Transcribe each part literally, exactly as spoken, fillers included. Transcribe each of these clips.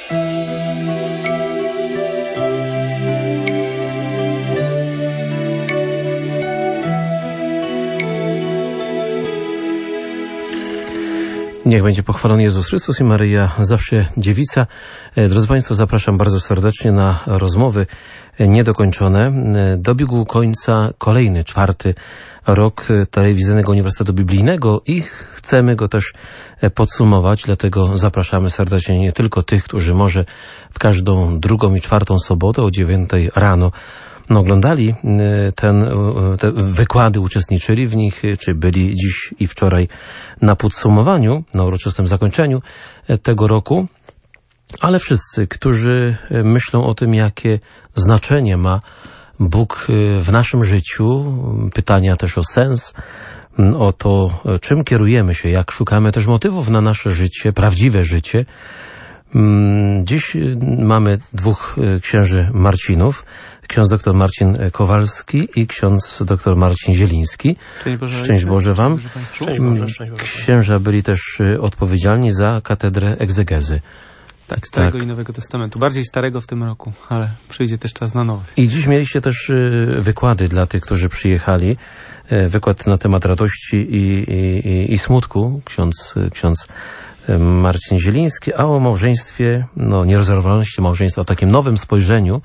Niech będzie pochwalony Jezus Chrystus i Maryja, zawsze dziewica. Drodzy Państwo, zapraszam bardzo serdecznie na rozmowy niedokończone. Dobiegł końca kolejny, czwarty rok Telewizyjnego Uniwersytetu Biblijnego i chcemy go też podsumować, dlatego zapraszamy serdecznie nie tylko tych, którzy może w każdą drugą i czwartą sobotę o dziewiątej rano no, oglądali ten, te wykłady, uczestniczyli w nich, czy byli dziś i wczoraj na podsumowaniu, na uroczystym zakończeniu tego roku, ale wszyscy, którzy myślą o tym, jakie znaczenie ma Bóg w naszym życiu, pytania też o sens, o to, czym kierujemy się, jak szukamy też motywów na nasze życie, prawdziwe życie. Dziś mamy dwóch księży Marcinów, ksiądz doktor Marcin Kowalski i ksiądz doktor Marcin Zieliński. Szczęść Boże, Szczęść Boże Wam. Szczęść Boże, szczęść Boże. Księża byli też odpowiedzialni za katedrę egzegezy. Tak, Starego tak. i Nowego Testamentu. Bardziej Starego w tym roku, ale przyjdzie też czas na nowy. I dziś mieliście też wykłady dla tych, którzy przyjechali. Wykład na temat radości i, i, i smutku. Ksiądz, ksiądz Marcin Zieliński, a o małżeństwie, no nierozerwalności małżeństwa, o takim nowym spojrzeniu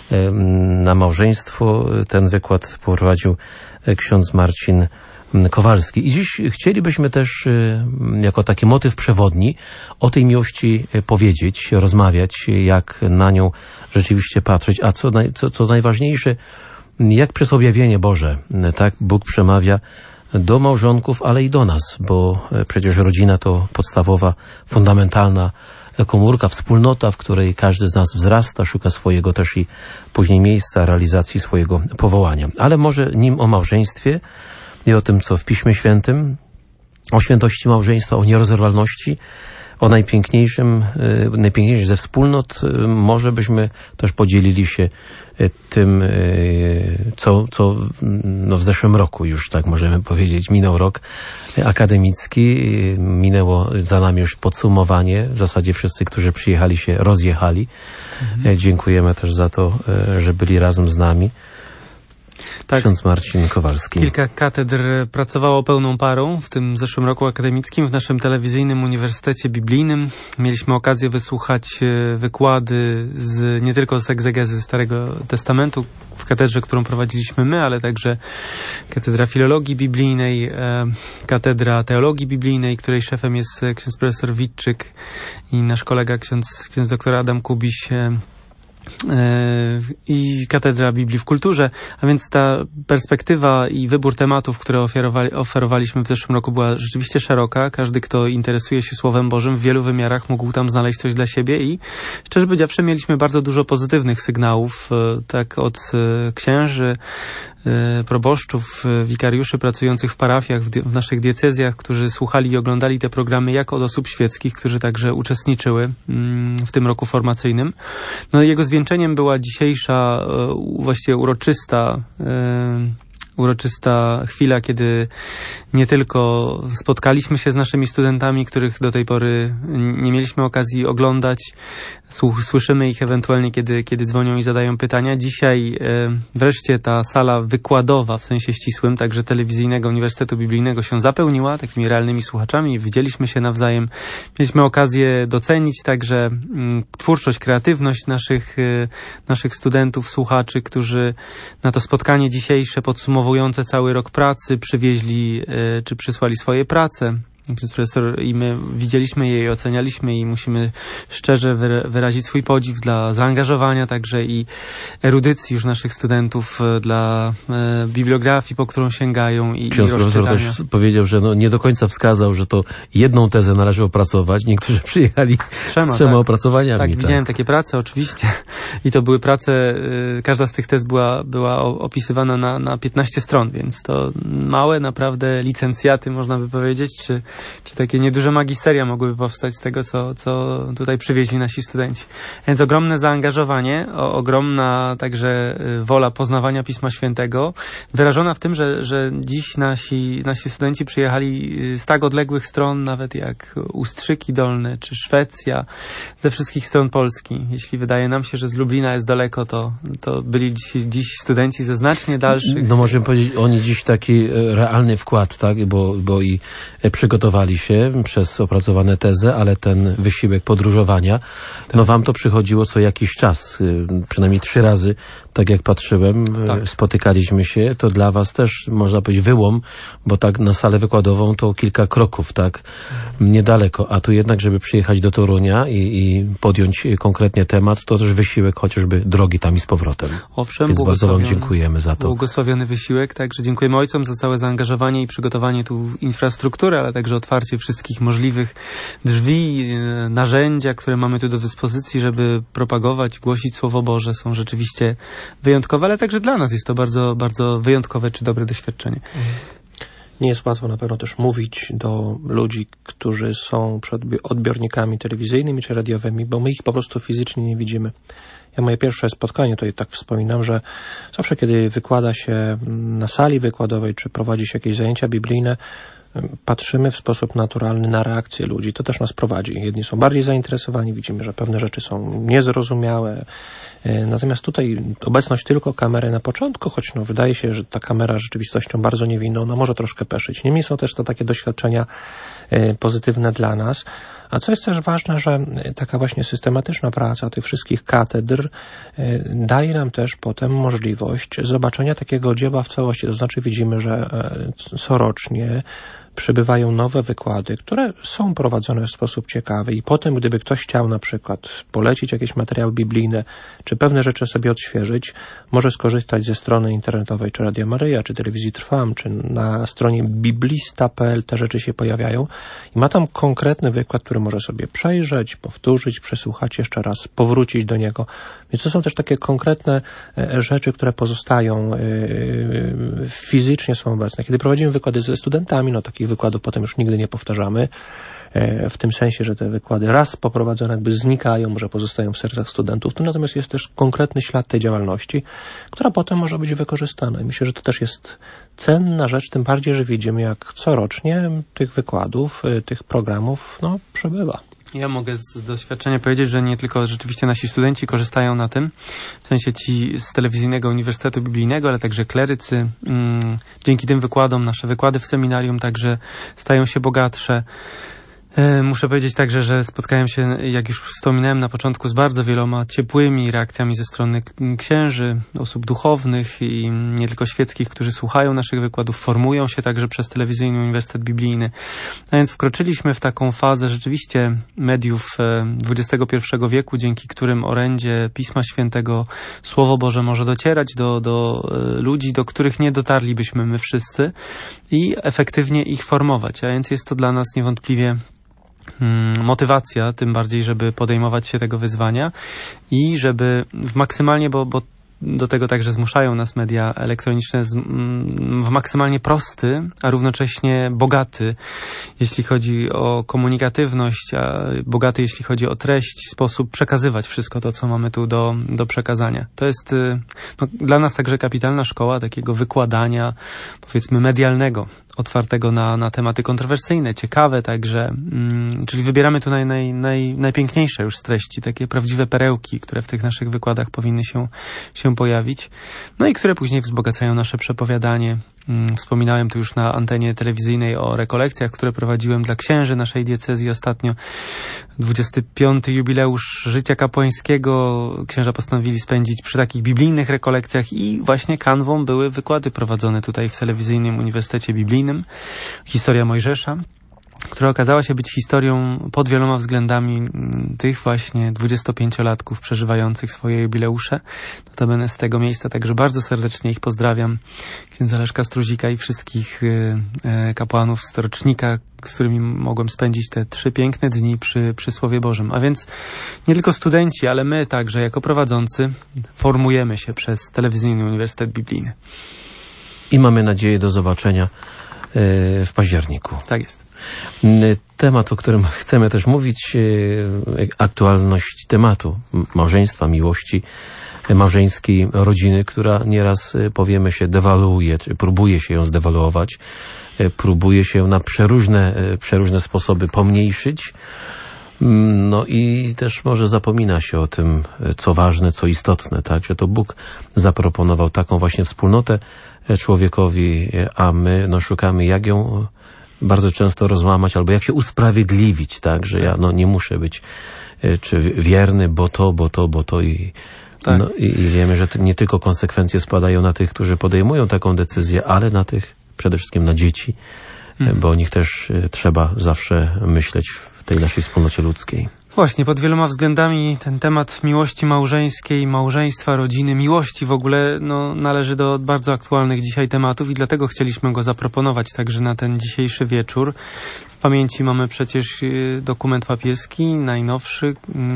na małżeństwo. Ten wykład poprowadził ksiądz Marcin Kowalski. I dziś chcielibyśmy też jako taki motyw przewodni o tej miłości powiedzieć, rozmawiać, jak na nią rzeczywiście patrzeć, a co, naj, co, co najważniejsze, jak przez objawienie Boże, tak, Bóg przemawia do małżonków, ale i do nas, bo przecież rodzina to podstawowa, fundamentalna komórka, wspólnota, w której każdy z nas wzrasta, szuka swojego też i później miejsca realizacji swojego powołania. Ale może nim o małżeństwie i o tym, co w Piśmie Świętym, o świętości małżeństwa, o nierozerwalności, o najpiękniejszym, najpiękniejszym ze wspólnot, może byśmy też podzielili się tym, co, co no w zeszłym roku już, tak możemy powiedzieć, minął rok akademicki, minęło za nami już podsumowanie, w zasadzie wszyscy, którzy przyjechali, się rozjechali. Mhm. Dziękujemy też za to, że byli razem z nami. Tak. Ksiądz Marcin Kowalski. Kilka katedr pracowało pełną parą w tym zeszłym roku akademickim w naszym Telewizyjnym Uniwersytecie Biblijnym. Mieliśmy okazję wysłuchać wykłady z, nie tylko z egzegezy Starego Testamentu w katedrze, którą prowadziliśmy my, ale także katedra filologii biblijnej, katedra teologii biblijnej, której szefem jest ksiądz profesor Witczyk i nasz kolega ksiądz, ksiądz doktor Adam Kubiś i Katedra Biblii w Kulturze, a więc ta perspektywa i wybór tematów, które oferowali, oferowaliśmy w zeszłym roku, była rzeczywiście szeroka. Każdy, kto interesuje się Słowem Bożym w wielu wymiarach, mógł tam znaleźć coś dla siebie i szczerze powiedziawszy mieliśmy bardzo dużo pozytywnych sygnałów, tak od księży, proboszczów, wikariuszy pracujących w parafiach, w naszych diecezjach, którzy słuchali i oglądali te programy, jak od osób świeckich, którzy także uczestniczyły w tym roku formacyjnym. No jego zwieńczeniem była dzisiejsza, właściwie uroczysta uroczysta chwila, kiedy nie tylko spotkaliśmy się z naszymi studentami, których do tej pory nie mieliśmy okazji oglądać, słyszymy ich ewentualnie, kiedy, kiedy dzwonią i zadają pytania. Dzisiaj e, wreszcie ta sala wykładowa w sensie ścisłym, także Telewizyjnego Uniwersytetu Biblijnego się zapełniła takimi realnymi słuchaczami. Widzieliśmy się nawzajem. Mieliśmy okazję docenić także m, twórczość, kreatywność naszych, e, naszych studentów, słuchaczy, którzy na to spotkanie dzisiejsze podsumowujące cały rok pracy przywieźli e, czy przysłali swoje prace. Profesor, i my widzieliśmy je i ocenialiśmy i musimy szczerze wyrazić swój podziw dla zaangażowania także i erudycji już naszych studentów, dla e, bibliografii, po którą sięgają i, Ksiądz i profesor też powiedział, że no nie do końca wskazał, że to jedną tezę należy opracować. Niektórzy przyjechali trzema, z trzema tak, opracowaniami. Tak, tak, widziałem takie prace oczywiście i to były prace, y, każda z tych tez była, była opisywana na, na piętnaście stron, więc to małe naprawdę licencjaty, można by powiedzieć, czy czy takie nieduże magisteria mogłyby powstać z tego, co, co tutaj przywieźli nasi studenci. Więc ogromne zaangażowanie, o, ogromna także wola poznawania Pisma Świętego, wyrażona w tym, że, że dziś nasi, nasi studenci przyjechali z tak odległych stron, nawet jak Ustrzyki Dolne, czy Szwecja, ze wszystkich stron Polski. Jeśli wydaje nam się, że z Lublina jest daleko, to, to byli dziś, dziś studenci ze znacznie dalszych... No możemy powiedzieć, oni dziś taki realny wkład, tak, bo, bo i przygotowali się przez opracowane tezy, ale ten wysiłek podróżowania, tak. No wam to przychodziło co jakiś czas, przynajmniej trzy razy, tak jak patrzyłem, tak. Spotykaliśmy się, to dla was też, można powiedzieć, wyłom, bo tak na salę wykładową to kilka kroków, tak, niedaleko, a tu jednak, żeby przyjechać do Torunia i, i podjąć konkretnie temat, to też wysiłek chociażby drogi tam i z powrotem. Owszem, więc bardzo wam dziękujemy za to. Błogosławiony wysiłek, także dziękujemy ojcom za całe zaangażowanie i przygotowanie tu infrastruktury, ale także otwarcie wszystkich możliwych drzwi, narzędzia, które mamy tu do dyspozycji, żeby propagować, głosić Słowo Boże, są rzeczywiście wyjątkowe, ale także dla nas jest to bardzo, bardzo wyjątkowe czy dobre doświadczenie. Nie jest łatwo na pewno też mówić do ludzi, którzy są przed odbiornikami telewizyjnymi czy radiowymi, bo my ich po prostu fizycznie nie widzimy. Ja moje pierwsze spotkanie, tutaj tak wspominam, że zawsze kiedy wykłada się na sali wykładowej czy prowadzi się jakieś zajęcia biblijne, patrzymy w sposób naturalny na reakcję ludzi. To też nas prowadzi. Jedni są bardziej zainteresowani, widzimy, że pewne rzeczy są niezrozumiałe. Natomiast tutaj obecność tylko kamery na początku, choć no, wydaje się, że ta kamera rzeczywistością bardzo niewinną, no może troszkę peszyć. Niemniej są też to takie doświadczenia pozytywne dla nas. A co jest też ważne, że taka właśnie systematyczna praca tych wszystkich katedr daje nam też potem możliwość zobaczenia takiego dzieła w całości. To znaczy widzimy, że corocznie przybywają nowe wykłady, które są prowadzone w sposób ciekawy i potem, gdyby ktoś chciał na przykład polecić jakieś materiały biblijne, czy pewne rzeczy sobie odświeżyć, może skorzystać ze strony internetowej, czy Radia Maryja, czy Telewizji Trwam, czy na stronie biblista kropka p l te rzeczy się pojawiają i ma tam konkretny wykład, który może sobie przejrzeć, powtórzyć, przesłuchać jeszcze raz, powrócić do niego. Więc to są też takie konkretne rzeczy, które pozostają, fizycznie są obecne. Kiedy prowadzimy wykłady ze studentami, no takich wykładów potem już nigdy nie powtarzamy, w tym sensie, że te wykłady raz poprowadzone jakby znikają, może pozostają w sercach studentów. To natomiast jest też konkretny ślad tej działalności, która potem może być wykorzystana. I myślę, że to też jest cenna rzecz, tym bardziej, że widzimy, jak corocznie tych wykładów, tych programów, no, przybywa. Ja mogę z doświadczenia powiedzieć, że nie tylko rzeczywiście nasi studenci korzystają na tym, w sensie ci z Telewizyjnego Uniwersytetu Biblijnego, ale także klerycy. Mm, dzięki tym wykładom nasze wykłady w seminarium także stają się bogatsze. Muszę powiedzieć także, że spotkałem się, jak już wspominałem na początku, z bardzo wieloma ciepłymi reakcjami ze strony księży, osób duchownych i nie tylko świeckich, którzy słuchają naszych wykładów, formują się także przez Telewizyjny Uniwersytet Biblijny. A więc wkroczyliśmy w taką fazę rzeczywiście mediów dwudziestego pierwszego wieku, dzięki którym orędzie Pisma Świętego, Słowo Boże może docierać do, do ludzi, do których nie dotarlibyśmy my wszyscy i efektywnie ich formować. A więc jest to dla nas niewątpliwie motywacja, tym bardziej, żeby podejmować się tego wyzwania i żeby w maksymalnie, bo, bo do tego także zmuszają nas media elektroniczne, w maksymalnie prosty, a równocześnie bogaty, jeśli chodzi o komunikatywność, a bogaty, jeśli chodzi o treść, sposób przekazywać wszystko to, co mamy tu do, do przekazania. To jest no, dla nas także kapitalna szkoła takiego wykładania, powiedzmy, medialnego, otwartego na, na tematy kontrowersyjne, ciekawe także, mm, czyli wybieramy tu naj, naj, naj, najpiękniejsze już z treści, takie prawdziwe perełki, które w tych naszych wykładach powinny się, się pojawić, no i które później wzbogacają nasze przepowiadanie. Mm, wspominałem tu już na antenie telewizyjnej o rekolekcjach, które prowadziłem dla księży naszej diecezji ostatnio. dwudziesty piąty jubileusz życia kapłańskiego księża postanowili spędzić przy takich biblijnych rekolekcjach i właśnie kanwą były wykłady prowadzone tutaj w Telewizyjnym Uniwersytecie Biblijnym. Historia Mojżesza, która okazała się być historią pod wieloma względami tych właśnie dwudziestopięciolatków przeżywających swoje jubileusze. Notabene z tego miejsca także bardzo serdecznie ich pozdrawiam. Księdza Leszka Struzika i wszystkich kapłanów z rocznika, z którymi mogłem spędzić te trzy piękne dni przy, przy Słowie Bożym. A więc nie tylko studenci, ale my także jako prowadzący formujemy się przez Telewizyjny Uniwersytet Biblijny. I mamy nadzieję do zobaczenia w październiku. Tak jest. Temat, o którym chcemy też mówić, aktualność tematu małżeństwa, miłości małżeńskiej, rodziny, która nieraz, powiemy, się dewaluuje, czy próbuje się ją zdewaluować, próbuje się na przeróżne, przeróżne sposoby pomniejszyć. No i też może zapomina się o tym, co ważne, co istotne, tak? Że to Bóg zaproponował taką właśnie wspólnotę człowiekowi, a my no, szukamy, jak ją bardzo często rozłamać, albo jak się usprawiedliwić, tak? Że ja no, nie muszę być czy wierny, bo to, bo to, bo to i, tak. no, i, i wiemy, że nie tylko konsekwencje spadają na tych, którzy podejmują taką decyzję, ale na tych, przede wszystkim na dzieci, hmm. bo o nich też trzeba zawsze myśleć w tej naszej wspólnocie ludzkiej. Właśnie, pod wieloma względami ten temat miłości małżeńskiej, małżeństwa, rodziny, miłości w ogóle no, należy do bardzo aktualnych dzisiaj tematów i dlatego chcieliśmy go zaproponować także na ten dzisiejszy wieczór. W pamięci mamy przecież dokument papieski, najnowszy,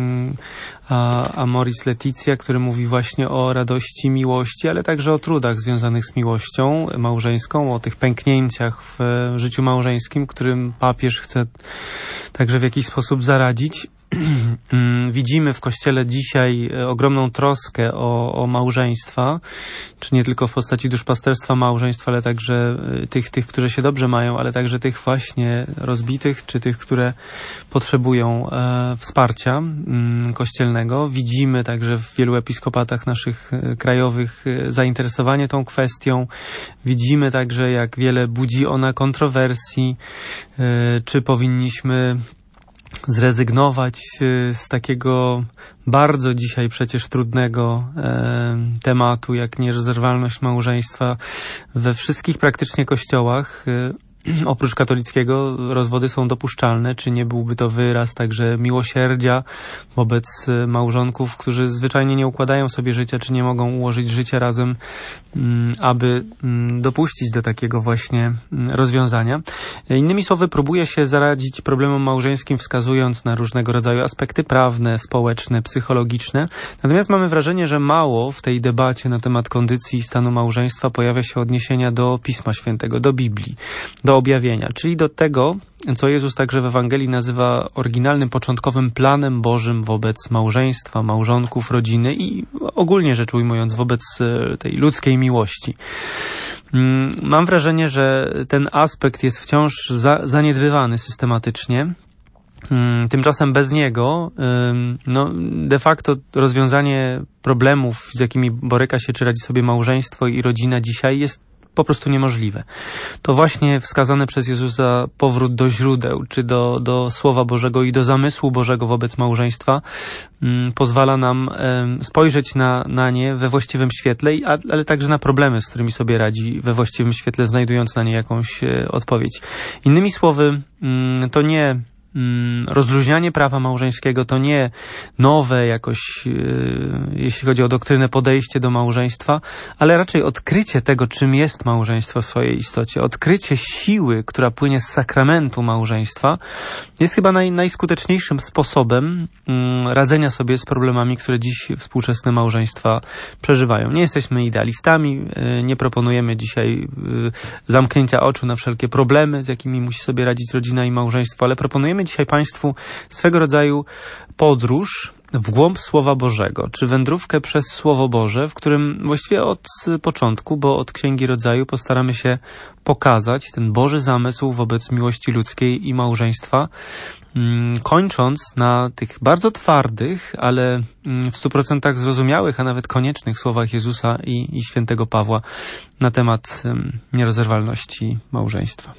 Amoris Laetitia, który mówi właśnie o radości miłości, ale także o trudach związanych z miłością małżeńską, o tych pęknięciach w życiu małżeńskim, którym papież chce także w jakiś sposób zaradzić. Widzimy w Kościele dzisiaj ogromną troskę o, o małżeństwa, czy nie tylko w postaci duszpasterstwa małżeństwa, ale także tych, tych, które się dobrze mają, ale także tych właśnie rozbitych, czy tych, które potrzebują e, wsparcia m, kościelnego. Widzimy także w wielu episkopatach naszych e, krajowych e, zainteresowanie tą kwestią. Widzimy także, jak wiele budzi ona kontrowersji, e, czy powinniśmy zrezygnować z takiego bardzo dzisiaj przecież trudnego e, tematu, jak nierozerwalność małżeństwa we wszystkich praktycznie kościołach. E, Oprócz katolickiego rozwody są dopuszczalne, czy nie byłby to wyraz także miłosierdzia wobec małżonków, którzy zwyczajnie nie układają sobie życia, czy nie mogą ułożyć życia razem, aby dopuścić do takiego właśnie rozwiązania. Innymi słowy, próbuje się zaradzić problemom małżeńskim, wskazując na różnego rodzaju aspekty prawne, społeczne, psychologiczne. Natomiast mamy wrażenie, że mało w tej debacie na temat kondycji i stanu małżeństwa pojawia się odniesienia do Pisma Świętego, do Biblii, do objawienia, czyli do tego, co Jezus także w Ewangelii nazywa oryginalnym, początkowym planem Bożym wobec małżeństwa, małżonków, rodziny i ogólnie rzecz ujmując wobec tej ludzkiej miłości. Mam wrażenie, że ten aspekt jest wciąż za, zaniedbywany systematycznie. Tymczasem bez niego no, de facto rozwiązanie problemów, z jakimi boryka się czy radzi sobie małżeństwo i rodzina dzisiaj jest po prostu niemożliwe. To właśnie wskazane przez Jezusa powrót do źródeł, czy do, do Słowa Bożego i do zamysłu Bożego wobec małżeństwa mm, pozwala nam e, spojrzeć na, na nie we właściwym świetle, a, ale także na problemy, z którymi sobie radzi we właściwym świetle, znajdując na nie jakąś e, odpowiedź. Innymi słowy, mm, to nie rozluźnianie prawa małżeńskiego, to nie nowe jakoś, jeśli chodzi o doktrynę, podejście do małżeństwa, ale raczej odkrycie tego, czym jest małżeństwo w swojej istocie. Odkrycie siły, która płynie z sakramentu małżeństwa, jest chyba naj, najskuteczniejszym sposobem radzenia sobie z problemami, które dziś współczesne małżeństwa przeżywają. Nie jesteśmy idealistami, nie proponujemy dzisiaj zamknięcia oczu na wszelkie problemy, z jakimi musi sobie radzić rodzina i małżeństwo, ale proponujemy dzisiaj Państwu swego rodzaju podróż w głąb Słowa Bożego, czy wędrówkę przez Słowo Boże, w którym właściwie od początku, bo od Księgi Rodzaju postaramy się pokazać ten Boży zamysł wobec miłości ludzkiej i małżeństwa, kończąc na tych bardzo twardych, ale w stu procentach zrozumiałych, a nawet koniecznych słowach Jezusa i, i świętego Pawła na temat nierozerwalności małżeństwa.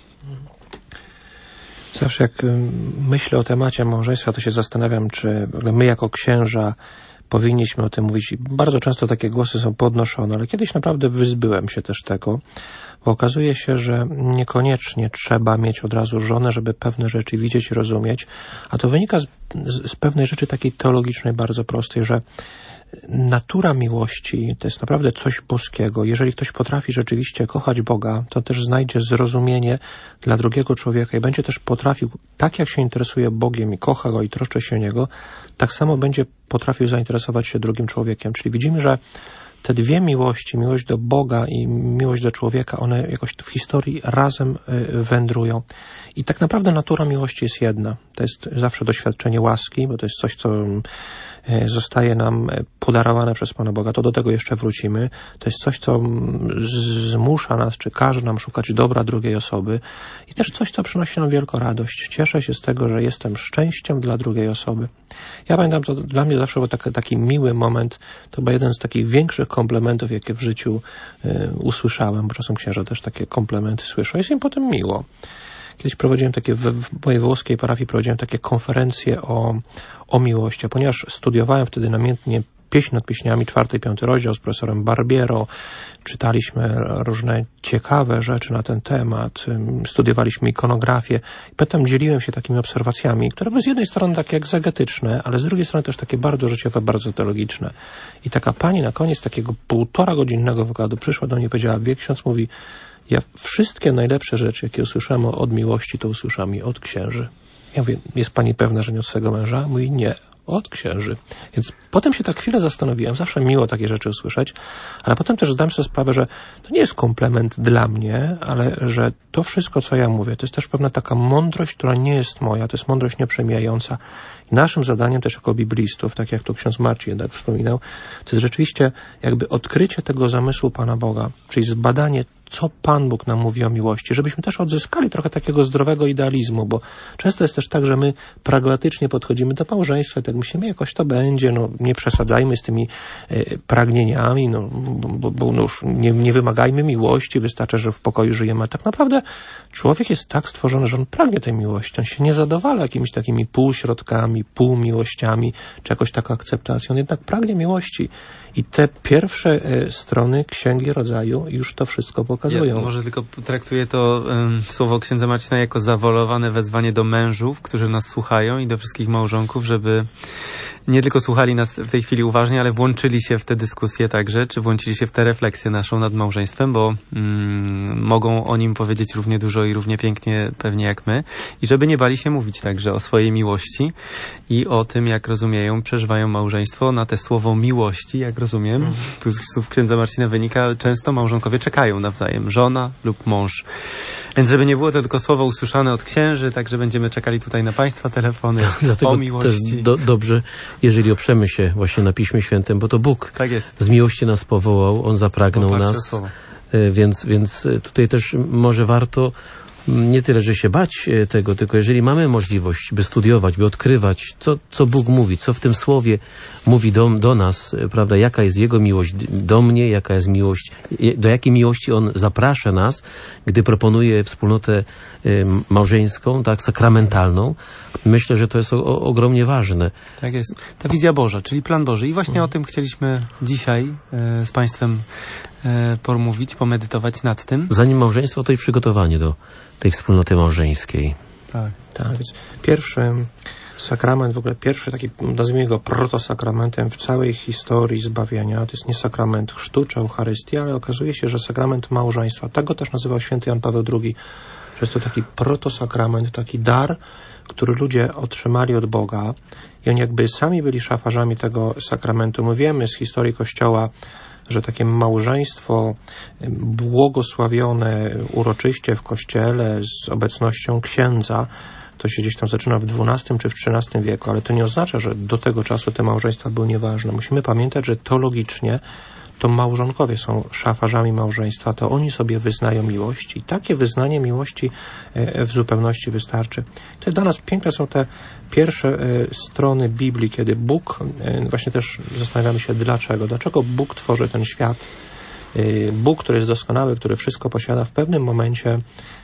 Zawsze jak myślę o temacie małżeństwa, to się zastanawiam, czy my jako księża powinniśmy o tym mówić. Bardzo często takie głosy są podnoszone, ale kiedyś naprawdę wyzbyłem się też tego, bo okazuje się, że niekoniecznie trzeba mieć od razu żonę, żeby pewne rzeczy widzieć i rozumieć, a to wynika z, z pewnej rzeczy takiej teologicznej, bardzo prostej, że natura miłości to jest naprawdę coś boskiego. Jeżeli ktoś potrafi rzeczywiście kochać Boga, to też znajdzie zrozumienie dla drugiego człowieka i będzie też potrafił, tak jak się interesuje Bogiem i kocha Go i troszczy się o Niego, tak samo będzie potrafił zainteresować się drugim człowiekiem. Czyli widzimy, że te dwie miłości, miłość do Boga i miłość do człowieka, one jakoś w historii razem wędrują. I tak naprawdę natura miłości jest jedna. To jest zawsze doświadczenie łaski, bo to jest coś, co zostaje nam podarowane przez Pana Boga. To do tego jeszcze wrócimy. To jest coś, co zmusza nas, czy każe nam szukać dobra drugiej osoby. I też coś, co przynosi nam wielką radość. Cieszę się z tego, że jestem szczęściem dla drugiej osoby. Ja pamiętam, to dla mnie zawsze był taki, taki miły moment. To chyba jeden z takich większych komplementów, jakie w życiu y, usłyszałem, bo czasem księża też takie komplementy słyszą. Jest im potem miło. Kiedyś prowadziłem takie, w, w mojej włoskiej parafii prowadziłem takie konferencje o, o miłości, a ponieważ studiowałem wtedy namiętnie Pieśń nad pieśniami, czwarty i piąty rozdział z profesorem Barbiero, czytaliśmy różne ciekawe rzeczy na ten temat, studiowaliśmy ikonografię i potem dzieliłem się takimi obserwacjami, które były z jednej strony takie egzegetyczne, ale z drugiej strony też takie bardzo życiowe, bardzo teologiczne. I taka pani na koniec takiego półtora godzinnego wykładu przyszła do mnie i powiedziała: wie ksiądz, mówi, ja wszystkie najlepsze rzeczy, jakie usłyszałem od miłości, to usłyszałem od księży. Ja mówię: jest pani pewna, że nie od swego męża? Mówi: nie, od księży. Więc potem się tak chwilę zastanowiłem, zawsze miło takie rzeczy usłyszeć, ale potem też zdałem sobie sprawę, że to nie jest komplement dla mnie, ale że to wszystko, co ja mówię, to jest też pewna taka mądrość, która nie jest moja, to jest mądrość nieprzemijająca. I naszym zadaniem też jako biblistów, tak jak tu ksiądz Marcin jednak wspominał, to jest rzeczywiście jakby odkrycie tego zamysłu Pana Boga, czyli zbadanie, co Pan Bóg nam mówi o miłości, żebyśmy też odzyskali trochę takiego zdrowego idealizmu, bo często jest też tak, że my pragmatycznie podchodzimy do małżeństwa i tak myślimy, jakoś to będzie, no nie przesadzajmy z tymi y, pragnieniami, no bo, bo no już nie, nie wymagajmy miłości, wystarczy, że w pokoju żyjemy. A tak naprawdę człowiek jest tak stworzony, że on pragnie tej miłości, on się nie zadowala jakimiś takimi półśrodkami, półmiłościami, czy jakoś taką akceptacją, on jednak pragnie miłości. I te pierwsze y, strony Księgi Rodzaju już to wszystko pokazują. Ja może tylko traktuję to um, słowo księdza Marcina jako zawolowane wezwanie do mężów, którzy nas słuchają, i do wszystkich małżonków, żeby nie tylko słuchali nas w tej chwili uważnie, ale włączyli się w tę dyskusję także, czy włączyli się w tę refleksję naszą nad małżeństwem, bo mm, mogą o nim powiedzieć równie dużo i równie pięknie pewnie jak my. I żeby nie bali się mówić także o swojej miłości i o tym, jak rozumieją, przeżywają małżeństwo. Na te słowo miłości, jak rozumiem, mm. tu z słów księdza Marcina wynika, często małżonkowie czekają nawzajem, żona lub mąż. Więc żeby nie było to tylko słowo usłyszane od księży, także będziemy czekali tutaj na Państwa telefony o miłości. Do, dobrze, jeżeli oprzemy się właśnie na Piśmie Świętym, bo to Bóg tak jest. Z miłości nas powołał, On zapragnął nas, więc, więc tutaj też może warto nie tyle, że się bać tego, tylko jeżeli mamy możliwość, by studiować, by odkrywać, co, co Bóg mówi, co w tym słowie mówi do, do nas, prawda, jaka jest Jego miłość do mnie, jaka jest miłość, do jakiej miłości On zaprasza nas, gdy proponuje wspólnotę małżeńską, tak, sakramentalną. Myślę, że to jest o, ogromnie ważne. Tak jest. Ta wizja Boża, czyli plan Boży. I właśnie hmm. o tym chcieliśmy dzisiaj e, z Państwem e, pomówić, pomedytować nad tym. Zanim małżeństwo, to i przygotowanie do tej wspólnoty małżeńskiej. Tak. Tak, więc pierwszy sakrament, w ogóle pierwszy taki, nazwijmy go protosakramentem w całej historii zbawienia, to jest nie sakrament chrztu czy Eucharystii, ale okazuje się, że sakrament małżeństwa, tak go też nazywał święty Jan Paweł drugi, że jest to taki protosakrament, taki dar, który ludzie otrzymali od Boga i oni jakby sami byli szafarzami tego sakramentu. My wiemy z historii Kościoła, że takie małżeństwo błogosławione uroczyście w Kościele z obecnością księdza, to się gdzieś tam zaczyna w dwunastym czy w trzynastym wieku, ale to nie oznacza, że do tego czasu te małżeństwa były nieważne. Musimy pamiętać, że teologicznie to małżonkowie są szafarzami małżeństwa, to oni sobie wyznają miłość i takie wyznanie miłości w zupełności wystarczy. To dla nas piękne są te pierwsze strony Biblii, kiedy Bóg, właśnie też zastanawiamy się dlaczego, dlaczego Bóg tworzy ten świat. Bóg, który jest doskonały, który wszystko posiada, w pewnym momencie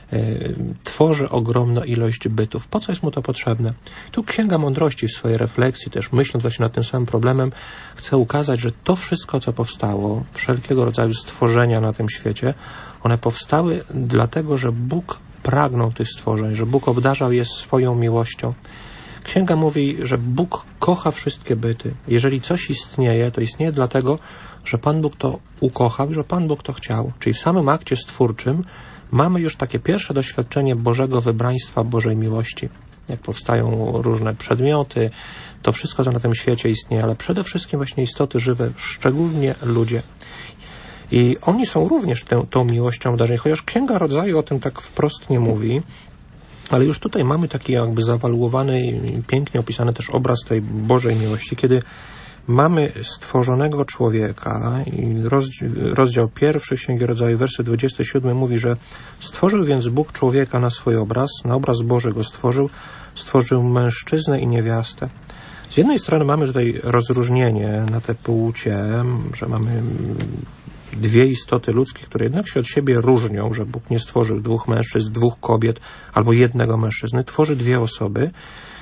tworzy ogromną ilość bytów. Po co jest mu to potrzebne? Tu Księga Mądrości w swojej refleksji, też myśląc właśnie nad tym samym problemem, chce ukazać, że to wszystko, co powstało, wszelkiego rodzaju stworzenia na tym świecie, one powstały dlatego, że Bóg pragnął tych stworzeń, że Bóg obdarzał je swoją miłością. Księga mówi, że Bóg kocha wszystkie byty. Jeżeli coś istnieje, to istnieje dlatego, że Pan Bóg to ukochał i że Pan Bóg to chciał. Czyli w samym akcie stwórczym mamy już takie pierwsze doświadczenie Bożego wybraństwa, Bożej miłości. jak powstają różne przedmioty, to wszystko, co na tym świecie istnieje, ale przede wszystkim właśnie istoty żywe, szczególnie ludzie. I oni są również tę, tą miłością obdarzeni, chociaż Księga Rodzaju o tym tak wprost nie mówi, ale już tutaj mamy taki jakby zawaluowany i pięknie opisany też obraz tej Bożej miłości, kiedy mamy stworzonego człowieka i rozdział pierwszy Księgi Rodzaju, werset dwudziesty siódmy mówi, że stworzył więc Bóg człowieka na swój obraz, na obraz Boży go stworzył, stworzył mężczyznę i niewiastę. Z jednej strony mamy tutaj rozróżnienie na te płcie, że mamy dwie istoty ludzkie, które jednak się od siebie różnią, że Bóg nie stworzył dwóch mężczyzn, dwóch kobiet albo jednego mężczyzny, tworzy dwie osoby.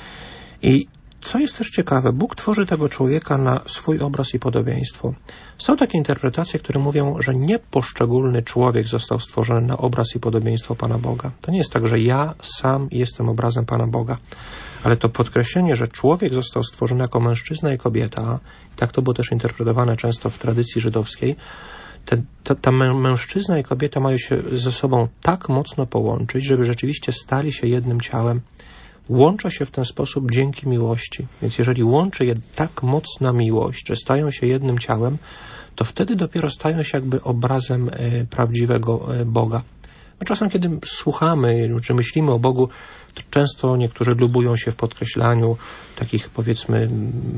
I co jest też ciekawe, Bóg tworzy tego człowieka na swój obraz i podobieństwo. Są takie interpretacje, które mówią, że nie poszczególny człowiek został stworzony na obraz i podobieństwo Pana Boga. To nie jest tak, że ja sam jestem obrazem Pana Boga, ale to podkreślenie, że człowiek został stworzony jako mężczyzna i kobieta, i tak to było też interpretowane często w tradycji żydowskiej, Te, ta, ta mężczyzna i kobieta mają się ze sobą tak mocno połączyć, żeby rzeczywiście stali się jednym ciałem. Łączą się w ten sposób dzięki miłości. Więc jeżeli łączy je tak mocna miłość, że stają się jednym ciałem, to wtedy dopiero stają się jakby obrazem e, prawdziwego e, Boga. My czasem, kiedy słuchamy, czy myślimy o Bogu, to często niektórzy lubują się w podkreślaniu takich, powiedzmy,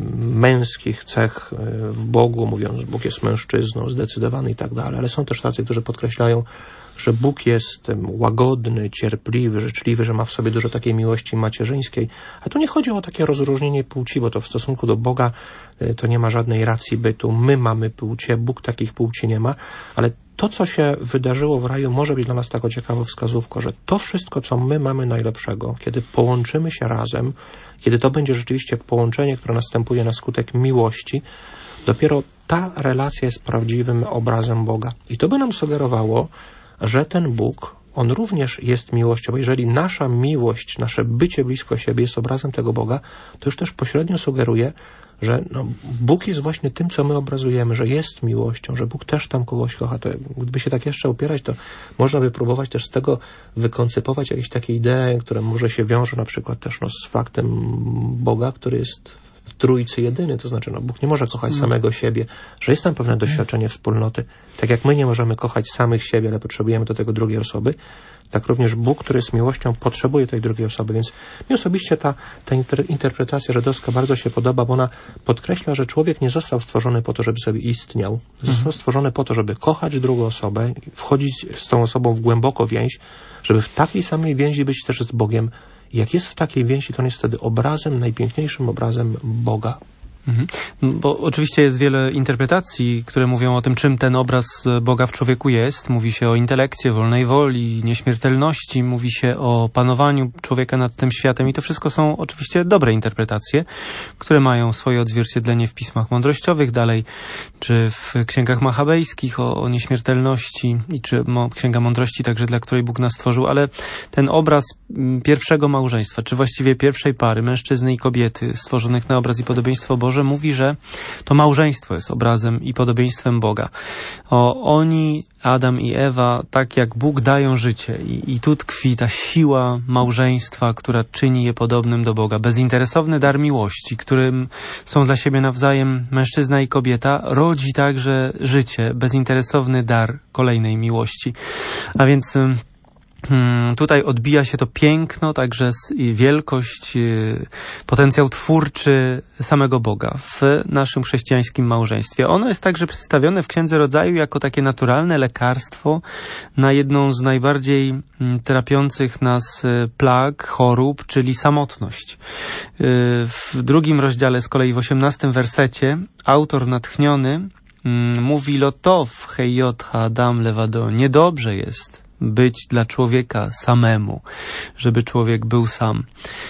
męskich cech w Bogu, mówiąc, że Bóg jest mężczyzną, zdecydowany i tak dalej, ale są też tacy, którzy podkreślają, że Bóg jest łagodny, cierpliwy, życzliwy, że ma w sobie dużo takiej miłości macierzyńskiej. A tu nie chodzi o takie rozróżnienie płci, bo to w stosunku do Boga to nie ma żadnej racji bytu. My mamy płcie, Bóg takich płci nie ma, ale to, co się wydarzyło w raju, może być dla nas taką ciekawą wskazówką, że to wszystko, co my mamy najlepszego, kiedy połączymy się razem, kiedy to będzie rzeczywiście połączenie, które następuje na skutek miłości, dopiero ta relacja jest prawdziwym obrazem Boga. I to by nam sugerowało, że ten Bóg, On również jest miłością. Bo jeżeli nasza miłość, nasze bycie blisko siebie jest obrazem tego Boga, to już też pośrednio sugeruje, że no, Bóg jest właśnie tym, co my obrazujemy, że jest miłością, że Bóg też tam kogoś kocha. To, gdyby się tak jeszcze opierać, to można by próbować też z tego wykoncypować jakieś takie idee, które może się wiążą na przykład też no, z faktem Boga, który jest w Trójcy jedyny, to znaczy no, Bóg nie może kochać samego siebie, że jest tam pewne doświadczenie wspólnoty. Tak jak my nie możemy kochać samych siebie, ale potrzebujemy do tego drugiej osoby, tak również Bóg, który jest miłością, potrzebuje tej drugiej osoby. Więc mi osobiście ta, ta interpretacja żydowska bardzo się podoba, bo ona podkreśla, że człowiek nie został stworzony po to, żeby sobie istniał. Został mhm. stworzony po to, żeby kochać drugą osobę, wchodzić z tą osobą w głęboko więź, żeby w takiej samej więzi być też z Bogiem. I jak jest w takiej więzi, to on jest wtedy obrazem, najpiękniejszym obrazem Boga. Mhm. Bo oczywiście jest wiele interpretacji, które mówią o tym, czym ten obraz Boga w człowieku jest. Mówi się o intelekcie, wolnej woli, nieśmiertelności, mówi się o panowaniu człowieka nad tym światem i to wszystko są oczywiście dobre interpretacje, które mają swoje odzwierciedlenie w pismach mądrościowych dalej, czy w księgach machabejskich o, o nieśmiertelności i czy mo, księga mądrości także, dla której Bóg nas stworzył, ale ten obraz pierwszego małżeństwa, czy właściwie pierwszej pary, mężczyzny i kobiety stworzonych na obraz i podobieństwo Boże, mówi, że to małżeństwo jest obrazem i podobieństwem Boga. O, oni, Adam i Ewa, tak jak Bóg dają życie i, i tu tkwi ta siła małżeństwa, która czyni je podobnym do Boga. Bezinteresowny dar miłości, którym są dla siebie nawzajem mężczyzna i kobieta, rodzi także życie, bezinteresowny dar kolejnej miłości. A więc tutaj odbija się to piękno, także wielkość, potencjał twórczy samego Boga w naszym chrześcijańskim małżeństwie. Ono jest także przedstawione w Księdze Rodzaju jako takie naturalne lekarstwo na jedną z najbardziej trapiących nas plag, chorób, czyli samotność. W drugim rozdziale, z kolei w osiemnastym wersecie, autor natchniony mówi: Lotov hejot ha'adam levado. Niedobrze jest być dla człowieka samemu, żeby człowiek był sam.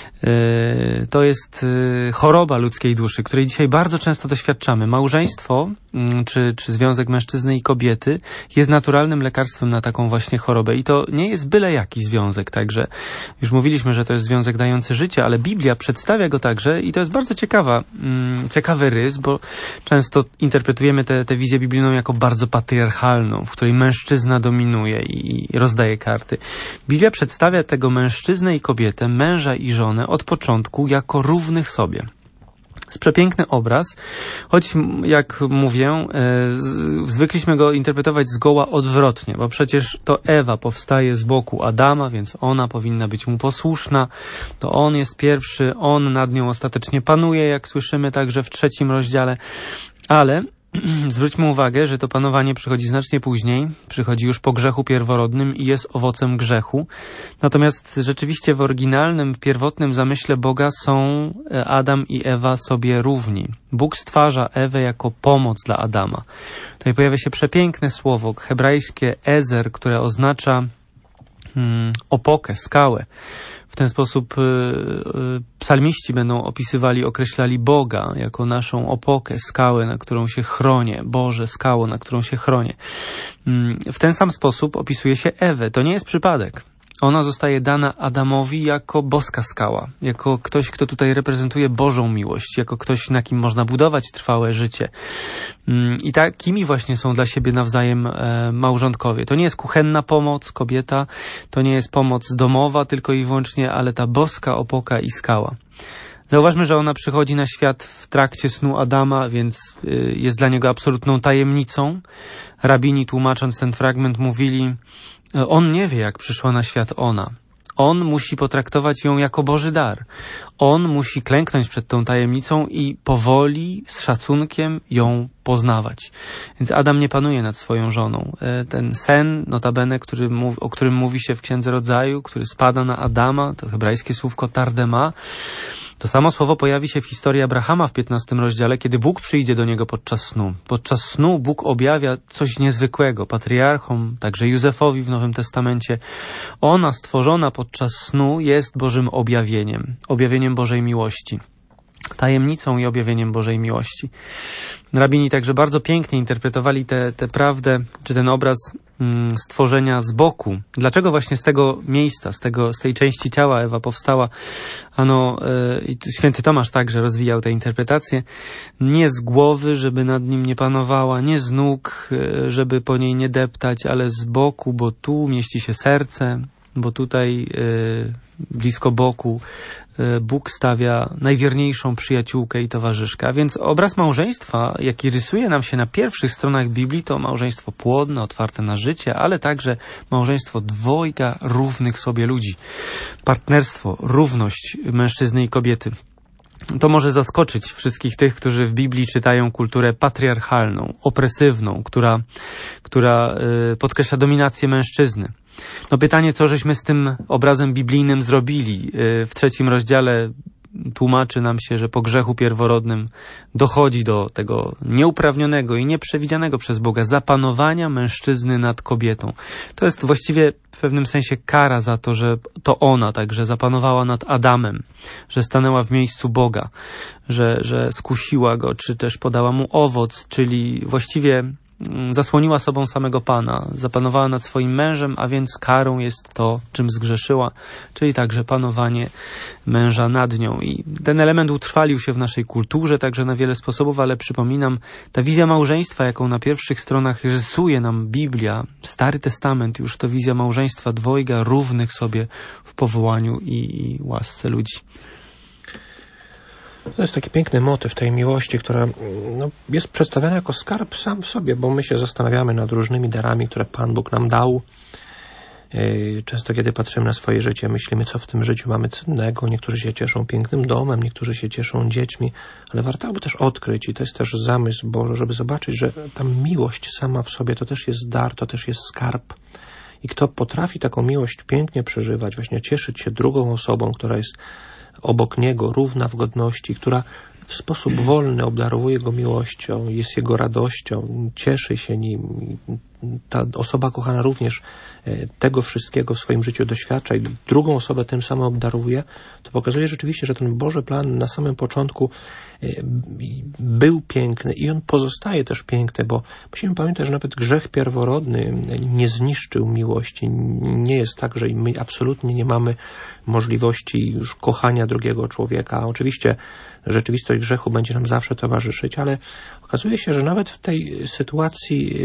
To jest choroba ludzkiej duszy, której dzisiaj bardzo często doświadczamy. Małżeństwo, czy, czy związek mężczyzny i kobiety jest naturalnym lekarstwem na taką właśnie chorobę. I to nie jest byle jaki związek, także już mówiliśmy, że to jest związek dający życie, ale Biblia przedstawia go także i to jest bardzo ciekawa, ciekawy rys, bo często interpretujemy tę wizję biblijną jako bardzo patriarchalną, w której mężczyzna dominuje i rozdaje karty. Biblia przedstawia tego mężczyznę i kobietę, męża i żonę od początku jako równych sobie. Jest przepiękny obraz, choć jak mówię, e, zwykliśmy go interpretować zgoła odwrotnie, bo przecież to Ewa powstaje z boku Adama, więc ona powinna być mu posłuszna, to on jest pierwszy, on nad nią ostatecznie panuje, jak słyszymy także w trzecim rozdziale, ale zwróćmy uwagę, że to panowanie przychodzi znacznie później, przychodzi już po grzechu pierworodnym i jest owocem grzechu. Natomiast rzeczywiście w oryginalnym, w pierwotnym zamyśle Boga są Adam i Ewa sobie równi. Bóg stwarza Ewę jako pomoc dla Adama. Tutaj pojawia się przepiękne słowo hebrajskie ezer, które oznacza hmm, opokę, skałę. W ten sposób y, y, psalmiści będą opisywali, określali Boga jako naszą opokę, skałę, na którą się chronię. Boże, skało, na którą się chronię. Y, w ten sam sposób opisuje się Ewę. To nie jest przypadek. Ona zostaje dana Adamowi jako boska skała, jako ktoś, kto tutaj reprezentuje Bożą miłość, jako ktoś, na kim można budować trwałe życie. I takimi właśnie są dla siebie nawzajem małżonkowie. To nie jest kuchenna pomoc, kobieta, to nie jest pomoc domowa tylko i wyłącznie, ale ta boska opoka i skała. Zauważmy, że ona przychodzi na świat w trakcie snu Adama, więc jest dla niego absolutną tajemnicą. Rabini, tłumacząc ten fragment, mówili: on nie wie, jak przyszła na świat ona. On musi potraktować ją jako Boży dar. On musi klęknąć przed tą tajemnicą i powoli, z szacunkiem ją poznawać. Więc Adam nie panuje nad swoją żoną. Ten sen, notabene, który mów, o którym mówi się w Księdze Rodzaju, który spada na Adama, to hebrajskie słówko tardema, to samo słowo pojawi się w historii Abrahama w piętnastym rozdziale, kiedy Bóg przyjdzie do niego podczas snu. Podczas snu Bóg objawia coś niezwykłego patriarchom, także Józefowi w Nowym Testamencie. Ona stworzona podczas snu jest Bożym objawieniem, objawieniem Bożej miłości. Tajemnicą i objawieniem Bożej miłości. Rabini także bardzo pięknie interpretowali tę te, te prawdę, czy ten obraz mm, stworzenia z boku. Dlaczego właśnie z tego miejsca, z, tego, z tej części ciała Ewa powstała? Ano, i yy, święty Tomasz także rozwijał tę interpretację. Nie z głowy, żeby nad nim nie panowała, nie z nóg, yy, żeby po niej nie deptać, ale z boku, bo tu mieści się serce, bo tutaj yy, blisko boku Bóg stawia najwierniejszą przyjaciółkę i towarzyszkę. A więc obraz małżeństwa, jaki rysuje nam się na pierwszych stronach Biblii, to małżeństwo płodne, otwarte na życie, ale także małżeństwo dwojga równych sobie ludzi. Partnerstwo, równość mężczyzny i kobiety. To może zaskoczyć wszystkich tych, którzy w Biblii czytają kulturę patriarchalną, opresywną, która, która yy, podkreśla dominację mężczyzny. No pytanie, co żeśmy z tym obrazem biblijnym zrobili? W trzecim rozdziale tłumaczy nam się, że po grzechu pierworodnym dochodzi do tego nieuprawnionego i nieprzewidzianego przez Boga zapanowania mężczyzny nad kobietą. To jest właściwie w pewnym sensie kara za to, że to ona także zapanowała nad Adamem, że stanęła w miejscu Boga, że, że skusiła go, czy też podała mu owoc, czyli właściwie zasłoniła sobą samego Pana, zapanowała nad swoim mężem, a więc karą jest to, czym zgrzeszyła, czyli także panowanie męża nad nią. I ten element utrwalił się w naszej kulturze także na wiele sposobów, ale przypominam, ta wizja małżeństwa, jaką na pierwszych stronach rysuje nam Biblia, Stary Testament, już to wizja małżeństwa dwojga równych sobie w powołaniu i, i łasce ludzi. To jest taki piękny motyw tej miłości, która no, jest przedstawiana jako skarb sam w sobie, bo my się zastanawiamy nad różnymi darami, które Pan Bóg nam dał. Często kiedy patrzymy na swoje życie, myślimy, co w tym życiu mamy cennego. Niektórzy się cieszą pięknym domem, niektórzy się cieszą dziećmi, ale warto by też odkryć, i to jest też zamysł Boży, żeby zobaczyć, że ta miłość sama w sobie to też jest dar, to też jest skarb. I kto potrafi taką miłość pięknie przeżywać, właśnie cieszyć się drugą osobą, która jest obok niego, równa w godności, która w sposób wolny obdarowuje go miłością, jest jego radością, cieszy się nim. Ta osoba kochana również tego wszystkiego w swoim życiu doświadcza i drugą osobę tym samym obdarowuje, to pokazuje rzeczywiście, że ten Boży plan na samym początku był piękny i on pozostaje też piękny, bo musimy pamiętać, że nawet grzech pierworodny nie zniszczył miłości. Nie jest tak, że my absolutnie nie mamy możliwości już kochania drugiego człowieka. Oczywiście rzeczywistość grzechu będzie nam zawsze towarzyszyć, ale okazuje się, że nawet w tej sytuacji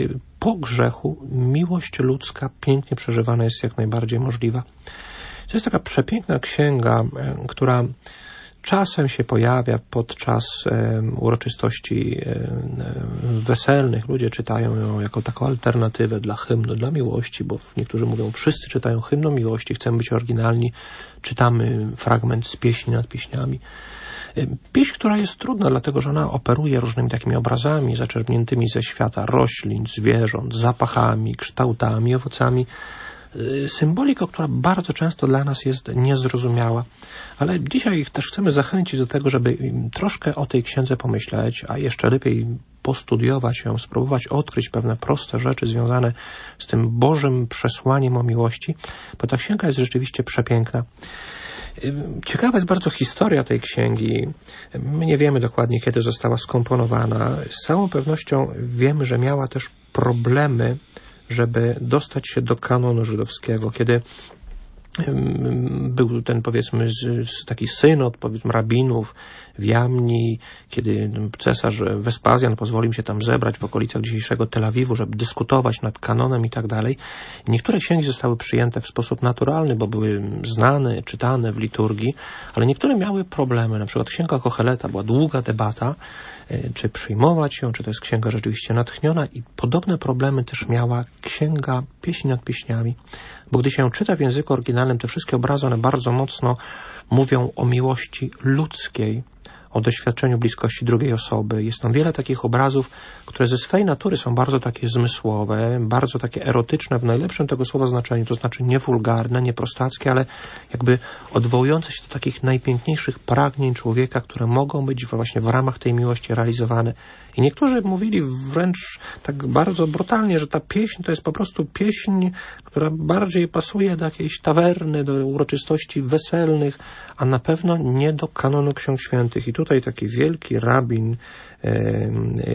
po grzechu miłość ludzka pięknie przeżywana jest jak najbardziej możliwa. To jest taka przepiękna księga, która czasem się pojawia podczas um, uroczystości um, weselnych. Ludzie czytają ją jako taką alternatywę dla hymnu, dla miłości, bo niektórzy mówią, wszyscy czytają hymn o miłości, chcemy być oryginalni, czytamy fragment z pieśni nad pieśniami. Pieśń, która jest trudna, dlatego że ona operuje różnymi takimi obrazami zaczerpniętymi ze świata roślin, zwierząt, zapachami, kształtami, owocami. Symboliką, która bardzo często dla nas jest niezrozumiała. Ale dzisiaj też chcemy zachęcić do tego, żeby troszkę o tej księdze pomyśleć, a jeszcze lepiej postudiować ją, spróbować odkryć pewne proste rzeczy związane z tym Bożym przesłaniem o miłości, bo ta księga jest rzeczywiście przepiękna. Ciekawa jest bardzo historia tej księgi. My nie wiemy dokładnie, kiedy została skomponowana. Z całą pewnością wiemy, że miała też problemy, żeby dostać się do kanonu żydowskiego. Kiedy był ten, powiedzmy, taki synod, powiedzmy, rabinów w Jamni, kiedy cesarz Wespazjan pozwolił się tam zebrać w okolicach dzisiejszego Tel Awiwu, żeby dyskutować nad kanonem i tak dalej. Niektóre księgi zostały przyjęte w sposób naturalny, bo były znane, czytane w liturgii, ale niektóre miały problemy. Na przykład księga Kocheleta, była długa debata, czy przyjmować ją, czy to jest księga rzeczywiście natchniona, i podobne problemy też miała księga Pieśni nad pieśniami, bo gdy się ją czyta w języku oryginalnym, te wszystkie obrazy, one bardzo mocno mówią o miłości ludzkiej, o doświadczeniu bliskości drugiej osoby. Jest tam wiele takich obrazów, które ze swej natury są bardzo takie zmysłowe, bardzo takie erotyczne w najlepszym tego słowa znaczeniu, to znaczy nie wulgarne, nie prostackie, ale jakby odwołujące się do takich najpiękniejszych pragnień człowieka, które mogą być właśnie w ramach tej miłości realizowane. I niektórzy mówili wręcz tak bardzo brutalnie, że ta pieśń to jest po prostu pieśń, która bardziej pasuje do jakiejś tawerny, do uroczystości weselnych, a na pewno nie do kanonu Ksiąg Świętych. I tutaj taki wielki rabin e, e,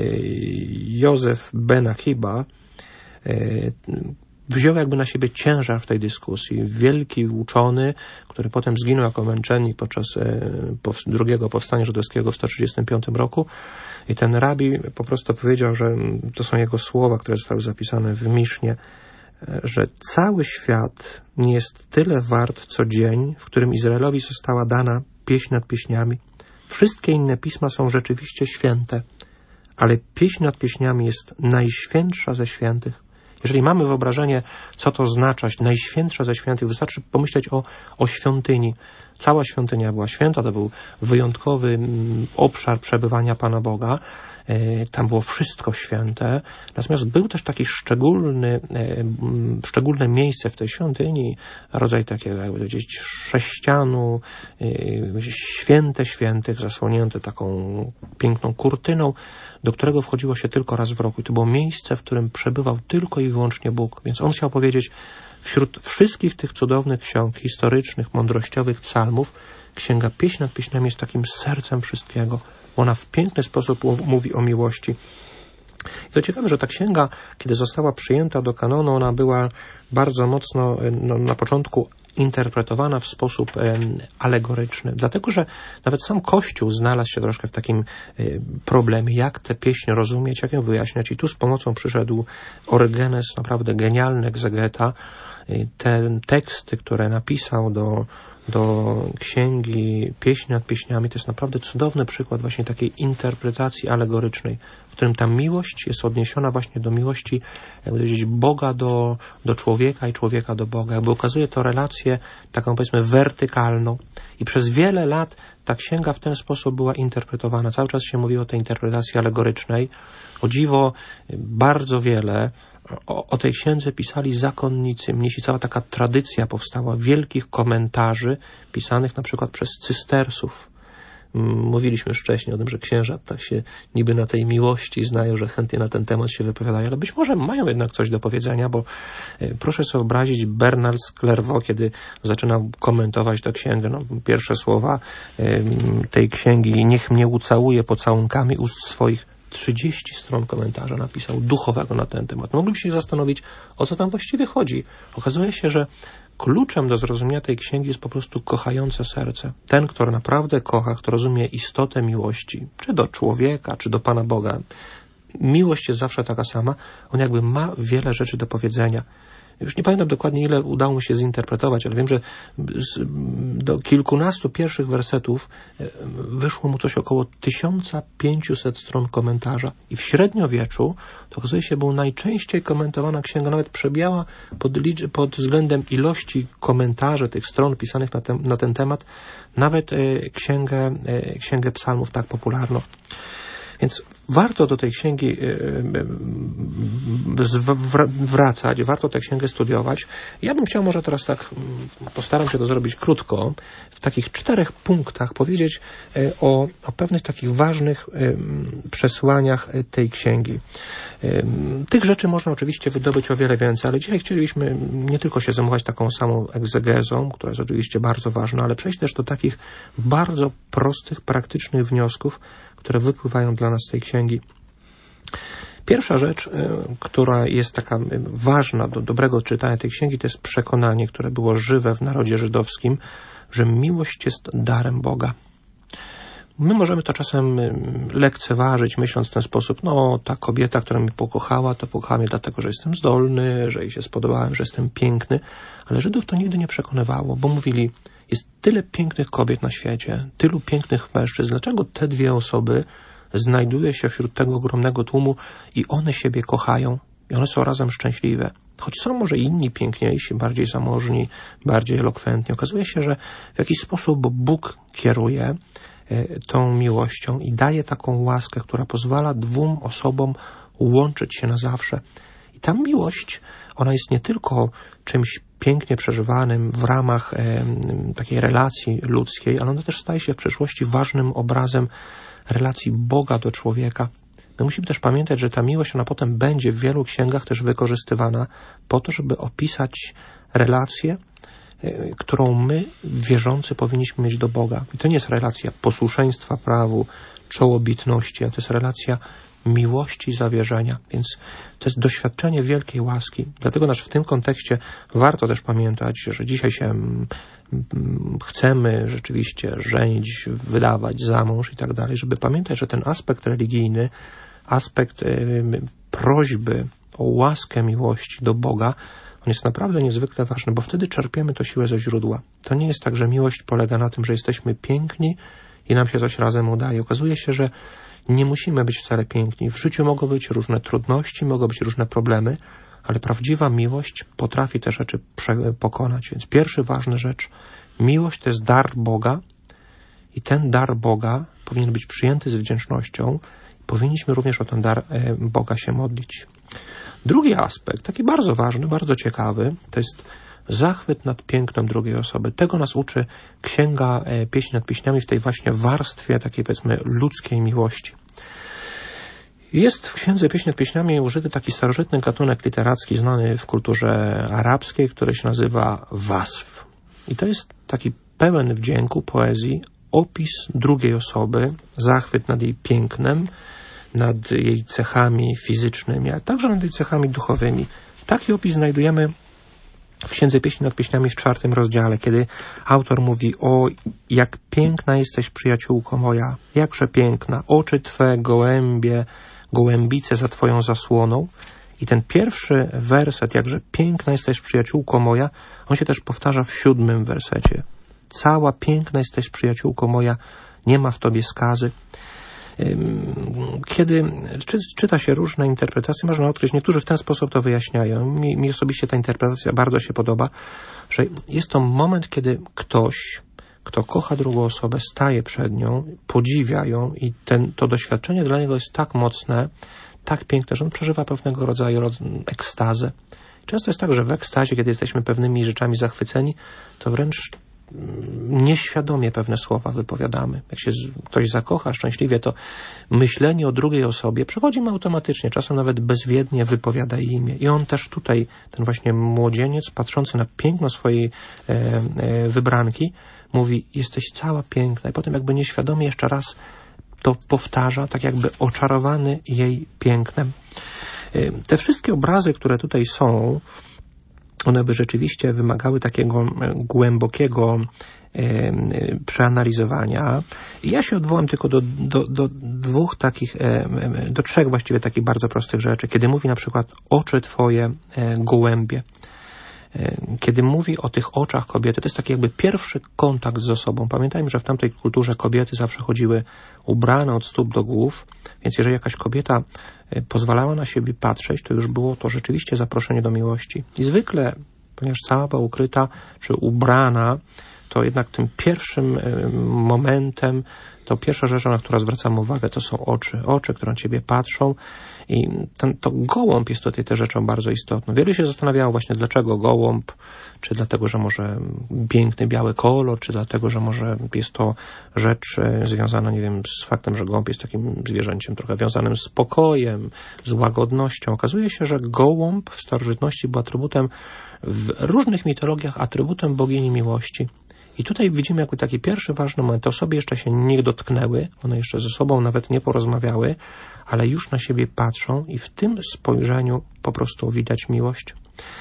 Józef ben Akiba e, wziął jakby na siebie ciężar w tej dyskusji. Wielki uczony, który potem zginął jako męczennik podczas e, drugiego powstania żydowskiego w sto trzydziestym piątym roku. I ten rabi po prostu powiedział, że to są jego słowa, które zostały zapisane w Misznie, że cały świat nie jest tyle wart co dzień, w którym Izraelowi została dana pieśń nad pieśniami. Wszystkie inne pisma są rzeczywiście święte, ale pieśń nad pieśniami jest najświętsza ze świętych. Jeżeli mamy wyobrażenie, co to oznaczać, najświętsza ze świętych, wystarczy pomyśleć o, o świątyni. Cała świątynia była święta, to był wyjątkowy obszar przebywania Pana Boga. Tam było wszystko święte. Natomiast był też taki szczególny, szczególne miejsce w tej świątyni, rodzaj takiego, jakby powiedzieć, sześcianu, święte świętych, zasłonięte taką piękną kurtyną, do którego wchodziło się tylko raz w roku. I to było miejsce, w którym przebywał tylko i wyłącznie Bóg. Więc on chciał powiedzieć, wśród wszystkich tych cudownych ksiąg historycznych, mądrościowych psalmów, Księga Pieśń nad pieśniami jest takim sercem wszystkiego. Ona w piękny sposób mówi o miłości. I to ciekawe, że ta księga, kiedy została przyjęta do kanonu, ona była bardzo mocno no, na początku interpretowana w sposób e, alegoryczny. Dlatego, że nawet sam Kościół znalazł się troszkę w takim e, problemie, jak tę pieśń rozumieć, jak ją wyjaśniać. I tu z pomocą przyszedł Orygenes, naprawdę genialny egzegeta. E, te teksty, które napisał do do księgi Pieśni nad pieśniami, to jest naprawdę cudowny przykład właśnie takiej interpretacji alegorycznej, w którym ta miłość jest odniesiona właśnie do miłości, jakby powiedzieć, Boga do, do człowieka i człowieka do Boga. Jakby ukazuje to relację taką, powiedzmy, wertykalną. I przez wiele lat ta księga w ten sposób była interpretowana. Cały czas się mówi o tej interpretacji alegorycznej. O dziwo, bardzo wiele O, o tej księdze pisali zakonnicy, mnisi, cała taka tradycja powstała wielkich komentarzy pisanych na przykład przez cystersów. Mówiliśmy już wcześniej o tym, że księża tak się niby na tej miłości znają, że chętnie na ten temat się wypowiadają, ale być może mają jednak coś do powiedzenia, bo e, proszę sobie wyobrazić Bernard z Clairvaux, kiedy zaczynał komentować tę księgę. No, pierwsze słowa e, tej księgi: niech mnie ucałuje pocałunkami ust swoich. trzydzieści stron komentarza napisał duchowego na ten temat. Moglibyśmy się zastanowić, o co tam właściwie chodzi. Okazuje się, że kluczem do zrozumienia tej księgi jest po prostu kochające serce. Ten, kto naprawdę kocha, kto rozumie istotę miłości, czy do człowieka, czy do Pana Boga. miłość jest zawsze taka sama, on jakby ma wiele rzeczy do powiedzenia. Już nie pamiętam dokładnie, ile udało mu się zinterpretować, ale wiem, że z, do kilkunastu pierwszych wersetów wyszło mu coś około tysiąc pięćset stron komentarza. I w średniowieczu to okazuje się, był najczęściej komentowana księga, nawet przebijała pod, pod względem ilości komentarzy tych stron pisanych na ten, na ten temat, nawet e, księgę, e, księgę psalmów tak popularną. Więc warto do tej księgi wracać, warto tę księgę studiować. Ja bym chciał może teraz tak, postaram się to zrobić krótko, w takich czterech punktach powiedzieć o, o pewnych takich ważnych przesłaniach tej księgi. Tych rzeczy można oczywiście wydobyć o wiele więcej, ale dzisiaj chcielibyśmy nie tylko się zajmować taką samą egzegezą, która jest oczywiście bardzo ważna, ale przejść też do takich bardzo prostych, praktycznych wniosków, które wypływają dla nas z tej księgi. Pierwsza rzecz, która jest taka ważna do dobrego czytania tej księgi, to jest przekonanie, które było żywe w narodzie żydowskim, że miłość jest darem Boga. My możemy to czasem lekceważyć, myśląc w ten sposób, no ta kobieta, która mnie pokochała, to pokochała mnie dlatego, że jestem zdolny, że jej się spodobałem, że jestem piękny, ale Żydów to nigdy nie przekonywało, bo mówili, jest tyle pięknych kobiet na świecie, tylu pięknych mężczyzn, dlaczego te dwie osoby znajdują się wśród tego ogromnego tłumu i one siebie kochają i one są razem szczęśliwe. Choć są może inni piękniejsi, bardziej zamożni, bardziej elokwentni. Okazuje się, że w jakiś sposób Bóg kieruje tą miłością i daje taką łaskę, która pozwala dwóm osobom łączyć się na zawsze. I ta miłość, ona jest nie tylko czymś pięknie przeżywanym w ramach e, takiej relacji ludzkiej, ale ona też staje się w przyszłości ważnym obrazem relacji Boga do człowieka. My musimy też pamiętać, że ta miłość, ona potem będzie w wielu księgach też wykorzystywana po to, żeby opisać relację, e, którą my, wierzący, powinniśmy mieć do Boga. I to nie jest relacja posłuszeństwa prawu, czołobitności, ale to jest relacja miłości, zawierzenia. Więc to jest doświadczenie wielkiej łaski. Dlatego też w tym kontekście warto też pamiętać, że dzisiaj się chcemy rzeczywiście żenić, wydawać za mąż i tak dalej, żeby pamiętać, że ten aspekt religijny, aspekt prośby o łaskę miłości do Boga, on jest naprawdę niezwykle ważny, bo wtedy czerpiemy to siłę ze źródła. To nie jest tak, że miłość polega na tym, że jesteśmy piękni i nam się coś razem udaje. Okazuje się, że nie musimy być wcale piękni. W życiu mogą być różne trudności, mogą być różne problemy, ale prawdziwa miłość potrafi te rzeczy pokonać. Więc pierwsza ważna rzecz, miłość to jest dar Boga i ten dar Boga powinien być przyjęty z wdzięcznością. Powinniśmy również o ten dar Boga się modlić. Drugi aspekt, taki bardzo ważny, bardzo ciekawy, to jest zachwyt nad pięknem drugiej osoby. Tego nas uczy Księga Pieśni nad Pieśniami w tej właśnie warstwie takiej, powiedzmy, ludzkiej miłości. Jest w Księdze Pieśni nad Pieśniami użyty taki starożytny gatunek literacki znany w kulturze arabskiej, który się nazywa wasf. I to jest taki pełen wdzięku, poezji, opis drugiej osoby, zachwyt nad jej pięknem, nad jej cechami fizycznymi, a także nad jej cechami duchowymi. Taki opis znajdujemy w Księdze Pieśni nad Pieśniami w czwartym rozdziale, kiedy autor mówi: o, jak piękna jesteś, przyjaciółko moja, jakże piękna, oczy Twe, gołębie, gołębice za Twoją zasłoną. I ten pierwszy werset, jakże piękna jesteś, przyjaciółko moja, on się też powtarza w siódmym wersecie. Cała piękna jesteś, przyjaciółko moja, nie ma w Tobie skazy. Kiedy czy, czyta się różne interpretacje, można odkryć, niektórzy w ten sposób to wyjaśniają. Mi, mi osobiście ta interpretacja bardzo się podoba, że jest to moment, kiedy ktoś, kto kocha drugą osobę, staje przed nią, podziwia ją i ten, to doświadczenie dla niego jest tak mocne, tak piękne, że on przeżywa pewnego rodzaju ekstazę. Często jest tak, że w ekstazie, kiedy jesteśmy pewnymi rzeczami zachwyceni, to wręcz nieświadomie pewne słowa wypowiadamy. Jak się ktoś zakocha szczęśliwie, to myślenie o drugiej osobie przychodzi mu automatycznie, czasem nawet bezwiednie wypowiada jej imię. I on też tutaj, ten właśnie młodzieniec, patrzący na piękno swojej e, e, wybranki, mówi: jesteś cała piękna. I potem jakby nieświadomie jeszcze raz to powtarza, tak jakby oczarowany jej pięknem. E, te wszystkie obrazy, które tutaj są, one by rzeczywiście wymagały takiego głębokiego przeanalizowania. I ja się odwołam tylko do, do, do dwóch takich, do trzech właściwie takich bardzo prostych rzeczy. Kiedy mówi na przykład oczy twoje gołębie, kiedy mówi o tych oczach kobiety, to jest taki jakby pierwszy kontakt z osobą. Pamiętajmy, że w tamtej kulturze kobiety zawsze chodziły ubrane od stóp do głów, więc jeżeli jakaś kobieta pozwalała na siebie patrzeć, to już było to rzeczywiście zaproszenie do miłości. I zwykle, ponieważ cała była ukryta czy ubrana, to jednak tym pierwszym momentem, to pierwsza rzecz, na którą zwracamy uwagę, to są oczy. Oczy, które na ciebie patrzą i ten, to gołąb jest tutaj też rzeczą bardzo istotną. Wielu się zastanawiało właśnie, dlaczego gołąb, czy dlatego, że może piękny biały kolor, czy dlatego, że może jest to rzecz związana, nie wiem, z faktem, że gołąb jest takim zwierzęciem trochę wiązanym z spokojem, z łagodnością. Okazuje się, że gołąb w starożytności był atrybutem, w różnych mitologiach atrybutem bogini miłości. I tutaj widzimy jakby taki pierwszy ważny moment. Te osoby jeszcze się nie dotknęły, one jeszcze ze sobą nawet nie porozmawiały, ale już na siebie patrzą i w tym spojrzeniu po prostu widać miłość.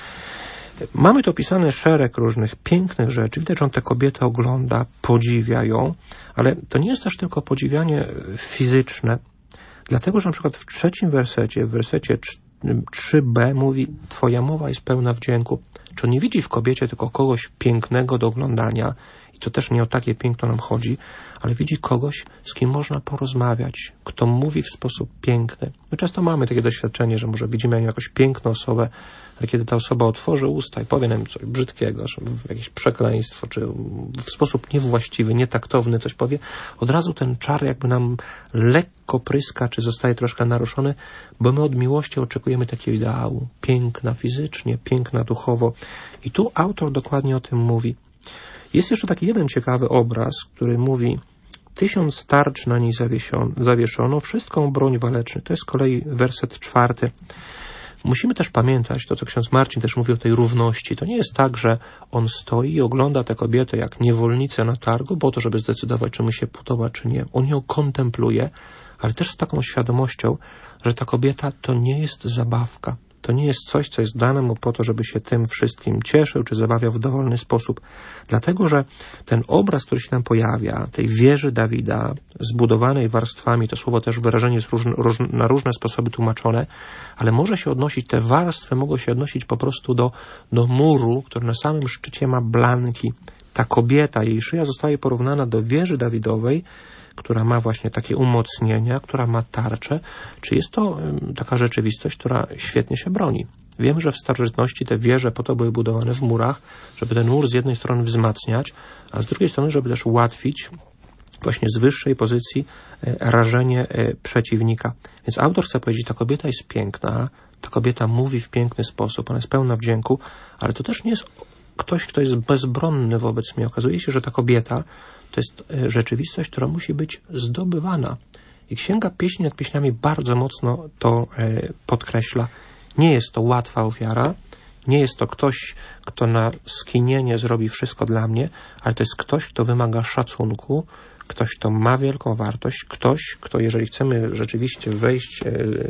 Mamy tu opisany szereg różnych pięknych rzeczy. Widać, że on tę kobietę ogląda, podziwia ją, ale to nie jest też tylko podziwianie fizyczne, dlatego, że na przykład w trzecim wersecie, w wersecie trzy b mówi: twoja mowa jest pełna wdzięku. Czy on nie widzi w kobiecie tylko kogoś pięknego do oglądania, i to też nie o takie piękno nam chodzi, ale widzi kogoś, z kim można porozmawiać, kto mówi w sposób piękny. My często mamy takie doświadczenie, że może widzimy jakąś piękną osobę, ale kiedy ta osoba otworzy usta i powie nam coś brzydkiego, jakieś przekleństwo, czy w sposób niewłaściwy, nietaktowny coś powie, od razu ten czar jakby nam lekko pryska, czy zostaje troszkę naruszony, bo my od miłości oczekujemy takiego ideału. Piękna fizycznie, piękna duchowo. I tu autor dokładnie o tym mówi. Jest jeszcze taki jeden ciekawy obraz, który mówi: tysiąc tarcz na niej zawieszono, wszystką broń waleczny. To jest z kolei werset czwarty. Musimy też pamiętać to, co ksiądz Marcin też mówi o tej równości. To nie jest tak, że on stoi i ogląda tę kobietę jak niewolnicę na targu, po to, żeby zdecydować, czy mu się podoba, czy nie. On ją kontempluje, ale też z taką świadomością, że ta kobieta to nie jest zabawka. To nie jest coś, co jest dane mu po to, żeby się tym wszystkim cieszył, czy zabawiał w dowolny sposób. Dlatego, że ten obraz, który się nam pojawia, tej wieży Dawida, zbudowanej warstwami, to słowo też wyrażenie jest różne, róż, na różne sposoby tłumaczone, ale może się odnosić, te warstwy mogą się odnosić po prostu do, do muru, który na samym szczycie ma blanki. Ta kobieta, jej szyja zostaje porównana do wieży Dawidowej, która ma właśnie takie umocnienia, która ma tarczę. Czy jest to taka rzeczywistość, która świetnie się broni? Wiemy, że w starożytności te wieże po to były budowane w murach, żeby ten mur z jednej strony wzmacniać, a z drugiej strony, żeby też ułatwić właśnie z wyższej pozycji rażenie przeciwnika. Więc autor chce powiedzieć, ta kobieta jest piękna, ta kobieta mówi w piękny sposób, ona jest pełna wdzięku, ale to też nie jest ktoś, kto jest bezbronny wobec mnie. Okazuje się, że ta kobieta to jest rzeczywistość, która musi być zdobywana. I Księga Pieśni nad Pieśniami bardzo mocno to podkreśla. Nie jest to łatwa ofiara, nie jest to ktoś, kto na skinienie zrobi wszystko dla mnie, ale to jest ktoś, kto wymaga szacunku, ktoś, kto ma wielką wartość, ktoś, kto, jeżeli chcemy rzeczywiście wejść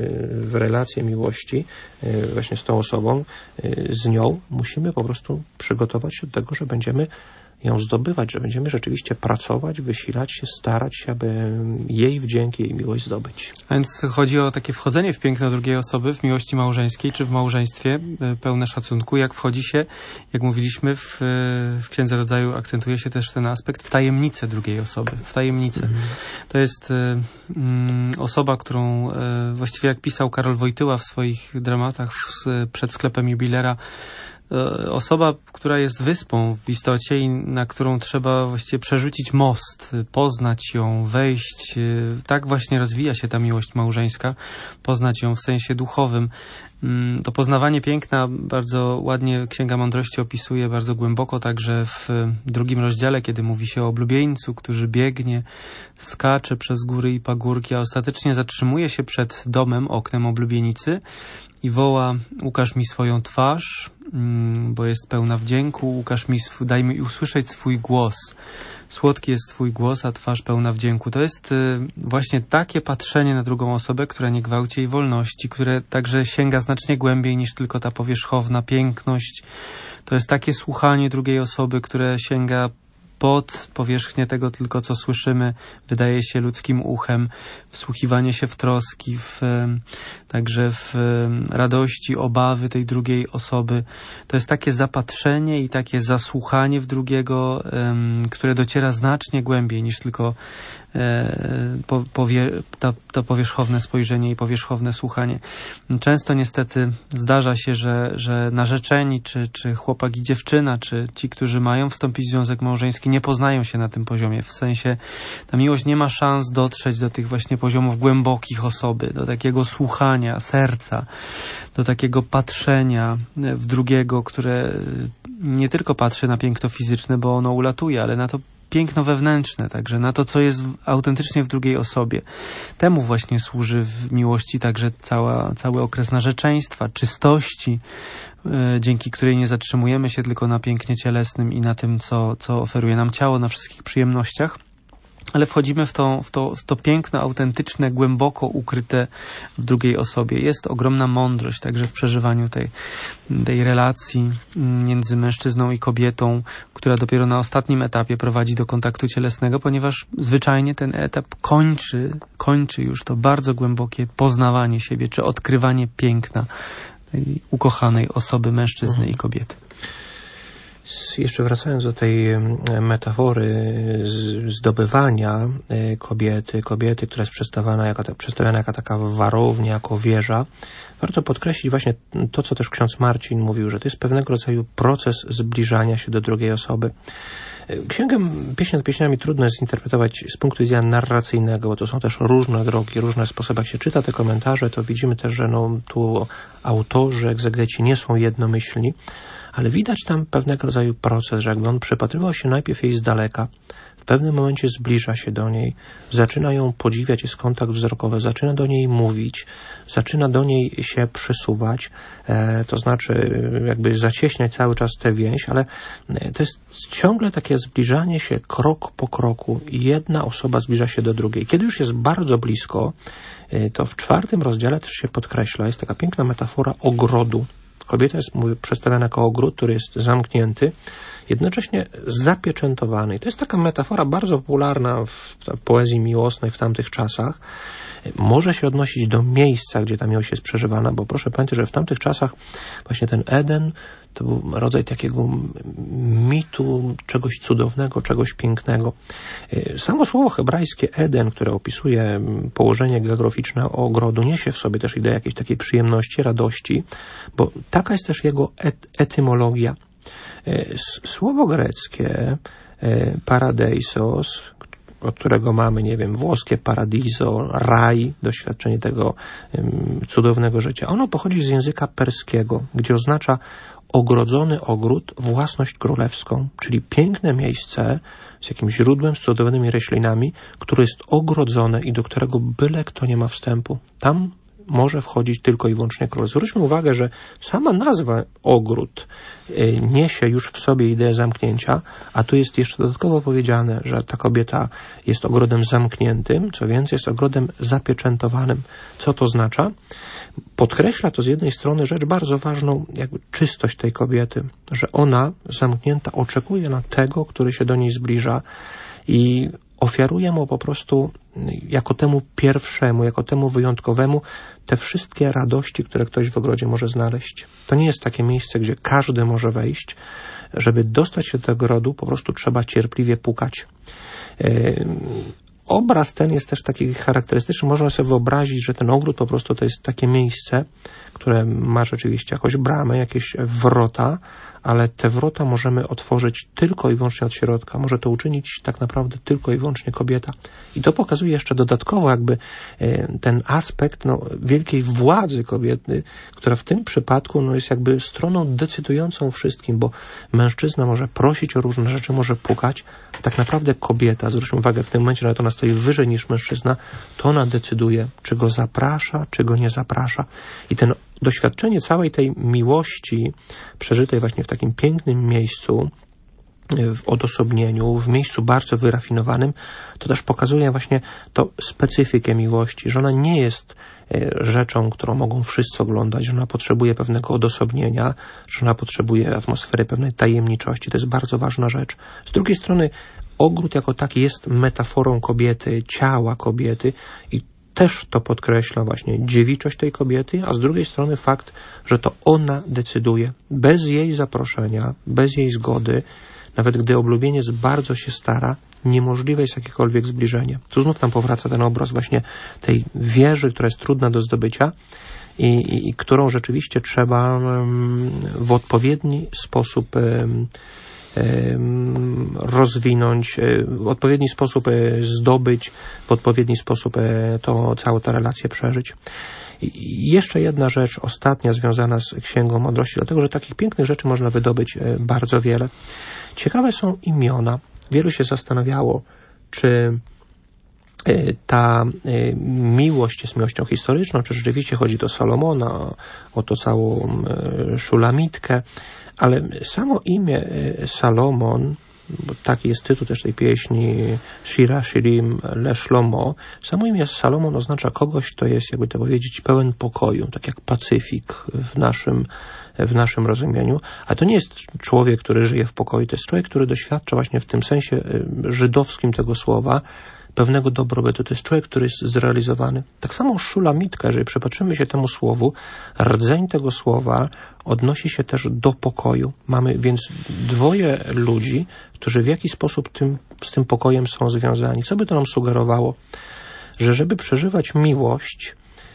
w relację miłości właśnie z tą osobą, z nią, musimy po prostu przygotować się do tego, że będziemy ją zdobywać, że będziemy rzeczywiście pracować, wysilać się, starać się, aby jej wdzięk, jej miłość zdobyć. A więc chodzi o takie wchodzenie w piękno drugiej osoby w miłości małżeńskiej, czy w małżeństwie pełne szacunku, jak wchodzi się, jak mówiliśmy w, w Księdze Rodzaju, akcentuje się też ten aspekt, w tajemnicę drugiej osoby, w tajemnicę. Mhm. To jest mm, osoba, którą e, właściwie jak pisał Karol Wojtyła w swoich dramatach w, przed sklepem jubilera, osoba, która jest wyspą w istocie i na którą trzeba właściwie przerzucić most, poznać ją, wejść. Tak właśnie rozwija się ta miłość małżeńska, poznać ją w sensie duchowym. To poznawanie piękna bardzo ładnie Księga Mądrości opisuje, bardzo głęboko, także w drugim rozdziale, kiedy mówi się o oblubieńcu, który biegnie, skacze przez góry i pagórki, a ostatecznie zatrzymuje się przed domem, oknem oblubienicy i woła: ukaż mi swoją twarz, bo jest pełna wdzięku, ukaż mi, swój, daj mi usłyszeć swój głos. słodki jest twój głos, a twarz pełna wdzięku. To jest właśnie takie patrzenie na drugą osobę, które nie gwałci jej wolności, które także sięga znacznie głębiej niż tylko ta powierzchowna piękność. To jest takie słuchanie drugiej osoby, które sięga pod powierzchnię tego tylko, co słyszymy, wydaje się ludzkim uchem, wsłuchiwanie się w troski, w, także w radości, obawy tej drugiej osoby. To jest takie zapatrzenie i takie zasłuchanie w drugiego, które dociera znacznie głębiej niż tylko po, powie, ta, to powierzchowne spojrzenie i powierzchowne słuchanie. Często niestety zdarza się, że, że narzeczeni, czy, czy chłopak i dziewczyna, czy ci, którzy mają wstąpić w związek małżeński, nie poznają się na tym poziomie. W sensie ta miłość nie ma szans dotrzeć do tych właśnie poziomów głębokich osoby, do takiego słuchania serca, do takiego patrzenia w drugiego, które nie tylko patrzy na piękno fizyczne, bo ono ulatuje, ale na to piękno wewnętrzne, także na to, co jest autentycznie w drugiej osobie. Temu właśnie służy w miłości także cała, cały okres narzeczeństwa, czystości, yy, dzięki której nie zatrzymujemy się tylko na pięknie cielesnym i na tym, co, co oferuje nam ciało, na wszystkich przyjemnościach, ale wchodzimy w to, w, to, w to piękno autentyczne, głęboko ukryte w drugiej osobie. Jest ogromna mądrość także w przeżywaniu tej, tej relacji między mężczyzną i kobietą, która dopiero na ostatnim etapie prowadzi do kontaktu cielesnego, ponieważ zwyczajnie ten etap kończy, kończy już to bardzo głębokie poznawanie siebie, czy odkrywanie piękna tej ukochanej osoby mężczyzny mhm. i kobiety. Jeszcze wracając do tej metafory zdobywania kobiety, kobiety, która jest przedstawiana jako, przedstawiana jako taka warownia, jako wieża, warto podkreślić właśnie to, co też ksiądz Marcin mówił, że to jest pewnego rodzaju proces zbliżania się do drugiej osoby. Księgę Pieśń nad pieśniami trudno jest zinterpretować z punktu widzenia narracyjnego, bo to są też różne drogi, różne sposoby. Jak się czyta te komentarze, to widzimy też, że no, tu autorzy, egzegeci nie są jednomyślni, ale widać tam pewnego rodzaju proces, że jakby on przypatrywał się najpierw jej z daleka, w pewnym momencie zbliża się do niej, zaczyna ją podziwiać, jest kontakt wzrokowy, zaczyna do niej mówić, zaczyna do niej się przysuwać, e, to znaczy jakby zacieśniać cały czas tę więź, ale to jest ciągle takie zbliżanie się krok po kroku i jedna osoba zbliża się do drugiej. Kiedy już jest bardzo blisko, e, to w czwartym rozdziale też się podkreśla, jest taka piękna metafora ogrodu. Kobieta jest mówię, przedstawiana jako ogród, który jest zamknięty, jednocześnie zapieczętowany. I to jest taka metafora bardzo popularna w poezji miłosnej w tamtych czasach. Może się odnosić do miejsca, gdzie ta miłość jest przeżywana, bo proszę pamiętać, że w tamtych czasach właśnie ten Eden to był rodzaj takiego mitu, czegoś cudownego, czegoś pięknego. Samo słowo hebrajskie Eden, które opisuje położenie geograficzne ogrodu, niesie w sobie też ideę jakiejś takiej przyjemności, radości, bo taka jest też jego et- etymologia. Słowo greckie paradeisos, od którego mamy, nie wiem, włoskie paradiso, raj, doświadczenie tego um, cudownego życia. Ono pochodzi z języka perskiego, gdzie oznacza ogrodzony ogród, własność królewską, czyli piękne miejsce z jakimś źródłem, z cudownymi roślinami, które jest ogrodzone i do którego byle kto nie ma wstępu. Tam może wchodzić tylko i wyłącznie król. Zwróćmy uwagę, że sama nazwa ogród niesie już w sobie ideę zamknięcia, a tu jest jeszcze dodatkowo powiedziane, że ta kobieta jest ogrodem zamkniętym, co więcej jest ogrodem zapieczętowanym. Co to oznacza? Podkreśla to z jednej strony rzecz bardzo ważną, jakby czystość tej kobiety, że ona zamknięta oczekuje na tego, który się do niej zbliża i ofiaruje mu po prostu jako temu pierwszemu, jako temu wyjątkowemu te wszystkie radości, które ktoś w ogrodzie może znaleźć. To nie jest takie miejsce, gdzie każdy może wejść. Żeby dostać się do tego ogrodu, po prostu trzeba cierpliwie pukać. Yy, obraz ten jest też taki charakterystyczny. Można sobie wyobrazić, że ten ogród po prostu to jest takie miejsce, które ma rzeczywiście jakąś bramę, jakieś wrota, ale te wrota możemy otworzyć tylko i wyłącznie od środka. Może to uczynić tak naprawdę tylko i wyłącznie kobieta. I to pokazuje jeszcze dodatkowo jakby ten aspekt no, wielkiej władzy kobiety, która w tym przypadku no, jest jakby stroną decydującą wszystkim, bo mężczyzna może prosić o różne rzeczy, może pukać. Tak naprawdę kobieta, zwróćmy uwagę, w tym momencie nawet ona stoi wyżej niż mężczyzna, to ona decyduje, czy go zaprasza, czy go nie zaprasza. I ten doświadczenie całej tej miłości przeżytej właśnie w takim pięknym miejscu w odosobnieniu, w miejscu bardzo wyrafinowanym, to też pokazuje właśnie to specyfikę miłości, że ona nie jest rzeczą, którą mogą wszyscy oglądać, że ona potrzebuje pewnego odosobnienia, że ona potrzebuje atmosfery pewnej tajemniczości. To jest bardzo ważna rzecz. Z drugiej strony ogród jako taki jest metaforą kobiety, ciała kobiety i też to podkreśla właśnie dziewiczość tej kobiety, a z drugiej strony fakt, że to ona decyduje, bez jej zaproszenia, bez jej zgody, nawet gdy oblubieniec bardzo się stara, niemożliwe jest jakiekolwiek zbliżenie. Tu znów nam powraca ten obraz właśnie tej wieży, która jest trudna do zdobycia i, i, i którą rzeczywiście trzeba um, w odpowiedni sposób um, um, rozwinąć, w odpowiedni sposób zdobyć, w odpowiedni sposób to, całą tę relację przeżyć. I jeszcze jedna rzecz, ostatnia, związana z Księgą Mądrości, dlatego, że takich pięknych rzeczy można wydobyć bardzo wiele. Ciekawe są imiona. Wielu się zastanawiało, czy ta miłość jest miłością historyczną, czy rzeczywiście chodzi do Salomona, o tą całą szulamitkę, ale samo imię Salomon, bo taki jest tytuł też tej pieśni Shira Shirim Le Shlomo, samo imię Salomon oznacza kogoś, kto jest, jakby to powiedzieć, pełen pokoju, tak jak Pacyfik w naszym w naszym rozumieniu, a to nie jest człowiek, który żyje w pokoju, to jest człowiek, który doświadcza właśnie w tym sensie żydowskim tego słowa pewnego dobrobytu. To jest człowiek, który jest zrealizowany. Tak samo szulamitka, jeżeli przypatrzymy się temu słowu, rdzeń tego słowa odnosi się też do pokoju. Mamy więc dwoje ludzi, którzy w jakiś sposób tym, z tym pokojem są związani. Co by to nam sugerowało? Że żeby przeżywać miłość,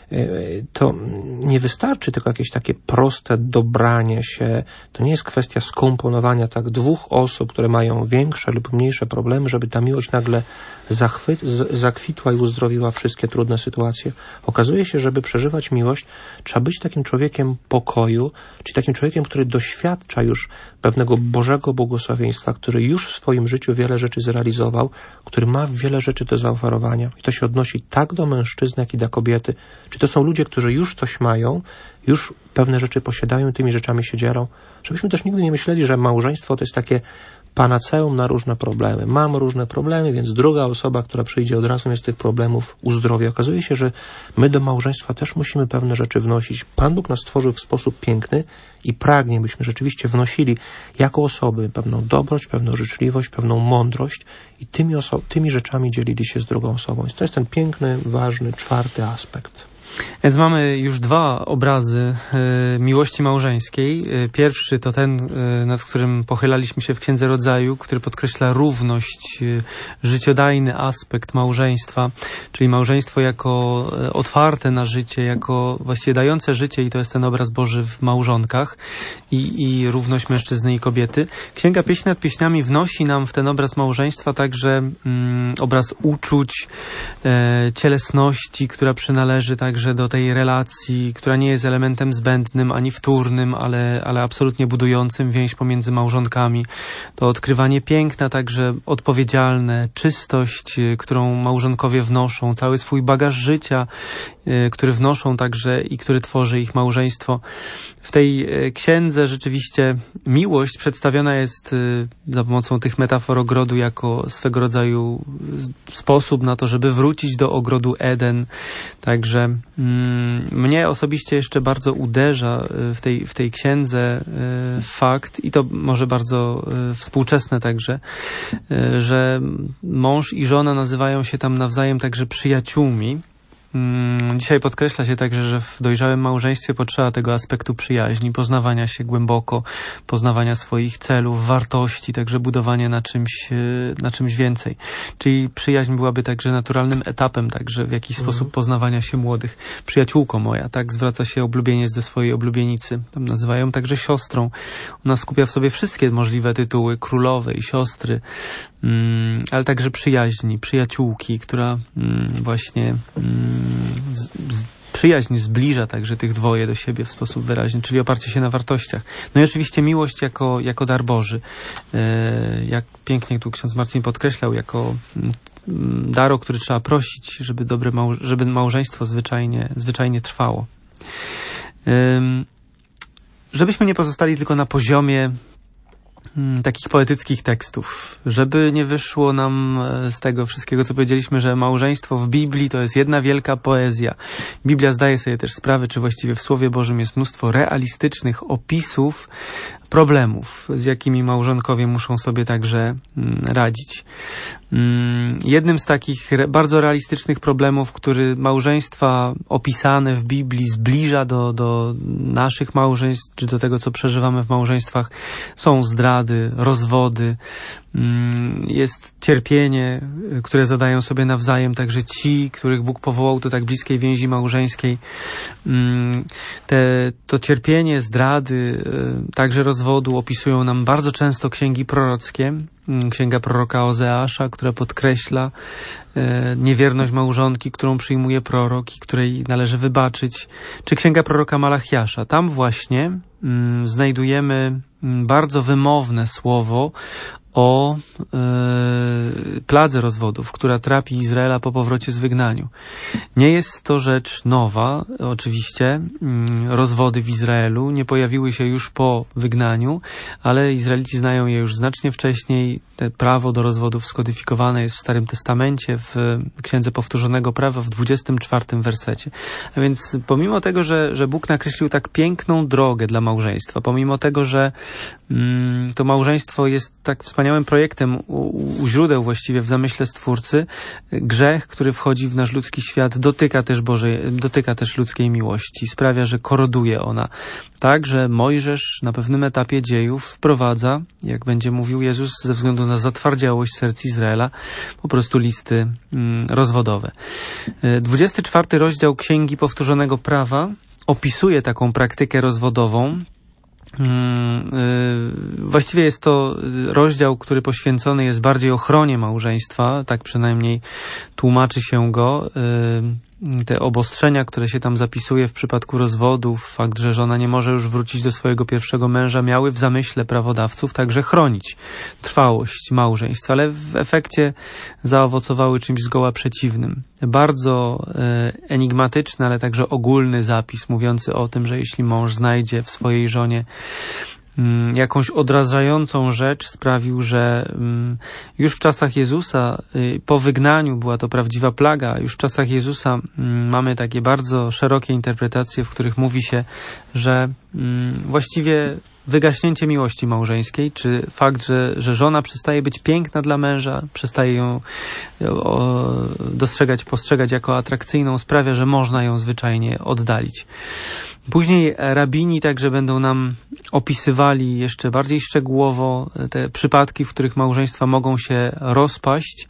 to nie wystarczy tylko jakieś takie proste dobranie się. To nie jest kwestia skomponowania tak dwóch osób, które mają większe lub mniejsze problemy, żeby ta miłość nagle zachwy- zakwitła i uzdrowiła wszystkie trudne sytuacje. Okazuje się, żeby przeżywać miłość, trzeba być takim człowiekiem pokoju, czyli takim człowiekiem, który doświadcza już pewnego Bożego błogosławieństwa, który już w swoim życiu wiele rzeczy zrealizował, który ma wiele rzeczy do zaoferowania. I to się odnosi tak do mężczyzny, jak i do kobiety. Czy to są ludzie, którzy już coś mają, już pewne rzeczy posiadają i tymi rzeczami się dzielą. Żebyśmy też nigdy nie myśleli, że małżeństwo to jest takie panaceum na różne problemy. Mam różne problemy, więc druga osoba, która przyjdzie od razu, mnie z tych problemów uzdrowi. Okazuje się, że my do małżeństwa też musimy pewne rzeczy wnosić. Pan Bóg nas stworzył w sposób piękny i pragnie, byśmy rzeczywiście wnosili jako osoby pewną dobroć, pewną życzliwość, pewną mądrość i tymi, oso- tymi rzeczami dzielili się z drugą osobą. Więc to jest ten piękny, ważny, czwarty aspekt. Więc mamy już dwa obrazy y, miłości małżeńskiej. Y, pierwszy to ten, y, nad którym pochylaliśmy się w Księdze Rodzaju, który podkreśla równość, y, życiodajny aspekt małżeństwa, czyli małżeństwo jako y, otwarte na życie, jako właściwie dające życie i to jest ten obraz Boży w małżonkach i, i równość mężczyzny i kobiety. Księga Pieśni nad Pieśniami wnosi nam w ten obraz małżeństwa także mm, obraz uczuć, y, cielesności, która przynależy także do tej relacji, która nie jest elementem zbędnym ani wtórnym, ale, ale absolutnie budującym więź pomiędzy małżonkami. To odkrywanie piękna, także odpowiedzialne, czystość, którą małżonkowie wnoszą, cały swój bagaż życia, który wnoszą także i który tworzy ich małżeństwo. W tej księdze rzeczywiście miłość przedstawiona jest za pomocą tych metafor ogrodu jako swego rodzaju sposób na to, żeby wrócić do ogrodu Eden. Także mm, mnie osobiście jeszcze bardzo uderza w tej, w tej księdze fakt, i to może bardzo współczesne także, że mąż i żona nazywają się tam nawzajem także przyjaciółmi. Dzisiaj podkreśla się także, że w dojrzałym małżeństwie potrzeba tego aspektu przyjaźni, poznawania się głęboko, poznawania swoich celów, wartości, także budowania na czymś, na czymś więcej. Czyli przyjaźń byłaby także naturalnym etapem, także w jakiś mhm. sposób poznawania się młodych. Przyjaciółko moja, tak zwraca się oblubieniec do swojej oblubienicy. Tam nazywają także siostrą. Ona skupia w sobie wszystkie możliwe tytuły królowej, siostry, ale także przyjaźni, przyjaciółki, która właśnie z, z, przyjaźń zbliża także tych dwoje do siebie w sposób wyraźny, czyli oparcie się na wartościach. No i oczywiście miłość jako, jako dar Boży. Jak pięknie tu ksiądz Marcin podkreślał, jako dar, o który trzeba prosić, żeby dobre małż- żeby małżeństwo zwyczajnie, zwyczajnie trwało. Żebyśmy nie pozostali tylko na poziomie takich poetyckich tekstów, żeby nie wyszło nam z tego wszystkiego, co powiedzieliśmy, że małżeństwo w Biblii to jest jedna wielka poezja. Biblia zdaje sobie też sprawę, czy właściwie w Słowie Bożym jest mnóstwo realistycznych opisów problemów, z jakimi małżonkowie muszą sobie także radzić. Jednym z takich bardzo realistycznych problemów, który małżeństwa opisane w Biblii zbliża do, do naszych małżeństw, czy do tego, co przeżywamy w małżeństwach, są zdrady, rozwody, jest cierpienie, które zadają sobie nawzajem także ci, których Bóg powołał do tak bliskiej więzi małżeńskiej. Te, to cierpienie, zdrady, także rozwodu opisują nam bardzo często księgi prorockie. Księga proroka Ozeasza, która podkreśla niewierność małżonki, którą przyjmuje prorok i której należy wybaczyć, czy księga proroka Malachiasza. Tam właśnie mm, znajdujemy bardzo wymowne słowo o e, pladze rozwodów, która trapi Izraela po powrocie z wygnaniu. Nie jest to rzecz nowa, oczywiście. Rozwody w Izraelu nie pojawiły się już po wygnaniu, ale Izraelici znają je już znacznie wcześniej. Te prawo do rozwodów skodyfikowane jest w Starym Testamencie, w Księdze Powtórzonego Prawa, w dwudziestym czwartym wersecie. A więc pomimo tego, że, że Bóg nakreślił tak piękną drogę dla małżeństwa, pomimo tego, że mm, to małżeństwo jest tak wspaniałym projektem u, u źródeł właściwie w zamyśle Stwórcy, grzech, który wchodzi w nasz ludzki świat, dotyka też Bożej, dotyka też ludzkiej miłości, sprawia, że koroduje ona. Tak, że Mojżesz na pewnym etapie dziejów wprowadza, jak będzie mówił Jezus, ze względu na zatwardziałość serc Izraela, po prostu listy mm, rozwodowe. dwudziesty czwarty rozdział Księgi Powtórzonego Prawa opisuje taką praktykę rozwodową. Właściwie jest to rozdział, który poświęcony jest bardziej ochronie małżeństwa, tak przynajmniej tłumaczy się go. Te obostrzenia, które się tam zapisuje w przypadku rozwodów, fakt, że żona nie może już wrócić do swojego pierwszego męża, miały w zamyśle prawodawców także chronić trwałość małżeństwa, ale w efekcie zaowocowały czymś zgoła przeciwnym. Bardzo enigmatyczny, ale także ogólny zapis mówiący o tym, że jeśli mąż znajdzie w swojej żonie jakąś odrażającą rzecz, sprawił, że już w czasach Jezusa, po wygnaniu była to prawdziwa plaga, już w czasach Jezusa mamy takie bardzo szerokie interpretacje, w których mówi się, że właściwie wygaśnięcie miłości małżeńskiej, czy fakt, że, że żona przestaje być piękna dla męża, przestaje ją o, dostrzegać, postrzegać jako atrakcyjną, sprawia, że można ją zwyczajnie oddalić. Później rabini także będą nam opisywali jeszcze bardziej szczegółowo te przypadki, w których małżeństwa mogą się rozpaść.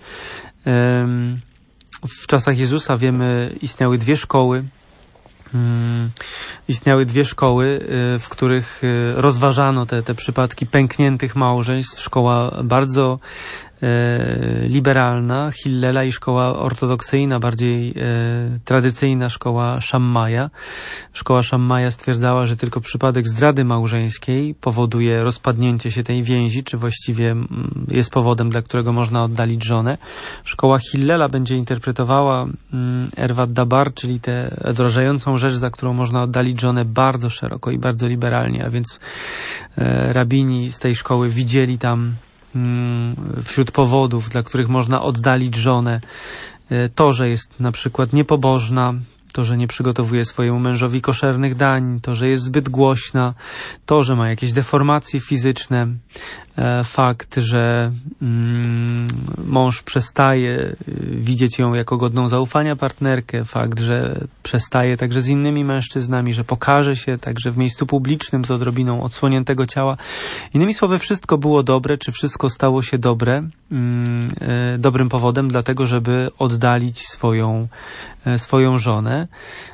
W czasach Jezusa, wiemy, istniały dwie szkoły. Istniały dwie szkoły, w których rozważano te, te przypadki pękniętych małżeństw. Szkoła bardzo e, liberalna, Hillela, i szkoła ortodoksyjna, bardziej e, tradycyjna, szkoła Szammaja. Szkoła Szammaja stwierdzała, że tylko przypadek zdrady małżeńskiej powoduje rozpadnięcie się tej więzi, czy właściwie jest powodem, dla którego można oddalić żonę. Szkoła Hillela będzie interpretowała mm, Erwat Dabar, czyli tę odrażającą rzecz, za którą można oddalić żonę, bardzo szeroko i bardzo liberalnie, a więc e, rabini z tej szkoły widzieli tam mm, wśród powodów, dla których można oddalić żonę, e, to, że jest na przykład niepobożna, to, że nie przygotowuje swojemu mężowi koszernych dań, to, że jest zbyt głośna, to, że ma jakieś deformacje fizyczne, e, fakt, że mm, mąż przestaje widzieć ją jako godną zaufania partnerkę, fakt, że przestaje także z innymi mężczyznami, że pokaże się także w miejscu publicznym z odrobiną odsłoniętego ciała. Innymi słowy, wszystko było dobre, czy wszystko stało się dobre, mm, e, dobrym powodem dlatego, żeby oddalić swoją, e, swoją żonę.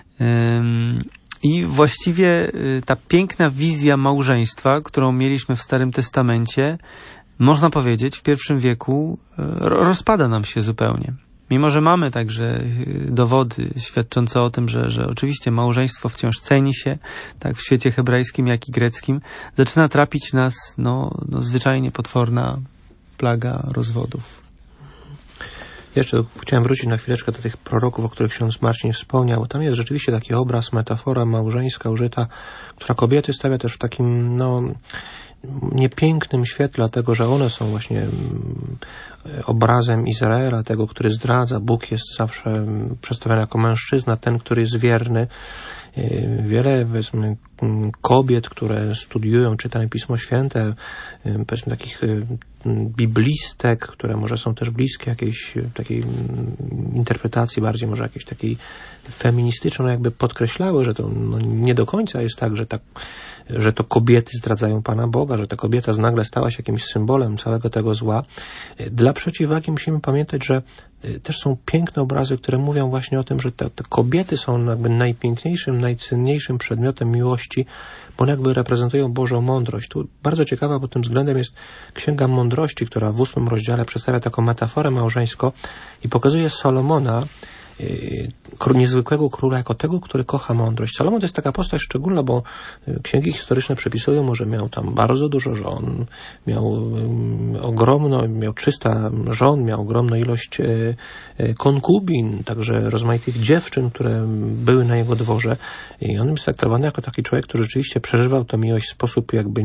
I właściwie ta piękna wizja małżeństwa, którą mieliśmy w Starym Testamencie, można powiedzieć, w pierwszym wieku rozpada nam się zupełnie. Mimo że mamy także dowody świadczące o tym, że, że oczywiście małżeństwo wciąż ceni się, tak w świecie hebrajskim, jak i greckim, zaczyna trapić nas no, no zwyczajnie potworna plaga rozwodów. Jeszcze chciałem wrócić na chwileczkę do tych proroków, o których ksiądz Marcin wspomniał. Tam jest rzeczywiście taki obraz, metafora małżeńska użyta, która kobiety stawia też w takim, no, niepięknym świetle, dlatego że one są właśnie obrazem Izraela, tego, który zdradza. Bóg jest zawsze przedstawiany jako mężczyzna, ten, który jest wierny. Wiele, powiedzmy, kobiet, które studiują, czytają Pismo Święte, powiedzmy takich biblistek, które może są też bliskie jakiejś takiej interpretacji, bardziej może jakiejś takiej feministycznej, no jakby podkreślały, że to no, nie do końca jest tak, że tak, że to kobiety zdradzają Pana Boga, że ta kobieta nagle stała się jakimś symbolem całego tego zła. Dla przeciwwagi musimy pamiętać, że też są piękne obrazy, które mówią właśnie o tym, że te, te kobiety są jakby najpiękniejszym, najcenniejszym przedmiotem miłości, bo one jakby reprezentują Bożą mądrość. Tu bardzo ciekawa pod tym względem jest Księga Mądrości, która w ósmym rozdziale przedstawia taką metaforę małżeńską i pokazuje Salomona, niezwykłego króla, jako tego, który kocha mądrość. Salomon to jest taka postać szczególna, bo księgi historyczne przypisują mu, że miał tam bardzo dużo żon, miał um, ogromno, miał trzysta żon, miał ogromną ilość e, konkubin, także rozmaitych dziewczyn, które były na jego dworze i on jest traktowany jako taki człowiek, który rzeczywiście przeżywał tę miłość w sposób jakby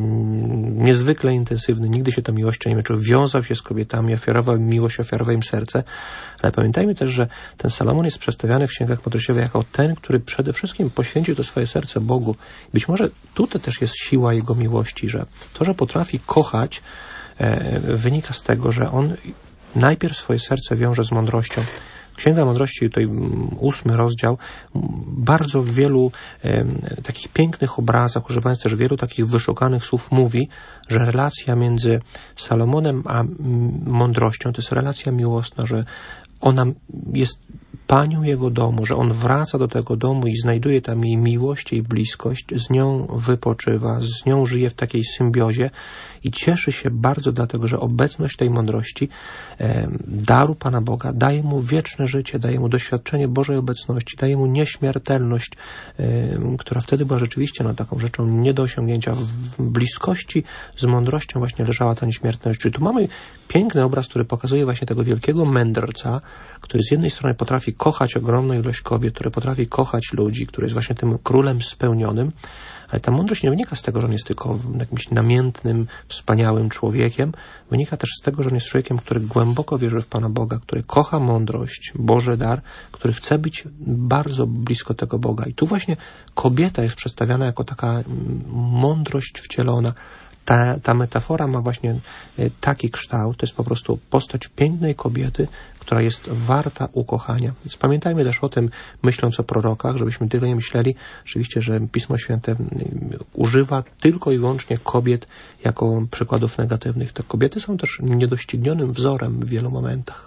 niezwykle intensywny. Nigdy się tą miłością nie męczył. Wiązał się z kobietami, ofiarował im miłość, ofiarował im serce. Ale pamiętajmy też, że ten Salomon jest przedstawiany w księgach mądrościowych jako ten, który przede wszystkim poświęcił to swoje serce Bogu. Być może tutaj też jest siła jego miłości, że to, że potrafi kochać, e, wynika z tego, że on najpierw swoje serce wiąże z mądrością. Księga Mądrości, tutaj ósmy rozdział, bardzo w wielu e, takich pięknych obrazach, używając też wielu takich wyszukanych słów, mówi, że relacja między Salomonem a mądrością to jest relacja miłosna, że ona jest panią jego domu, że on wraca do tego domu i znajduje tam jej miłość, jej bliskość, z nią wypoczywa, z nią żyje w takiej symbiozie i cieszy się bardzo dlatego, że obecność tej mądrości, e, daru Pana Boga, daje mu wieczne życie, daje mu doświadczenie Bożej obecności, daje mu nieśmiertelność, e, która wtedy była rzeczywiście no, taką rzeczą nie do osiągnięcia. W bliskości z mądrością właśnie leżała ta nieśmiertelność. Czyli tu mamy piękny obraz, który pokazuje właśnie tego wielkiego mędrca, który z jednej strony potrafi kochać ogromną ilość kobiet, który potrafi kochać ludzi, który jest właśnie tym królem spełnionym, ale ta mądrość nie wynika z tego, że on jest tylko jakimś namiętnym, wspaniałym człowiekiem. Wynika też z tego, że on jest człowiekiem, który głęboko wierzy w Pana Boga, który kocha mądrość, Boży dar, który chce być bardzo blisko tego Boga. I tu właśnie kobieta jest przedstawiana jako taka mądrość wcielona. Ta, ta metafora ma właśnie taki kształt. To jest po prostu postać pięknej kobiety, która jest warta ukochania. Więc pamiętajmy też o tym, myśląc o prorokach, żebyśmy tylko nie myśleli rzeczywiście, że Pismo Święte używa tylko i wyłącznie kobiet jako przykładów negatywnych. Te kobiety są też niedoścignionym wzorem w wielu momentach.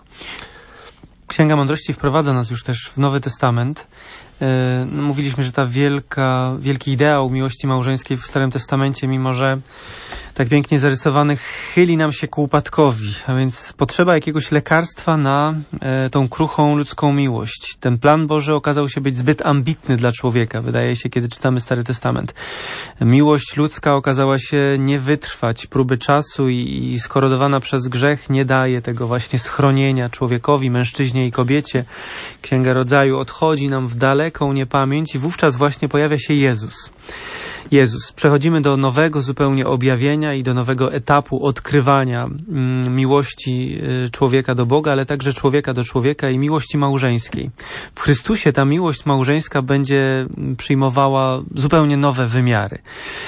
Księga Mądrości wprowadza nas już też w Nowy Testament. No, mówiliśmy, że ta wielka, wielki ideał miłości małżeńskiej w Starym Testamencie, mimo że tak pięknie zarysowany, chyli nam się ku upadkowi, a więc potrzeba jakiegoś lekarstwa na e, tą kruchą ludzką miłość. Ten plan Boży okazał się być zbyt ambitny dla człowieka, wydaje się, kiedy czytamy Stary Testament. Miłość ludzka okazała się nie wytrwać próby czasu i, i skorodowana przez grzech nie daje tego właśnie schronienia człowiekowi, mężczyźnie i kobiecie. Księga Rodzaju odchodzi nam w daleką niepamięć i wówczas właśnie pojawia się Jezus. Jezus. Przechodzimy do nowego zupełnie objawienia i do nowego etapu odkrywania mm, miłości y, człowieka do Boga, ale także człowieka do człowieka i miłości małżeńskiej. W Chrystusie ta miłość małżeńska będzie przyjmowała zupełnie nowe wymiary.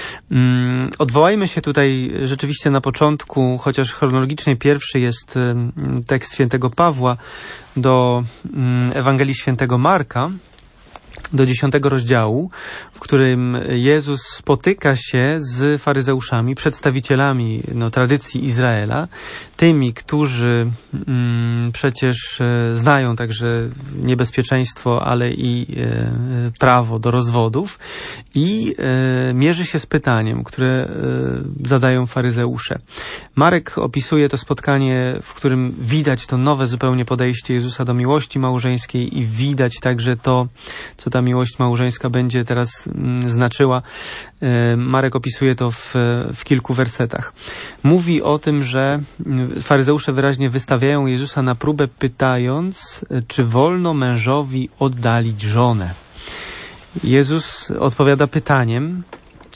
Mm, odwołajmy się tutaj rzeczywiście na początku, chociaż chronologicznie pierwszy jest y, tekst świętego Pawła do y, Ewangelii świętego Marka, do dziesiątego rozdziału, w którym Jezus spotyka się z faryzeuszami, przedstawicielami no, tradycji Izraela, tymi, którzy mm, przecież e, znają także niebezpieczeństwo, ale i e, prawo do rozwodów i e, mierzy się z pytaniem, które e, zadają faryzeusze. Marek opisuje to spotkanie, w którym widać to nowe zupełnie podejście Jezusa do miłości małżeńskiej i widać także to, co ta miłość małżeńska będzie teraz mm, znaczyła. E, Marek opisuje to w, w kilku wersetach. Mówi o tym, że faryzeusze wyraźnie wystawiają Jezusa na próbę, pytając, czy wolno mężowi oddalić żonę. Jezus odpowiada pytaniem,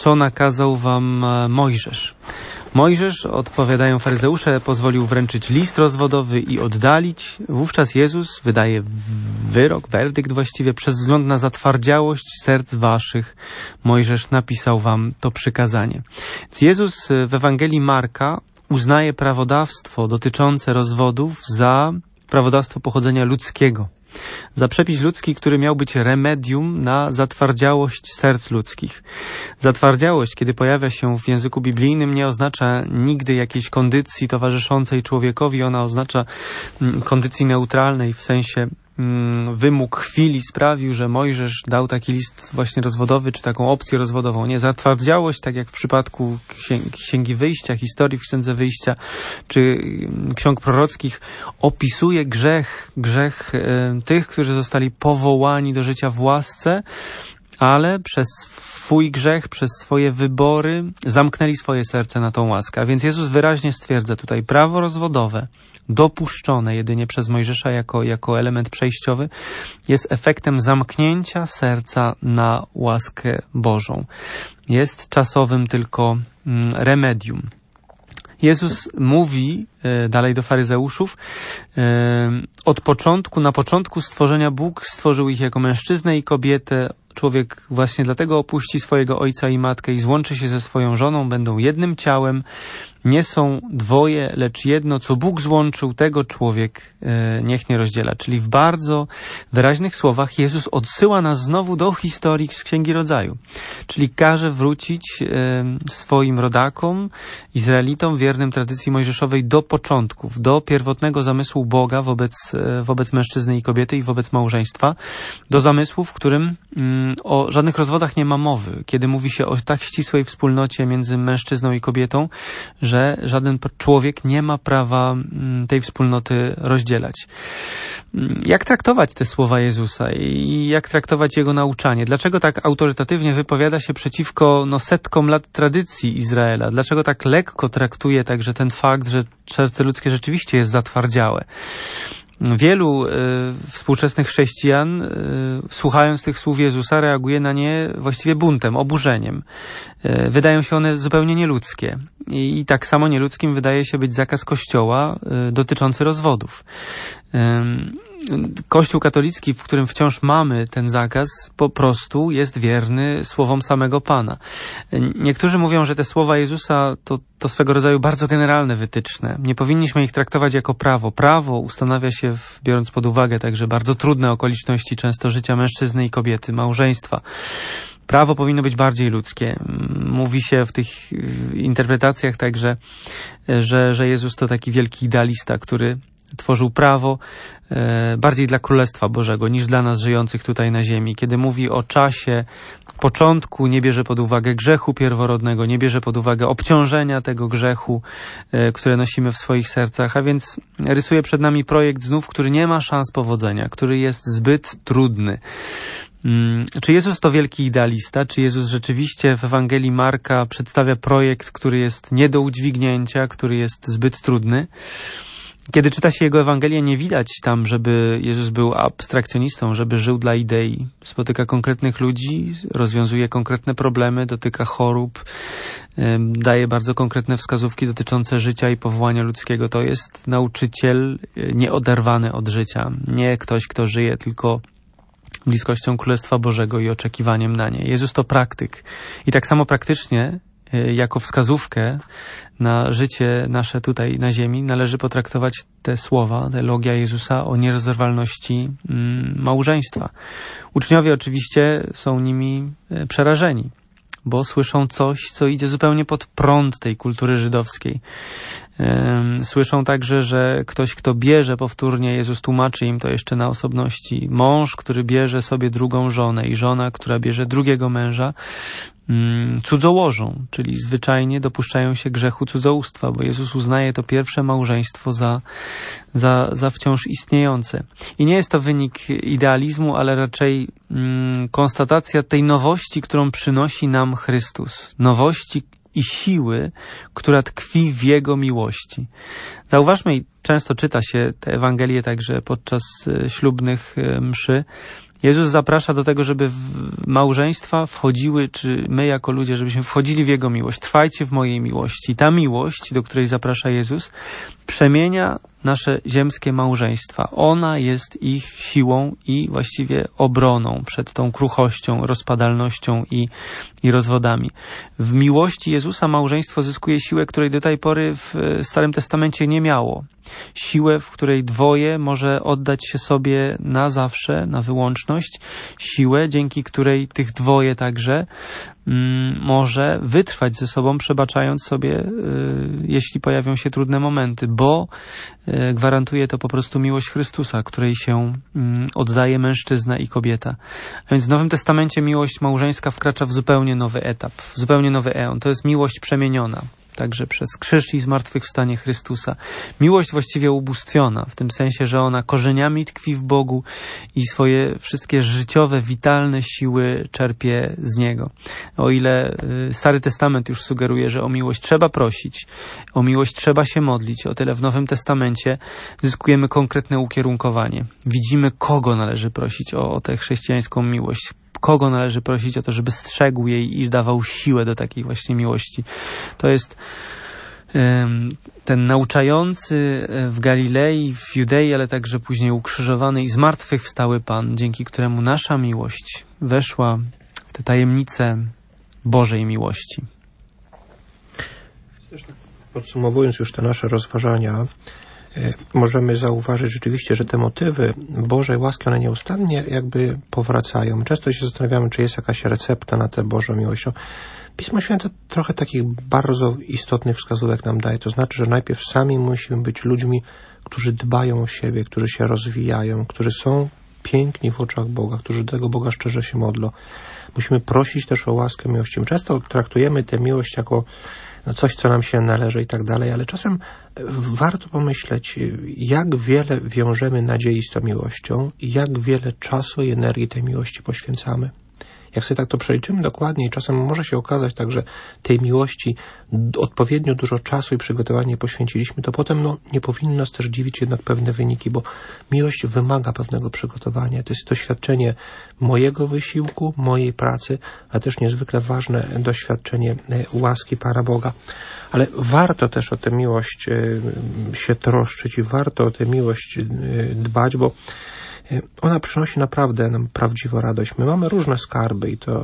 co nakazał wam Mojżesz. Mojżesz, odpowiadają faryzeusze, pozwolił wręczyć list rozwodowy i oddalić. Wówczas Jezus wydaje wyrok, werdykt właściwie: przez wzgląd na zatwardziałość serc waszych Mojżesz napisał wam to przykazanie. Więc Jezus w Ewangelii Marka uznaje prawodawstwo dotyczące rozwodów za prawodawstwo pochodzenia ludzkiego. Za przepis ludzki, który miał być remedium na zatwardziałość serc ludzkich. Zatwardziałość, kiedy pojawia się w języku biblijnym, nie oznacza nigdy jakiejś kondycji towarzyszącej człowiekowi. Ona oznacza kondycji neutralnej, w sensie wymóg chwili sprawił, że Mojżesz dał taki list właśnie rozwodowy, czy taką opcję rozwodową. Nie, zatwardziałość, tak jak w przypadku Księgi Wyjścia, historii w Księdze Wyjścia, czy ksiąg prorockich, opisuje grzech, grzech e, tych, którzy zostali powołani do życia w łasce, ale przez swój grzech, przez swoje wybory zamknęli swoje serce na tą łaskę. A więc Jezus wyraźnie stwierdza tutaj: prawo rozwodowe, dopuszczone jedynie przez Mojżesza jako, jako element przejściowy, jest efektem zamknięcia serca na łaskę Bożą. Jest czasowym tylko mm, remedium. Jezus mówi e, dalej do faryzeuszów: e, od początku, na początku stworzenia Bóg stworzył ich jako mężczyznę i kobietę. Człowiek właśnie dlatego opuści swojego ojca i matkę i złączy się ze swoją żoną, będą jednym ciałem. Nie są dwoje, lecz jedno, co Bóg złączył, tego człowiek e, niech nie rozdziela. Czyli w bardzo wyraźnych słowach Jezus odsyła nas znowu do historii z Księgi Rodzaju. Czyli każe wrócić e, swoim rodakom, Izraelitom, wiernym tradycji mojżeszowej, do początków, do pierwotnego zamysłu Boga wobec, e, wobec mężczyzny i kobiety i wobec małżeństwa, do zamysłu, w którym mm, o żadnych rozwodach nie ma mowy, kiedy mówi się o tak ścisłej wspólnocie między mężczyzną i kobietą, że żaden człowiek nie ma prawa tej wspólnoty rozdzielać. Jak traktować te słowa Jezusa i jak traktować Jego nauczanie? Dlaczego tak autorytatywnie wypowiada się przeciwko no, setkom lat tradycji Izraela? Dlaczego tak lekko traktuje także ten fakt, że serce ludzkie rzeczywiście jest zatwardziałe? Wielu y, współczesnych chrześcijan, y, słuchając tych słów Jezusa, reaguje na nie właściwie buntem, oburzeniem. Y, wydają się one zupełnie nieludzkie. I, i tak samo nieludzkim wydaje się być zakaz Kościoła y, dotyczący rozwodów. Y, Kościół katolicki, w którym wciąż mamy ten zakaz, po prostu jest wierny słowom samego Pana. Niektórzy mówią, że te słowa Jezusa to, to swego rodzaju bardzo generalne wytyczne. Nie powinniśmy ich traktować jako prawo. Prawo ustanawia się, w, biorąc pod uwagę także bardzo trudne okoliczności często życia mężczyzny i kobiety, małżeństwa. Prawo powinno być bardziej ludzkie. Mówi się w tych interpretacjach także, że, że Jezus to taki wielki idealista, który tworzył prawo e, bardziej dla Królestwa Bożego niż dla nas żyjących tutaj na ziemi. Kiedy mówi o czasie początku, nie bierze pod uwagę grzechu pierworodnego, nie bierze pod uwagę obciążenia tego grzechu, e, które nosimy w swoich sercach, a więc rysuje przed nami projekt znów, który nie ma szans powodzenia, który jest zbyt trudny. Hmm, czy Jezus to wielki idealista? Czy Jezus rzeczywiście w Ewangelii Marka przedstawia projekt, który jest nie do udźwignięcia, który jest zbyt trudny? Kiedy czyta się Jego Ewangelię, nie widać tam, żeby Jezus był abstrakcjonistą, żeby żył dla idei. Spotyka konkretnych ludzi, rozwiązuje konkretne problemy, dotyka chorób, daje bardzo konkretne wskazówki dotyczące życia i powołania ludzkiego. To jest nauczyciel nieoderwany od życia. Nie ktoś, kto żyje tylko bliskością Królestwa Bożego i oczekiwaniem na nie. Jezus to praktyk. I tak samo praktycznie, jako wskazówkę na życie nasze tutaj na ziemi, należy potraktować te słowa, te logia Jezusa o nierozerwalności mm, małżeństwa. Uczniowie oczywiście są nimi przerażeni, bo słyszą coś, co idzie zupełnie pod prąd tej kultury żydowskiej. Słyszą także, że ktoś, kto bierze powtórnie, Jezus tłumaczy im to jeszcze na osobności, mąż, który bierze sobie drugą żonę i żona, która bierze drugiego męża, cudzołożą, czyli zwyczajnie dopuszczają się grzechu cudzołóstwa, bo Jezus uznaje to pierwsze małżeństwo za, za, za wciąż istniejące. I nie jest to wynik idealizmu, ale raczej mm, konstatacja tej nowości, którą przynosi nam Chrystus. Nowości i siły, która tkwi w Jego miłości. Zauważmy, i często czyta się te Ewangelie także podczas ślubnych mszy, Jezus zaprasza do tego, żeby w małżeństwa wchodziły, czy my jako ludzie, żebyśmy wchodzili w Jego miłość. Trwajcie w mojej miłości. Ta miłość, do której zaprasza Jezus, przemienia nasze ziemskie małżeństwa. Ona jest ich siłą i właściwie obroną przed tą kruchością, rozpadalnością i, i rozwodami. W miłości Jezusa małżeństwo zyskuje siłę, której do tej pory w Starym Testamencie nie miało. Siłę, w której dwoje może oddać się sobie na zawsze, na wyłączność. Siłę, dzięki której tych dwoje także mm, może wytrwać ze sobą, przebaczając sobie, y, jeśli pojawią się trudne momenty, bo y, gwarantuje to po prostu miłość Chrystusa, której się y, oddaje mężczyzna i kobieta. A więc w Nowym Testamencie miłość małżeńska wkracza w zupełnie nowy etap, w zupełnie nowy eon. To jest miłość przemieniona. Także przez krzyż i zmartwychwstanie Chrystusa. Miłość właściwie ubóstwiona, w tym sensie, że ona korzeniami tkwi w Bogu i swoje wszystkie życiowe, witalne siły czerpie z Niego. O ile Stary Testament już sugeruje, że o miłość trzeba prosić, o miłość trzeba się modlić, o tyle w Nowym Testamencie zyskujemy konkretne ukierunkowanie. Widzimy, kogo należy prosić o, o tę chrześcijańską miłość. Kogo należy prosić o to, żeby strzegł jej i dawał siłę do takiej właśnie miłości. To jest um, ten nauczający w Galilei, w Judei, ale także później ukrzyżowany i zmartwychwstały Pan, dzięki któremu nasza miłość weszła w te tajemnice Bożej miłości. Podsumowując już te nasze rozważania, możemy zauważyć rzeczywiście, że te motywy Bożej łaski, one nieustannie jakby powracają. Często się zastanawiamy, czy jest jakaś recepta na tę Bożą miłość. Pismo Święte trochę takich bardzo istotnych wskazówek nam daje. To znaczy, że najpierw sami musimy być ludźmi, którzy dbają o siebie, którzy się rozwijają, którzy są piękni w oczach Boga, którzy do tego Boga szczerze się modlą. Musimy prosić też o łaskę miłości. My często traktujemy tę miłość jako no coś, co nam się należy i tak dalej, ale czasem warto pomyśleć, jak wiele wiążemy nadziei z tą miłością i jak wiele czasu i energii tej miłości poświęcamy. Jak sobie tak to przeliczymy dokładnie, czasem może się okazać tak, że tej miłości odpowiednio dużo czasu i przygotowania poświęciliśmy, to potem no, nie powinno nas też dziwić jednak pewne wyniki, bo miłość wymaga pewnego przygotowania. To jest doświadczenie mojego wysiłku, mojej pracy, a też niezwykle ważne doświadczenie łaski Pana Boga. Ale warto też o tę miłość się troszczyć i warto o tę miłość dbać, bo ona przynosi naprawdę nam prawdziwą radość. My mamy różne skarby i to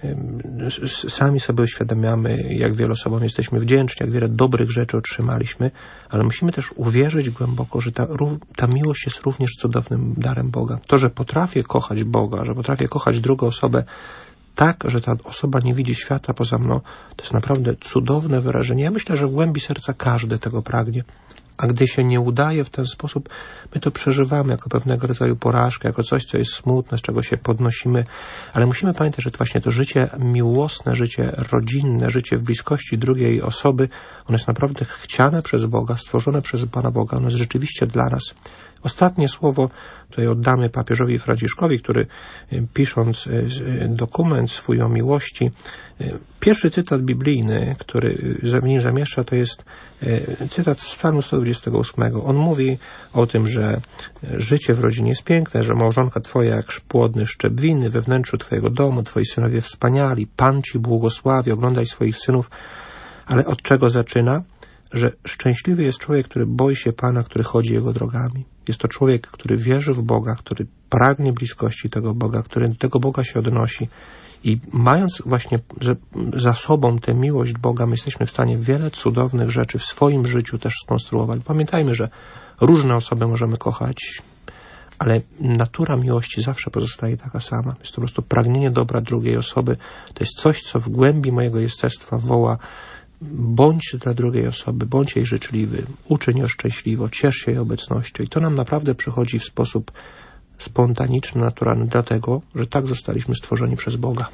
sami sobie uświadamiamy, jak wielu osobom jesteśmy wdzięczni, jak wiele dobrych rzeczy otrzymaliśmy, ale musimy też uwierzyć głęboko, że ta, ta miłość jest również cudownym darem Boga. To, że potrafię kochać Boga, że potrafię kochać drugą osobę tak, że ta osoba nie widzi świata poza mną, to jest naprawdę cudowne wyrażenie. Ja myślę, że w głębi serca każdy tego pragnie. A gdy się nie udaje w ten sposób, my to przeżywamy jako pewnego rodzaju porażkę, jako coś, co jest smutne, z czego się podnosimy. Ale musimy pamiętać, że to właśnie to życie miłosne, życie rodzinne, życie w bliskości drugiej osoby, ono jest naprawdę chciane przez Boga, stworzone przez Pana Boga. Ono jest rzeczywiście dla nas. Ostatnie słowo tutaj oddamy papieżowi Franciszkowi, który pisząc dokument swój o miłości, pierwszy cytat biblijny, który w nim zamieszcza, to jest cytat z Psalmu sto dwudziestego ósmego. On mówi o tym, że życie w rodzinie jest piękne, że małżonka twoja jak płodny szczep winy we wnętrzu twojego domu, twoi synowie wspaniali, Pan ci błogosławi, oglądaj swoich synów. Ale od czego zaczyna? Że szczęśliwy jest człowiek, który boi się Pana, który chodzi Jego drogami. Jest to człowiek, który wierzy w Boga, który pragnie bliskości tego Boga, który do tego Boga się odnosi. I mając właśnie za sobą tę miłość Boga, my jesteśmy w stanie wiele cudownych rzeczy w swoim życiu też skonstruować. Pamiętajmy, że różne osoby możemy kochać, ale natura miłości zawsze pozostaje taka sama. Jest to po prostu pragnienie dobra drugiej osoby. To jest coś, co w głębi mojego jestestwa woła: bądź dla drugiej osoby, bądź jej życzliwy, uczyń ją szczęśliwą, ciesz się jej obecnością. I to nam naprawdę przychodzi w sposób spontaniczny, naturalny, dlatego, że tak zostaliśmy stworzeni przez Boga.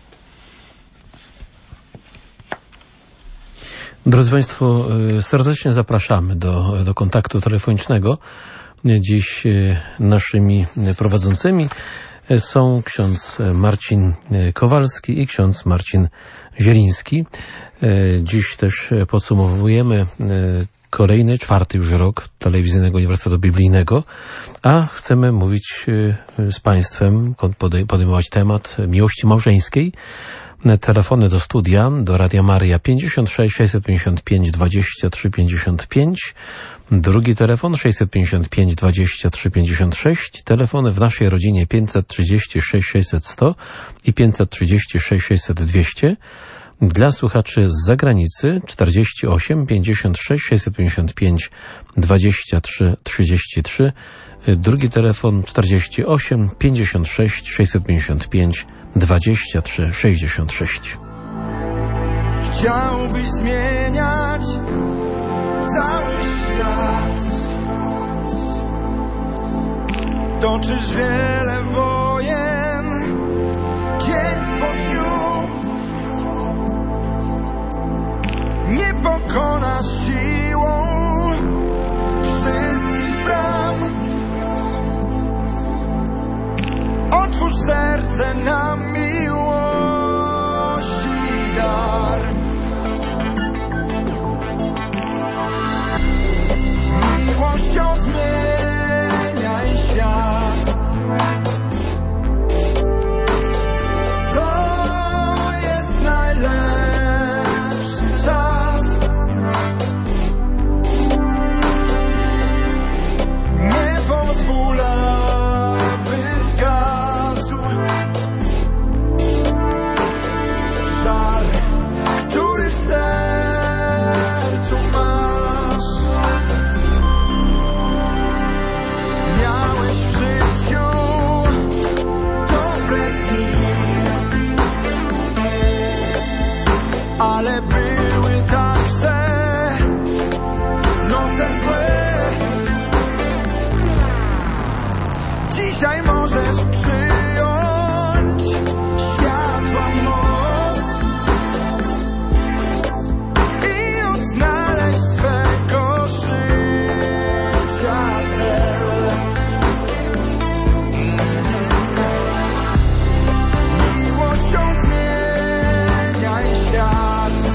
Drodzy Państwo, serdecznie zapraszamy do, do kontaktu telefonicznego. Dziś naszymi prowadzącymi są ksiądz Marcin Kowalski i ksiądz Marcin Zieliński. Dziś też podsumowujemy kolejny, czwarty już rok Telewizyjnego Uniwersytetu Biblijnego, a chcemy mówić z Państwem, podejmować temat miłości małżeńskiej. Telefony do studia, do Radia Maria pięćdziesiąt sześć sześćset pięćdziesiąt pięć dwadzieścia trzy pięćdziesiąt pięć, drugi telefon sześćset pięćdziesiąt pięć dwadzieścia trzy pięćdziesiąt sześć, telefony w naszej rodzinie pięćset trzydzieści sześć sześćset sto i pięćset trzydzieści sześć sześćset dwieście. Dla słuchaczy z zagranicy czterdzieści osiem pięćdziesiąt sześć sześćset pięćdziesiąt pięć dwadzieścia trzy trzydzieści trzy, drugi telefon czterdzieści osiem pięćdziesiąt sześć sześćset pięćdziesiąt pięć dwadzieścia trzy sześćdziesiąt sześć. Chciałbyś zmieniać cały świat, toczysz wiele wojen dzień po dniu, nie pokonasz siłą wszystkich bram. Otwórz serce na miłości dar. Miłością zmieniaj świat. To jest najlepszy czas. Nie pozwólę, by zgasł żar, który w sercu masz. Miałeś w życiu dobre dni, ale były także noce złe. Dzisiaj możesz przyjąć światła moc i odnaleźć swego życia cel. Miłością zmieniaj świat.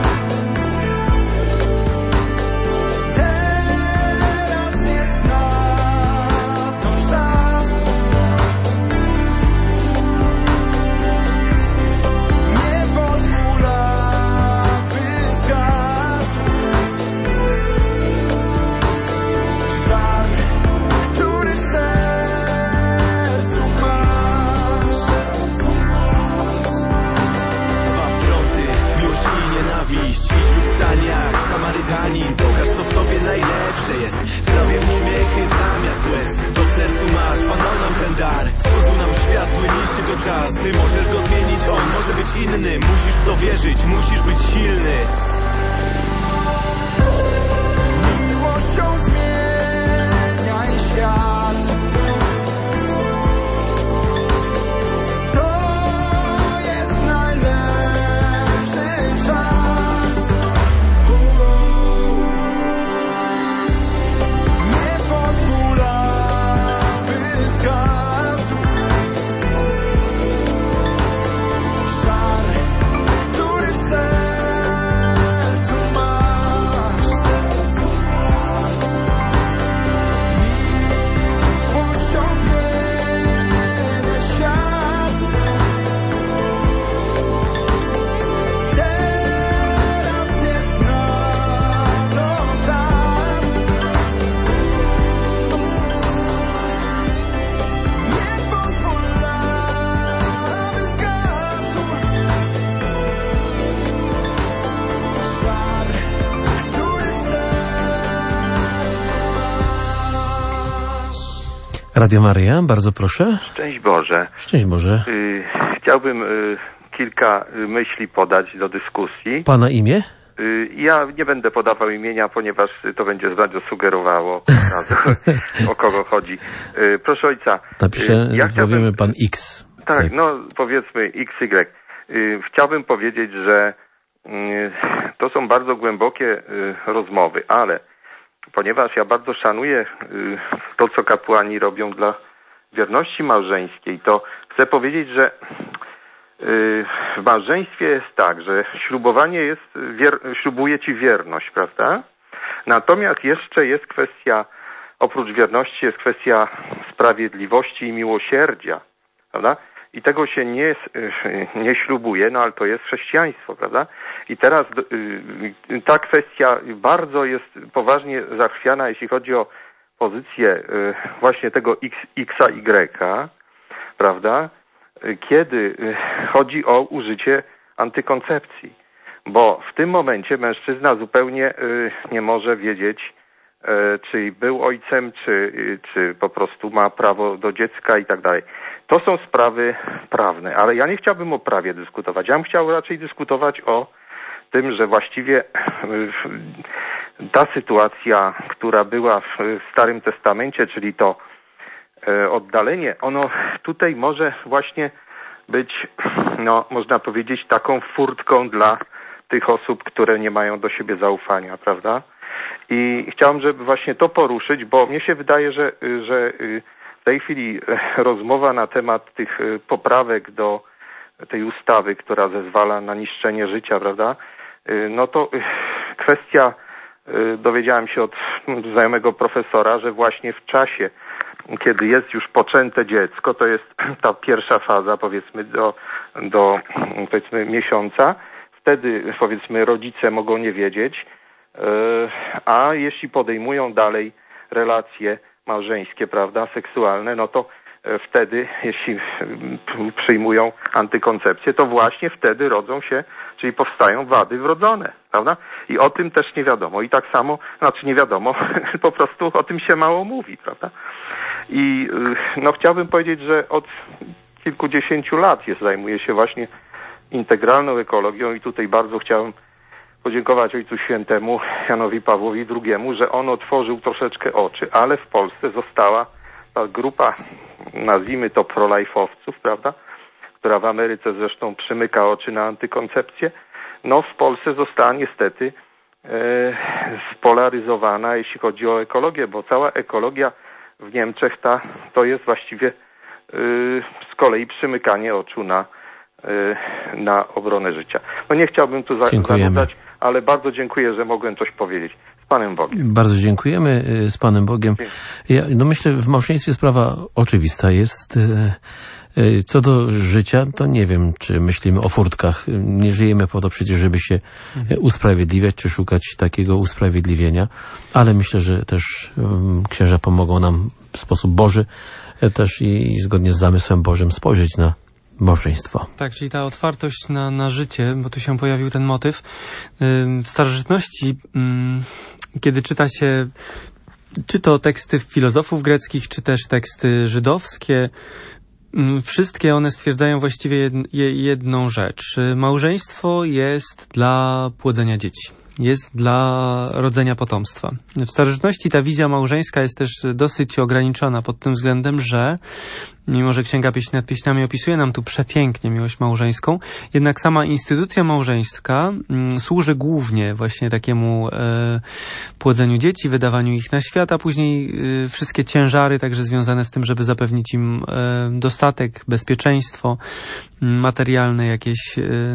Teraz jest na to czas. Nie pozwólę, by zgasł żar, który w sercu masz. Dwa fronty, miłość i nienawiść. Idź w staniach, Samarytanin. Pokaż, co w tobie najlepsze jest. Sprawię uśmiechy zamiast łez. To w sercu masz, Pan dał nam ten dar. Stworzył nam świat, zły niszczy go czas. Ty możesz go zmienić, on może być inny. Musisz w to wierzyć, musisz być silny. Miłością zmieniaj świat. To jest najlepszy czas. Nie pozwólę, by zgasł żar, który w sercu masz. Miłością zmieniaj świat. Teraz jest na to czas. Nie pozwólę, by zgasł żar, który w sercu masz. Radio Maria, bardzo proszę. Szczęść Boże. Szczęść Boże. Y, chciałbym y, kilka y, myśli podać do dyskusji. Pana imię? Y, ja nie będę podawał imienia, ponieważ y, to będzie bardzo sugerowało, o kogo chodzi. Y, proszę ojca. Napiszę, y, ja powiemy chciałbym, pan X. tak, no powiedzmy X Y. Y, chciałbym powiedzieć, że y, to są bardzo głębokie y, rozmowy, ale ponieważ ja bardzo szanuję y, to, co kapłani robią dla wierności małżeńskiej, to chcę powiedzieć, że w małżeństwie jest tak, że ślubowanie jest, wier- ślubuje ci wierność, prawda? Natomiast jeszcze jest kwestia, oprócz wierności jest kwestia sprawiedliwości i miłosierdzia, prawda? I tego się nie, nie ślubuje, no ale to jest chrześcijaństwo, prawda? I teraz ta kwestia bardzo jest poważnie zachwiana, jeśli chodzi o pozycję właśnie tego X, X, Y, prawda? Kiedy chodzi o użycie antykoncepcji. Bo w tym momencie mężczyzna zupełnie nie może wiedzieć, czy był ojcem, czy, czy po prostu ma prawo do dziecka i tak dalej. To są sprawy prawne, ale ja nie chciałbym o prawie dyskutować. Ja bym chciał raczej dyskutować o tym, że właściwie ta sytuacja, która była w Starym Testamencie, czyli to oddalenie, ono tutaj może właśnie być, no można powiedzieć, taką furtką dla tych osób, które nie mają do siebie zaufania, prawda? I chciałem, żeby właśnie to poruszyć, bo mnie się wydaje, że, że w tej chwili rozmowa na temat tych poprawek do tej ustawy, która zezwala na niszczenie życia, prawda? No to kwestia, dowiedziałem się od znajomego profesora, że właśnie w czasie, kiedy jest już poczęte dziecko, to jest ta pierwsza faza, powiedzmy, do, do powiedzmy miesiąca, wtedy powiedzmy rodzice mogą nie wiedzieć, a jeśli podejmują dalej relacje małżeńskie, prawda, seksualne, no to wtedy, jeśli przyjmują antykoncepcję, to właśnie wtedy rodzą się, czyli powstają wady wrodzone, prawda? I o tym też nie wiadomo. I tak samo, znaczy nie wiadomo, po prostu o tym się mało mówi, prawda? I no chciałbym powiedzieć, że od kilkudziesięciu lat jest, zajmuję się właśnie integralną ekologią i tutaj bardzo chciałem podziękować Ojcu Świętemu Janowi Pawłowi drugiemu, że on otworzył troszeczkę oczy, ale w Polsce została ta grupa, nazwijmy to prolife'owców, prawda, która w Ameryce zresztą przymyka oczy na antykoncepcję, no w Polsce została niestety e, spolaryzowana, jeśli chodzi o ekologię, bo cała ekologia w Niemczech ta, to jest właściwie e, z kolei przymykanie oczu na na obronę życia. No nie chciałbym tu zanudzać, ale bardzo dziękuję, że mogłem coś powiedzieć. Z Panem Bogiem. Bardzo dziękujemy. Z Panem Bogiem. Ja, no myślę, w małżeństwie sprawa oczywista jest. Co do życia, to nie wiem, czy myślimy o furtkach. Nie żyjemy po to przecież, żeby się usprawiedliwiać, czy szukać takiego usprawiedliwienia, ale myślę, że też księża pomogą nam w sposób Boży też i, i zgodnie z zamysłem Bożym spojrzeć na małżeństwo. Tak, czyli ta otwartość na, na życie, bo tu się pojawił ten motyw. W starożytności, kiedy czyta się czy to teksty filozofów greckich, czy też teksty żydowskie, wszystkie one stwierdzają właściwie jedną rzecz. Małżeństwo jest dla płodzenia dzieci. Jest dla rodzenia potomstwa. W starożytności ta wizja małżeńska jest też dosyć ograniczona pod tym względem, że mimo że Księga Pieśni nad Pieśniami opisuje nam tu przepięknie miłość małżeńską, jednak sama instytucja małżeńska mm, służy głównie właśnie takiemu e, płodzeniu dzieci, wydawaniu ich na świat, a później e, wszystkie ciężary także związane z tym, żeby zapewnić im e, dostatek, bezpieczeństwo, materialne jakieś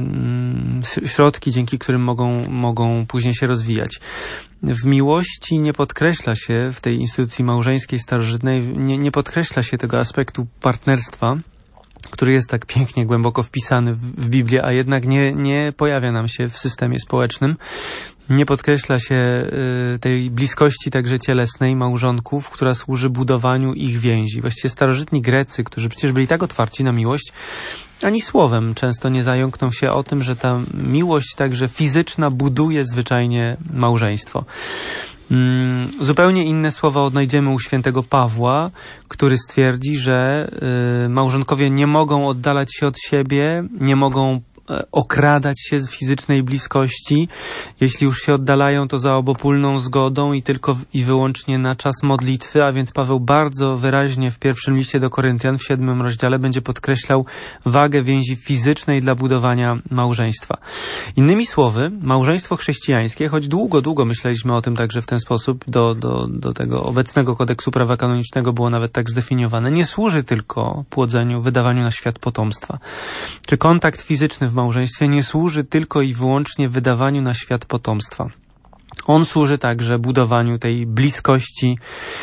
e, środki, dzięki którym mogą, mogą później się rozwijać. W miłości nie podkreśla się, w tej instytucji małżeńskiej starożytnej, nie, nie podkreśla się tego aspektu partnerstwa, który jest tak pięknie, głęboko wpisany w, w Biblię, a jednak nie, nie pojawia nam się w systemie społecznym. Nie podkreśla się y, tej bliskości także cielesnej małżonków, która służy budowaniu ich więzi. Właściwie starożytni Grecy, którzy przecież byli tak otwarci na miłość, ani słowem często nie zająkną się o tym, że ta miłość także fizyczna buduje zwyczajnie małżeństwo. Mm, zupełnie inne słowa odnajdziemy u świętego Pawła, który stwierdzi, że y, małżonkowie nie mogą oddalać się od siebie, nie mogą okradać się z fizycznej bliskości. Jeśli już się oddalają, to za obopólną zgodą i tylko w, i wyłącznie na czas modlitwy, a więc Paweł bardzo wyraźnie w pierwszym liście do Koryntian w siódmym rozdziale będzie podkreślał wagę więzi fizycznej dla budowania małżeństwa. Innymi słowy, małżeństwo chrześcijańskie, choć długo, długo myśleliśmy o tym także w ten sposób, do, do, do tego obecnego kodeksu prawa kanonicznego było nawet tak zdefiniowane, nie służy tylko płodzeniu, wydawaniu na świat potomstwa. Czy kontakt fizyczny w małżeństwie nie służy tylko i wyłącznie wydawaniu na świat potomstwa. On służy także budowaniu tej bliskości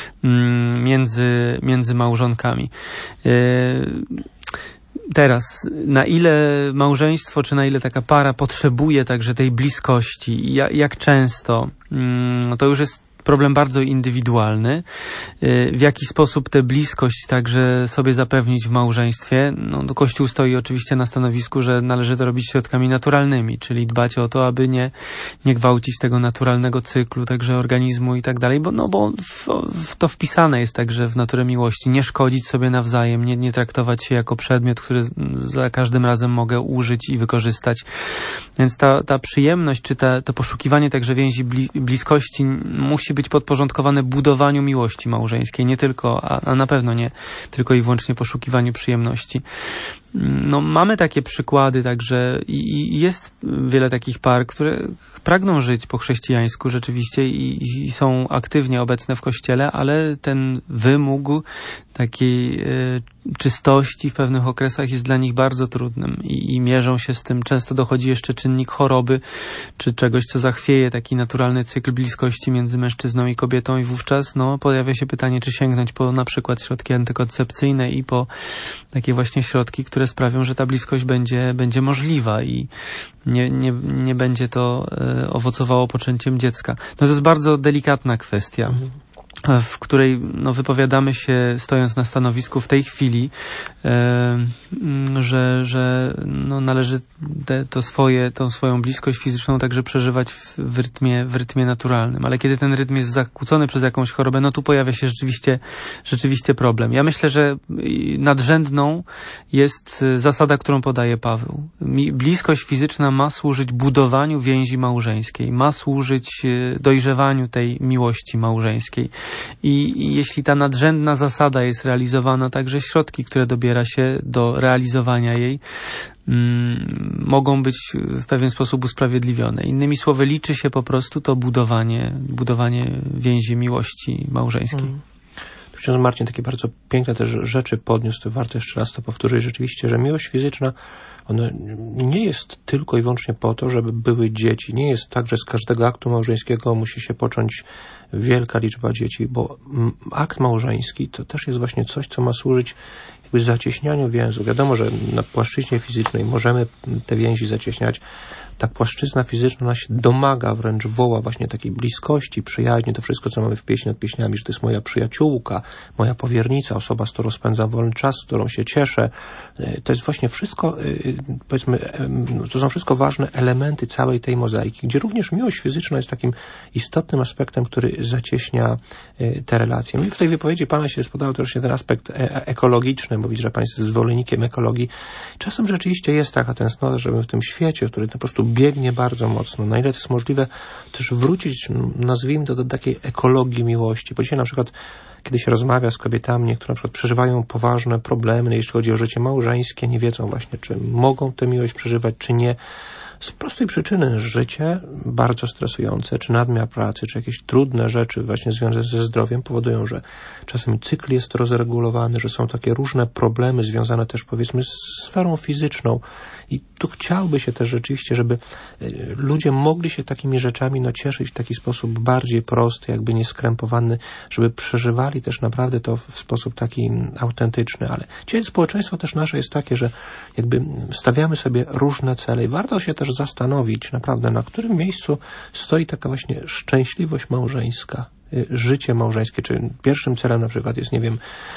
mm, między, między małżonkami. Yy, Teraz, na ile małżeństwo, czy na ile taka para potrzebuje także tej bliskości, jak, jak często, mm, to już jest problem bardzo indywidualny. W jaki sposób tę bliskość także sobie zapewnić w małżeństwie? No, Kościół stoi oczywiście na stanowisku, że należy to robić środkami naturalnymi, czyli dbać o to, aby nie, nie gwałcić tego naturalnego cyklu, także organizmu i tak dalej, bo, no, bo w, w to wpisane jest także w naturę miłości. Nie szkodzić sobie nawzajem, nie, nie traktować się jako przedmiot, który za każdym razem mogę użyć i wykorzystać. Więc ta, ta przyjemność, czy ta, to poszukiwanie także więzi bli, bliskości musi być podporządkowane budowaniu miłości małżeńskiej, nie tylko, a, a na pewno nie tylko i wyłącznie poszukiwaniu przyjemności. No, mamy takie przykłady także i, i jest wiele takich par, które pragną żyć po chrześcijańsku rzeczywiście i, i są aktywnie obecne w Kościele, ale ten wymóg takiej e, czystości w pewnych okresach jest dla nich bardzo trudnym i, i mierzą się z tym. Często dochodzi jeszcze czynnik choroby, czy czegoś, co zachwieje taki naturalny cykl bliskości między mężczyzną i kobietą i wówczas no, pojawia się pytanie, czy sięgnąć po na przykład środki antykoncepcyjne i po takie właśnie środki, które sprawią, że ta bliskość będzie, będzie możliwa i nie, nie, nie będzie to e, owocowało poczęciem dziecka. No to jest bardzo delikatna kwestia. Mhm. W której no, wypowiadamy się, stojąc na stanowisku w tej chwili, e, że, że no, należy te, to swoje, tą swoją bliskość fizyczną także przeżywać w, w, rytmie, w rytmie naturalnym. Ale kiedy ten rytm jest zakłócony przez jakąś chorobę, no tu pojawia się rzeczywiście, rzeczywiście problem. Ja myślę, że nadrzędną jest zasada, którą podaje Paweł. Bliskość fizyczna ma służyć budowaniu więzi małżeńskiej, ma służyć dojrzewaniu tej miłości małżeńskiej. I, I jeśli ta nadrzędna zasada jest realizowana, także środki, które dobiera się do realizowania jej, mm, mogą być w pewien sposób usprawiedliwione. Innymi słowy, liczy się po prostu to budowanie, budowanie więzi miłości małżeńskiej. Mm. Ksiądz Marcin takie bardzo piękne też rzeczy podniósł, to warto jeszcze raz to powtórzyć rzeczywiście, że miłość fizyczna ona nie jest tylko i wyłącznie po to, żeby były dzieci. Nie jest tak, że z każdego aktu małżeńskiego musi się począć wielka liczba dzieci, bo akt małżeński to też jest właśnie coś, co ma służyć jakby zacieśnianiu więzów. Wiadomo, że na płaszczyźnie fizycznej możemy te więzi zacieśniać. Ta płaszczyzna fizyczna ona się domaga, wręcz woła właśnie takiej bliskości, przyjaźni, to wszystko, co mamy w pieśni nad pieśniami, że to jest moja przyjaciółka, moja powiernica, osoba, z którą spędzam wolny czas, z którą się cieszę. To jest właśnie wszystko, powiedzmy, to są wszystko ważne elementy całej tej mozaiki, gdzie również miłość fizyczna jest takim istotnym aspektem, który zacieśnia te relacje. Mi w tej wypowiedzi Pana się spodobał też ten aspekt ekologiczny, bo widzę, że Pan jest zwolennikiem ekologii. Czasem rzeczywiście jest taka tęsknota, żeby w tym świecie, który po prostu biegnie bardzo mocno, na ile to jest możliwe, też wrócić, nazwijmy to, do takiej ekologii miłości. Bo dzisiaj na przykład, kiedy się rozmawia z kobietami, które na przykład przeżywają poważne problemy, jeśli chodzi o życie małżeńskie, nie wiedzą właśnie, czy mogą tę miłość przeżywać, czy nie. Z prostej przyczyny życie bardzo stresujące, czy nadmiar pracy, czy jakieś trudne rzeczy właśnie związane ze zdrowiem powodują, że czasem cykl jest rozregulowany, że są takie różne problemy związane też powiedzmy z sferą fizyczną. I tu chciałby się też rzeczywiście, żeby ludzie mogli się takimi rzeczami no, cieszyć w taki sposób bardziej prosty, jakby nieskrępowany, żeby przeżywali też naprawdę to w sposób taki autentyczny. Ale dzisiaj społeczeństwo też nasze jest takie, że jakby stawiamy sobie różne cele i warto się też zastanowić naprawdę, na którym miejscu stoi taka właśnie szczęśliwość małżeńska. Życie małżeńskie, czy pierwszym celem na przykład jest, nie wiem,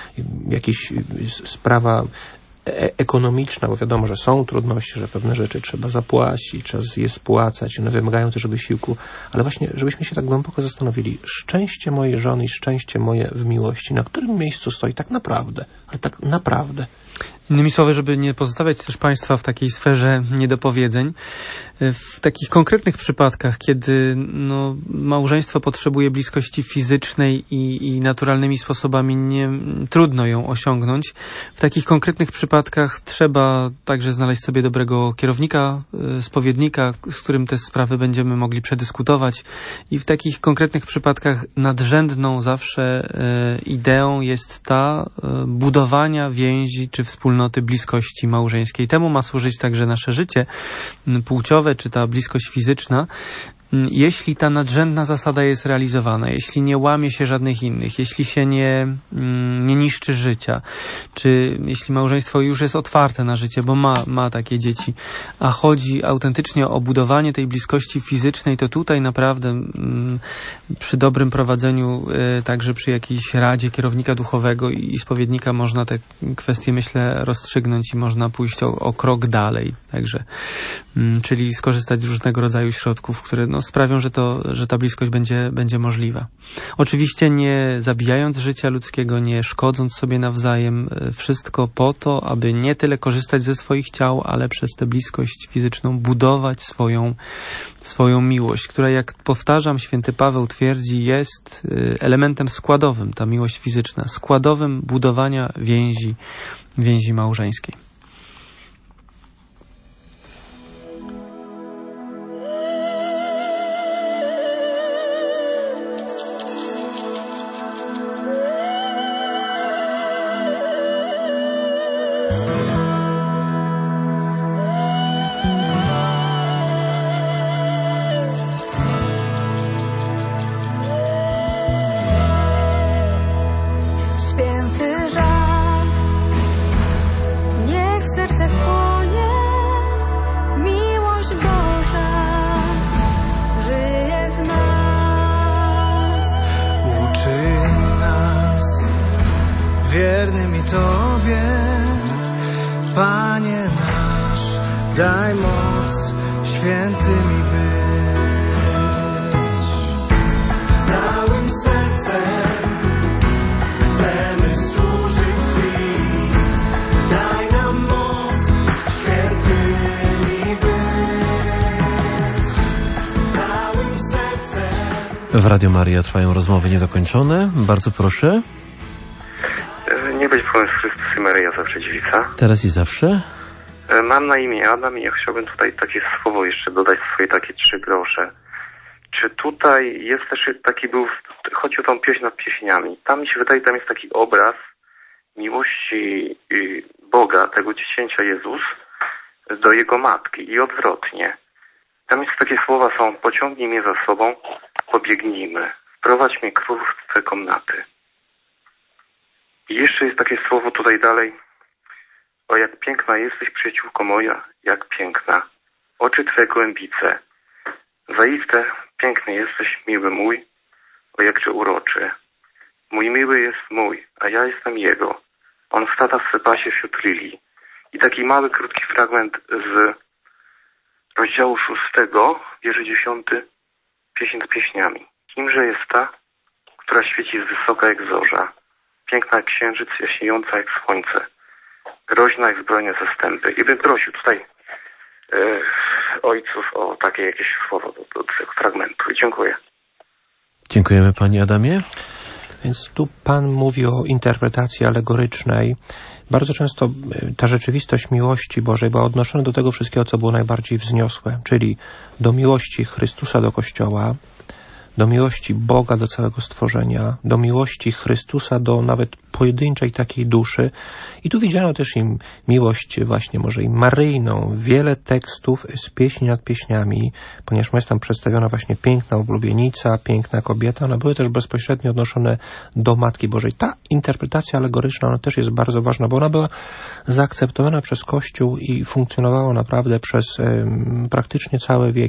jakiś sprawa ekonomiczna, bo wiadomo, że są trudności, że pewne rzeczy trzeba zapłacić, trzeba je spłacać, one wymagają też wysiłku, ale właśnie, żebyśmy się tak głęboko zastanowili, szczęście mojej żony i szczęście moje w miłości, na którym miejscu stoi tak naprawdę, ale tak naprawdę. Innymi słowy, żeby nie pozostawiać też Państwa w takiej sferze niedopowiedzeń, w takich konkretnych przypadkach, kiedy no, małżeństwo potrzebuje bliskości fizycznej i, i naturalnymi sposobami nie, trudno ją osiągnąć, w takich konkretnych przypadkach trzeba także znaleźć sobie dobrego kierownika, spowiednika, z którym te sprawy będziemy mogli przedyskutować, i w takich konkretnych przypadkach nadrzędną zawsze e, ideą jest ta e, budowania więzi czy wspólnoty bliskości małżeńskiej. Temu ma służyć także nasze życie płciowe, czy ta bliskość fizyczna. Jeśli ta nadrzędna zasada jest realizowana, jeśli nie łamie się żadnych innych, jeśli się nie, nie niszczy życia, czy jeśli małżeństwo już jest otwarte na życie, bo ma, ma takie dzieci, a chodzi autentycznie o budowanie tej bliskości fizycznej, to tutaj naprawdę mm, przy dobrym prowadzeniu, y, także przy jakiejś radzie kierownika duchowego i, i spowiednika można te kwestie, myślę, rozstrzygnąć i można pójść o, o krok dalej. Także, mm, czyli skorzystać z różnego rodzaju środków, które no, sprawią, że, to, że ta bliskość będzie, będzie możliwa. Oczywiście nie zabijając życia ludzkiego, nie szkodząc sobie nawzajem, wszystko po to, aby nie tyle korzystać ze swoich ciał, ale przez tę bliskość fizyczną budować swoją, swoją miłość, która, jak powtarzam, święty Paweł twierdzi, jest elementem składowym, ta miłość fizyczna, składowym budowania więzi, więzi małżeńskiej. Święty żal, niech w sercach płonie miłość Boża, żyje w nas. Uczyń nas wiernymi Tobie, Panie nasz, daj moc świętymi być. Całym sercem chcemy służyć Ci, daj nam moc świętymi być. Całym sercem. W Radio Maria trwają rozmowy niedokończone. Bardzo proszę. Nie być pełen Chrystus i Maryja zawsze dziewica. Teraz i zawsze. Mam na imię Adam i ja chciałbym tutaj takie słowo jeszcze dodać, swoje takie trzy grosze. Czy tutaj jest też taki był, chodzi o tą pieśń nad pieśniami. Tam mi się wydaje, tam jest taki obraz miłości Boga, tego dziecięcia Jezus, do Jego matki i odwrotnie. Tam jest takie słowa są: pociągnij mnie za sobą, pobiegnijmy, wprowadź mnie król w Twe komnaty. I jeszcze jest takie słowo tutaj dalej: o jak piękna jesteś, przyjaciółko moja, jak piękna, oczy Twe głębice. Zaiste piękny jesteś, miły mój, o jakże uroczy. Mój miły jest mój, a ja jestem jego. On stada swe pasie wśród lilii. I taki mały, krótki fragment z rozdziału szóstego, wierszy dziesiąty, pieśń z pieśniami. Kimże jest ta, która świeci z wysoka jak zorza, piękna jak księżyc, jaśniejąca jak słońce, groźna jak zbrojne zastępy. I bym prosił tutaj e, ojców o takie jakieś słowo do, do tego fragmentu. Dziękuję. Dziękujemy, Panie Adamie. Więc tu Pan mówi o interpretacji alegorycznej. Bardzo często ta rzeczywistość miłości Bożej była odnoszona do tego wszystkiego, co było najbardziej wzniosłe, czyli do miłości Chrystusa do Kościoła, do miłości Boga do całego stworzenia, do miłości Chrystusa do nawet pojedynczej takiej duszy. I tu widziano też im miłość właśnie może i maryjną. Wiele tekstów z pieśni nad pieśniami, ponieważ jest tam przedstawiona właśnie piękna oblubienica, piękna kobieta, one były też bezpośrednio odnoszone do Matki Bożej. Ta interpretacja alegoryczna, ona też jest bardzo ważna, bo ona była zaakceptowana przez Kościół i funkcjonowała naprawdę przez um, praktycznie całe wieki.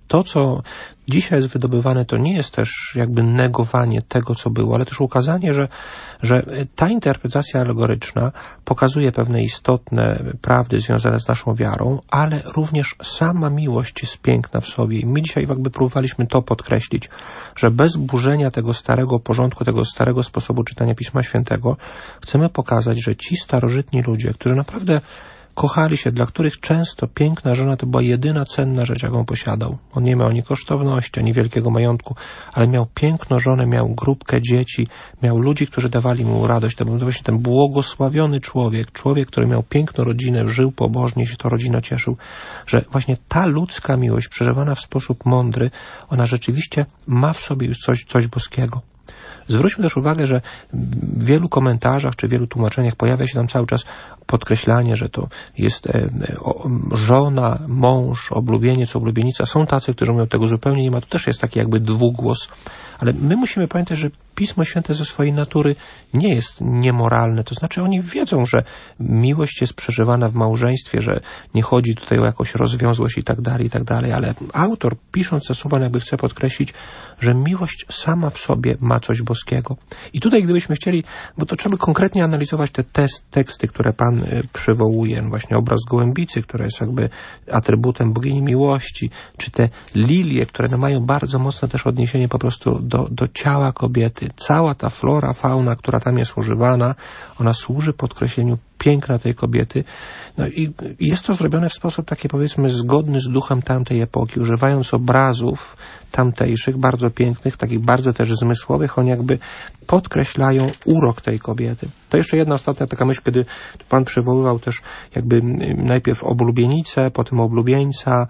to, co dzisiaj jest wydobywane, to nie jest też jakby negowanie tego, co było, ale też ukazanie, że, że ta interpretacja alegoryczna pokazuje pewne istotne prawdy związane z naszą wiarą, ale również sama miłość jest piękna w sobie. I my dzisiaj jakby próbowaliśmy to podkreślić, że bez burzenia tego starego porządku, tego starego sposobu czytania Pisma Świętego, chcemy pokazać, że ci starożytni ludzie, którzy naprawdę kochali się, dla których często piękna żona to była jedyna cenna rzecz, jaką posiadał. On nie miał ani kosztowności, ani wielkiego majątku, ale miał piękną żonę, miał grupkę dzieci, miał ludzi, którzy dawali mu radość. To był właśnie ten błogosławiony człowiek, człowiek, który miał piękną rodzinę, żył pobożnie, się to rodzina cieszył, że właśnie ta ludzka miłość przeżywana w sposób mądry, ona rzeczywiście ma w sobie już coś, coś boskiego. Zwróćmy też uwagę, że w wielu komentarzach czy wielu tłumaczeniach pojawia się tam cały czas podkreślanie, że to jest e, o, żona, mąż, oblubieniec, oblubienica. Są tacy, którzy mówią, tego zupełnie nie ma. To też jest taki jakby dwugłos. Ale my musimy pamiętać, że Pismo Święte ze swojej natury nie jest niemoralne. To znaczy oni wiedzą, że miłość jest przeżywana w małżeństwie, że nie chodzi tutaj o jakąś rozwiązłość i tak dalej, i tak dalej. Ale autor, pisząc te słowa, jakby chce podkreślić, że miłość sama w sobie ma coś boskiego. I tutaj, gdybyśmy chcieli, bo to trzeba konkretnie analizować te test, teksty, które Pan y, przywołuje, właśnie obraz gołębicy, która jest jakby atrybutem bogini miłości, czy te lilie, które no, mają bardzo mocne też odniesienie po prostu do, do ciała kobiety. Cała ta flora, fauna, która tam jest używana, ona służy podkreśleniu piękna tej kobiety. No i jest to zrobione w sposób taki, powiedzmy, zgodny z duchem tamtej epoki, używając obrazów tamtejszych, bardzo pięknych, takich bardzo też zmysłowych, oni jakby podkreślają urok tej kobiety. To jeszcze jedna ostatnia taka myśl, kiedy Pan przywoływał też jakby najpierw oblubienicę, potem oblubieńca,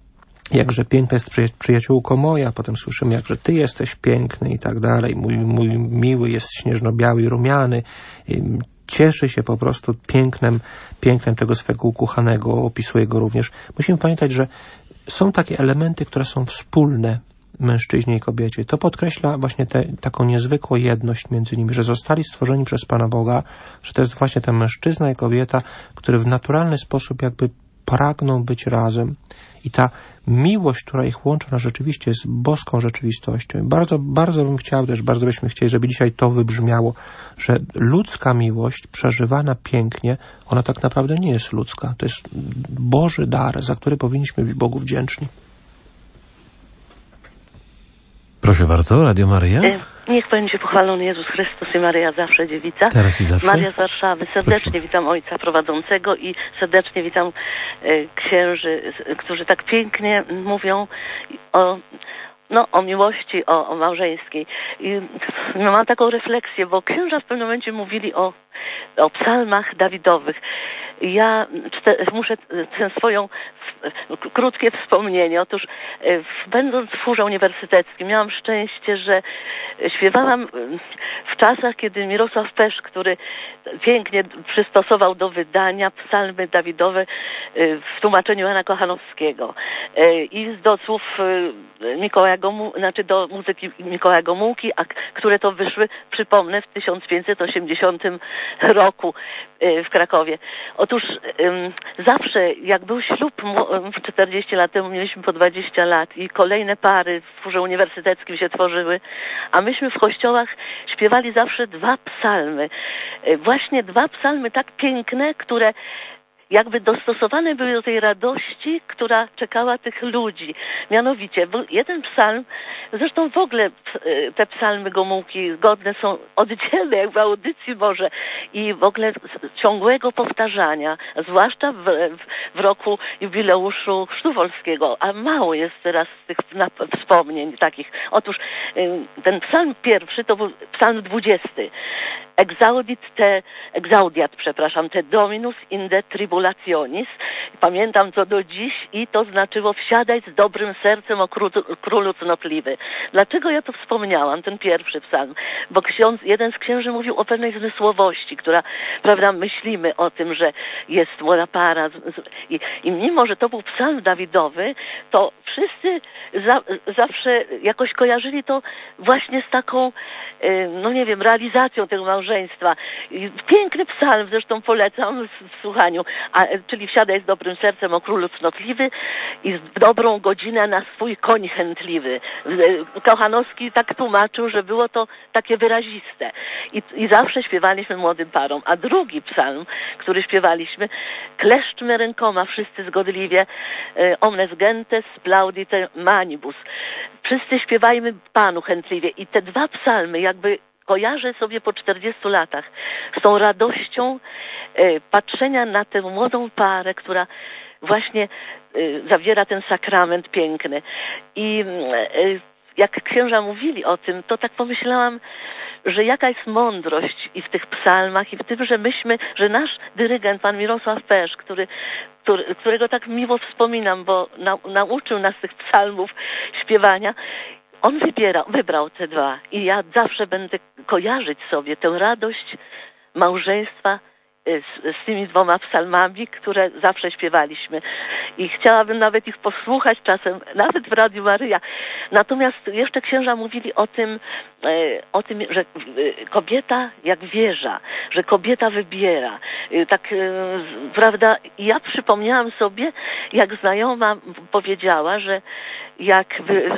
jakże piękna jest przyja- przyjaciółko moja, potem słyszymy, jakże ty jesteś piękny i tak dalej, mój, mój miły jest śnieżno-biały i rumiany, cieszy się po prostu pięknem, pięknem tego swego ukochanego, opisuje go również. Musimy pamiętać, że są takie elementy, które są wspólne mężczyźnie i kobiecie. To podkreśla właśnie tę taką niezwykłą jedność między nimi, że zostali stworzeni przez Pana Boga, że to jest właśnie ten mężczyzna i kobieta, które w naturalny sposób jakby pragną być razem. I ta miłość, która ich łączy, ona rzeczywiście jest boską rzeczywistością. I bardzo, bardzo bym chciał też, bardzo byśmy chcieli, żeby dzisiaj to wybrzmiało, że ludzka miłość przeżywana pięknie, ona tak naprawdę nie jest ludzka. To jest Boży dar, za który powinniśmy być Bogu wdzięczni. Proszę bardzo, Radio Maryja. Niech będzie pochwalony Jezus Chrystus i Maryja zawsze dziewica. Teraz i zawsze. Maria z Warszawy. Serdecznie Proszę. witam ojca prowadzącego i serdecznie witam e, księży, którzy tak pięknie mówią o, no, o miłości, o, o małżeńskiej. I no, mam taką refleksję, bo księża w pewnym momencie mówili o, o psalmach Dawidowych. Ja czte, muszę tę swoją krótkie wspomnienie. Otóż będąc w chórze uniwersyteckim miałam szczęście, że śpiewałam w czasach, kiedy Mirosław Pesz, który pięknie przystosował do wydania psalmy Dawidowe w tłumaczeniu Jana Kochanowskiego i do słów Mikołaja Gomułki, znaczy do muzyki Mikołaja Gomułki, a które to wyszły, przypomnę, w tysiąc pięćset osiemdziesiątym roku w Krakowie. Otóż zawsze, jak był ślub czterdzieści lat temu, mieliśmy po dwadzieścia lat i kolejne pary w chórze uniwersyteckim się tworzyły, a myśmy w kościołach śpiewali zawsze dwa psalmy. Właśnie dwa psalmy tak piękne, które jakby dostosowane były do tej radości, która czekała tych ludzi. Mianowicie, jeden psalm, zresztą w ogóle te psalmy Gomułki godne są oddzielne, jak w audycji może, i w ogóle ciągłego powtarzania, zwłaszcza w, w roku jubileuszu Chrztu Wolskiego, a mało jest teraz tych wspomnień takich. Otóż ten psalm pierwszy to był psalm dwudziesty. Exaudit te, exaudiat, przepraszam, te dominus in de tribulationis. Pamiętam to do dziś i to znaczyło wsiadaj z dobrym sercem o królu, królu cnopliwy. Dlaczego ja to wspomniałam, ten pierwszy psalm? Bo ksiądz, jeden z księży mówił o pewnej zmysłowości, która, prawda, myślimy o tym, że jest młoda para i, i mimo, że to był psalm Dawidowy, to wszyscy za, zawsze jakoś kojarzyli to właśnie z taką, no nie wiem, realizacją tego małżeństwa. Piękny psalm, zresztą polecam w słuchaniu, a, czyli wsiadaj z dobrym sercem, o królu cnotliwy i w dobrą godzinę na swój koń chętliwy. Kochanowski tak tłumaczył, że było to takie wyraziste. I, i zawsze śpiewaliśmy młodym parom. A drugi psalm, który śpiewaliśmy, kleszczmy rękoma wszyscy zgodliwie, omnes gentes plaudite manibus. Wszyscy śpiewajmy Panu chętliwie. I te dwa psalmy jakby kojarzę sobie po czterdziestu latach z tą radością e, patrzenia na tę młodą parę, która właśnie e, zawiera ten sakrament piękny. I e, jak księża mówili o tym, to tak pomyślałam, że jaka jest mądrość i w tych psalmach, i w tym, że myśmy, że nasz dyrygent, pan Mirosław Pesz, który, który, którego tak miło wspominam, bo na, nauczył nas tych psalmów śpiewania, on wybiera, wybrał te dwa i ja zawsze będę kojarzyć sobie tę radość małżeństwa z, z tymi dwoma psalmami, które zawsze śpiewaliśmy. I chciałabym nawet ich posłuchać czasem, nawet w Radiu Maryja. Natomiast jeszcze księża mówili o tym, o tym, że kobieta jak wieża, że kobieta wybiera. Tak, prawda? I ja przypomniałam sobie, jak znajoma powiedziała, że jak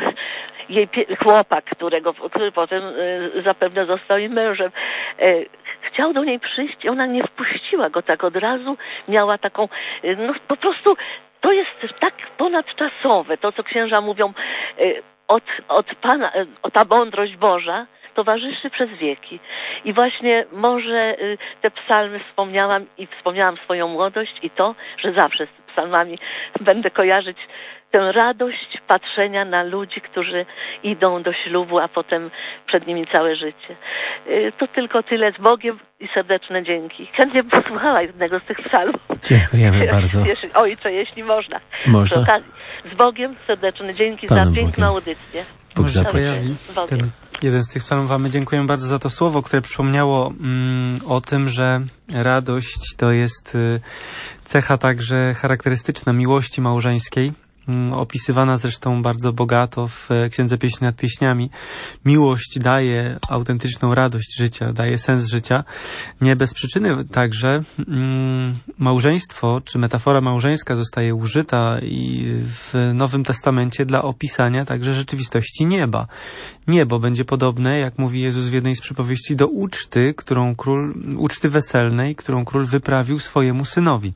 jej chłopak, którego, który potem zapewne został jej mężem, chciał do niej przyjść i ona nie wpuściła go tak od razu. Miała taką, no po prostu to jest tak ponadczasowe, to co księża mówią, od, od Pana, ta mądrość Boża towarzyszy przez wieki. I właśnie może te psalmy wspomniałam i wspomniałam swoją młodość i to, że zawsze z psalmami będę kojarzyć tę radość patrzenia na ludzi, którzy idą do ślubu, a potem przed nimi całe życie. To tylko tyle. Z Bogiem i serdeczne dzięki. Chętnie posłuchała jednego z tych psalmów. Dziękujemy bardzo. Ojcze, jeśli można. Można. Przy okazji. Z Bogiem serdeczne dzięki za piękną audycję. Bóg Może pojawi ten jeden z tych psalmów, a my dziękujemy bardzo za to słowo, które przypomniało mm, o tym, że radość to jest y, cecha także charakterystyczna miłości małżeńskiej. Opisywana zresztą bardzo bogato w Księdze Pieśni nad Pieśniami. Miłość daje autentyczną radość życia, daje sens życia. Nie bez przyczyny także mm, małżeństwo, czy metafora małżeńska zostaje użyta i w Nowym Testamencie dla opisania także rzeczywistości nieba. Niebo będzie podobne, jak mówi Jezus w jednej z przypowieści, do uczty, którą król, uczty weselnej, którą król wyprawił swojemu synowi.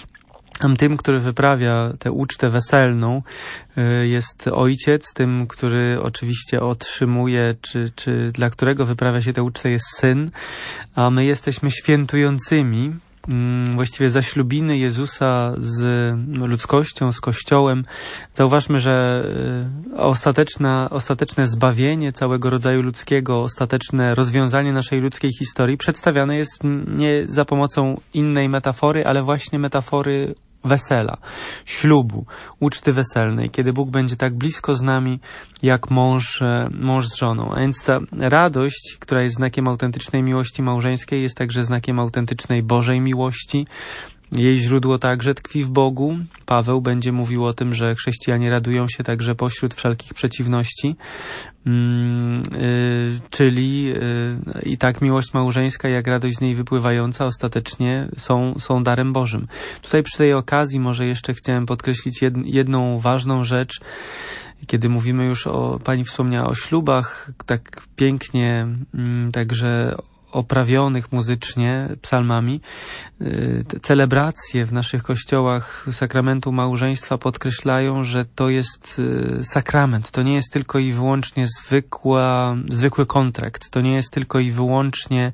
Tym, który wyprawia tę ucztę weselną, jest ojciec, tym, który oczywiście otrzymuje, czy, czy dla którego wyprawia się tę ucztę, jest syn, a my jesteśmy świętującymi, właściwie zaślubiny Jezusa z ludzkością, z Kościołem. Zauważmy, że ostateczna, ostateczne zbawienie całego rodzaju ludzkiego, ostateczne rozwiązanie naszej ludzkiej historii przedstawiane jest nie za pomocą innej metafory, ale właśnie metafory wesela, ślubu, uczty weselnej, kiedy Bóg będzie tak blisko z nami, jak mąż, mąż z żoną. A więc ta radość, która jest znakiem autentycznej miłości małżeńskiej, jest także znakiem autentycznej Bożej miłości. Jej źródło także tkwi w Bogu. Paweł będzie mówił o tym, że chrześcijanie radują się także pośród wszelkich przeciwności. Mm, y, czyli y, i tak miłość małżeńska, jak radość z niej wypływająca ostatecznie są, są darem Bożym. Tutaj przy tej okazji może jeszcze chciałem podkreślić jed, jedną ważną rzecz. Kiedy mówimy już o, pani wspomniała o ślubach, tak pięknie, mm, także oprawionych muzycznie psalmami. Te celebracje w naszych kościołach sakramentu małżeństwa podkreślają, że to jest sakrament. To nie jest tylko i wyłącznie zwykła, zwykły kontrakt. To nie jest tylko i wyłącznie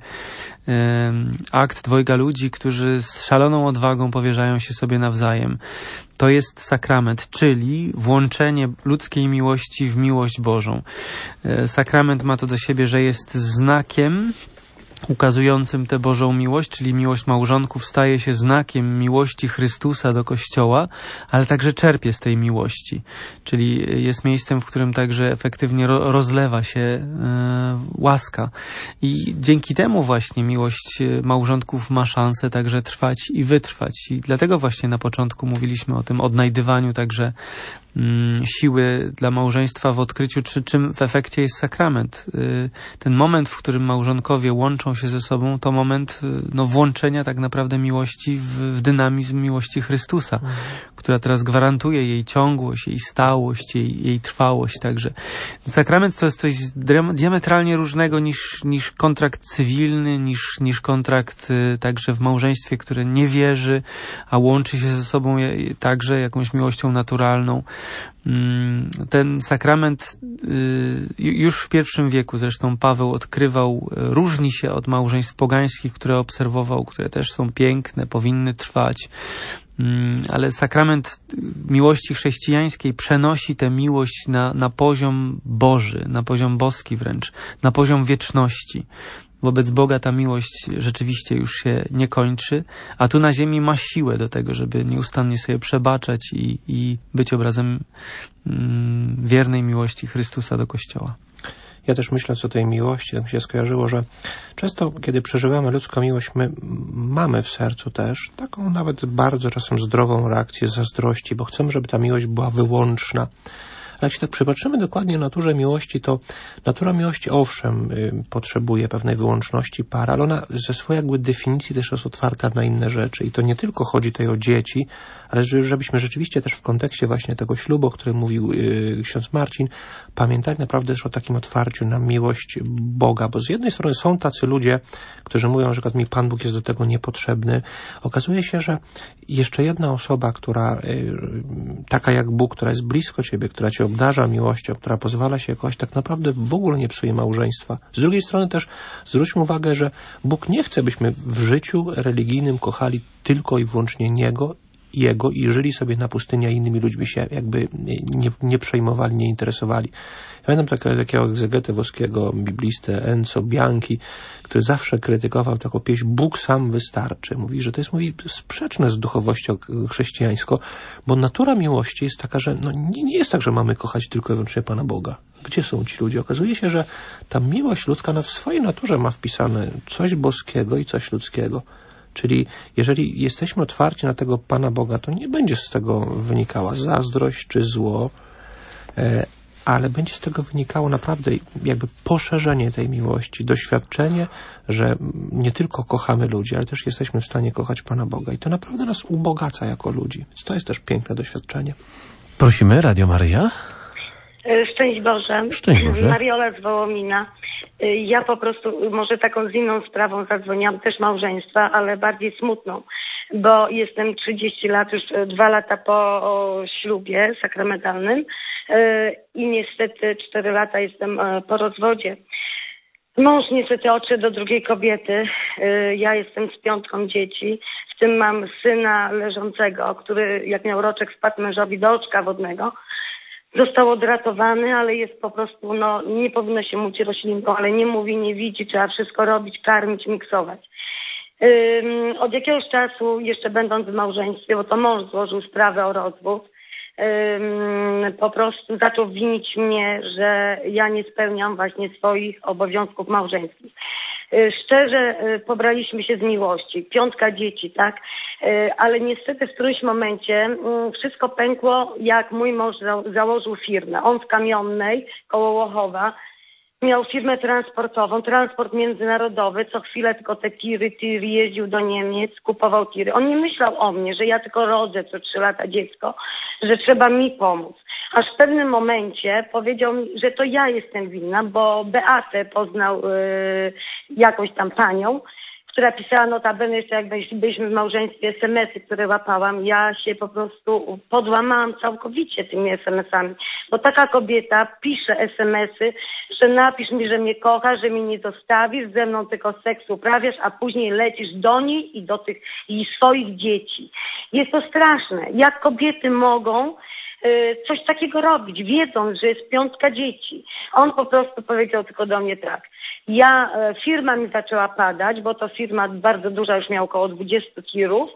um, akt dwojga ludzi, którzy z szaloną odwagą powierzają się sobie nawzajem. To jest sakrament, czyli włączenie ludzkiej miłości w miłość Bożą. Sakrament ma to do siebie, że jest znakiem ukazującym tę Bożą miłość, czyli miłość małżonków staje się znakiem miłości Chrystusa do Kościoła, ale także czerpie z tej miłości, czyli jest miejscem, w którym także efektywnie ro- rozlewa się e, łaska. I dzięki temu właśnie miłość małżonków ma szansę także trwać i wytrwać. I dlatego właśnie na początku mówiliśmy o tym odnajdywaniu także mm, siły dla małżeństwa w odkryciu, czy, czym w efekcie jest sakrament. Y, ten moment, w którym małżonkowie łączą się ze sobą, to moment y, no, włączenia tak naprawdę miłości w, w dynamizm miłości Chrystusa, mhm. która teraz gwarantuje jej ciągłość, jej stałość, jej, jej trwałość także. Sakrament to jest coś diametralnie różnego niż, niż kontrakt cywilny, niż, niż kontrakt y, także w małżeństwie, które nie wierzy, a łączy się ze sobą je, także jakąś miłością naturalną. Mm, ten sakrament y, już w pierwszym wieku zresztą Paweł odkrywał, y, różni się od małżeństw pogańskich, które obserwował, które też są piękne, powinny trwać. Ale sakrament miłości chrześcijańskiej przenosi tę miłość na, na poziom Boży, na poziom boski wręcz, na poziom wieczności. Wobec Boga ta miłość rzeczywiście już się nie kończy, a tu na ziemi ma siłę do tego, żeby nieustannie sobie przebaczać i, i być obrazem mm, wiernej miłości Chrystusa do Kościoła. Ja też myśląc o tej miłości, tak mi się skojarzyło, że często, kiedy przeżywamy ludzką miłość, my mamy w sercu też taką nawet bardzo czasem zdrową reakcję zazdrości, bo chcemy, żeby ta miłość była wyłączna. Ale jak się tak przypatrzymy dokładnie naturze miłości, to natura miłości owszem y, potrzebuje pewnej wyłączności par, ale ona ze swojej jakby definicji też jest otwarta na inne rzeczy i to nie tylko chodzi tutaj o dzieci, ale żebyśmy rzeczywiście też w kontekście właśnie tego ślubu, o którym mówił y, ksiądz Marcin, pamiętać naprawdę też o takim otwarciu na miłość Boga, bo z jednej strony są tacy ludzie, którzy mówią, że na przykład mi Pan Bóg jest do tego niepotrzebny. Okazuje się, że jeszcze jedna osoba, która y, taka jak Bóg, która jest blisko ciebie, która cię obdarza miłością, która pozwala się kochać, tak naprawdę w ogóle nie psuje małżeństwa. Z drugiej strony też zwróćmy uwagę, że Bóg nie chce, byśmy w życiu religijnym kochali tylko i wyłącznie Niego, Jego i żyli sobie na pustyni, a innymi ludźmi się jakby nie, nie przejmowali, nie interesowali. Ja pamiętam takiego, takiego egzegetę włoskiego, biblistę Enzo Bianchi, który zawsze krytykował taką pieśń Bóg sam wystarczy. Mówi, że to jest mówi, sprzeczne z duchowością chrześcijańską, bo natura miłości jest taka, że no, nie, nie jest tak, że mamy kochać tylko i wyłącznie Pana Boga. Gdzie są ci ludzie? Okazuje się, że ta miłość ludzka no, w swojej naturze ma wpisane coś boskiego i coś ludzkiego. Czyli jeżeli jesteśmy otwarci na tego Pana Boga, to nie będzie z tego wynikała zazdrość czy zło, ale będzie z tego wynikało naprawdę jakby poszerzenie tej miłości, doświadczenie, że nie tylko kochamy ludzi, ale też jesteśmy w stanie kochać Pana Boga. I to naprawdę nas ubogaca jako ludzi. Więc to jest też piękne doświadczenie. Prosimy, Radio Maryja. Szczęść Boże. Szczęść Boże. Mariola z Wołomina. Ja po prostu może taką z inną sprawą zadzwoniłam, też małżeństwa, ale bardziej smutną, bo jestem trzydzieści lat, już dwa lata po ślubie sakramentalnym i niestety cztery lata jestem po rozwodzie. Mąż niestety odszedł do drugiej kobiety. Ja jestem z piątką dzieci. W tym mam syna leżącego, który jak miał roczek spadł mężowi do oczka wodnego. Został odratowany, ale jest po prostu, no nie powinno się mówić roślinką, ale nie mówi, nie widzi, trzeba wszystko robić, karmić, miksować. Ym, od jakiegoś czasu, jeszcze będąc w małżeństwie, bo to mąż złożył sprawę o rozwód, ym, po prostu zaczął winić mnie, że ja nie spełniam właśnie swoich obowiązków małżeńskich. Szczerze pobraliśmy się z miłości, piątka dzieci, tak, ale niestety w którymś momencie wszystko pękło, jak mój mąż za- założył firmę. On z Kamionnej koło Łochowa miał firmę transportową, transport międzynarodowy, co chwilę tylko te tiry, tiry, jeździł do Niemiec, kupował tiry. On nie myślał o mnie, że ja tylko rodzę co trzy lata dziecko, że trzeba mi pomóc. Aż w pewnym momencie powiedział mi, że to ja jestem winna, bo Beatę poznał yy, jakąś tam panią, która pisała notabene jeszcze jak byliśmy w małżeństwie es em esy, które łapałam. Ja się po prostu podłamałam całkowicie tymi es em esami, bo taka kobieta pisze es em esy, że napisz mi, że mnie kochasz, że mnie nie zostawisz, ze mną tylko seks uprawiasz, a później lecisz do niej i do tych i swoich dzieci. Jest to straszne. Jak kobiety mogą coś takiego robić, wiedząc, że jest piątka dzieci. On po prostu powiedział tylko do mnie tak. Ja, firma mi zaczęła padać, bo to firma bardzo duża, już miała około dwudziestu tirów.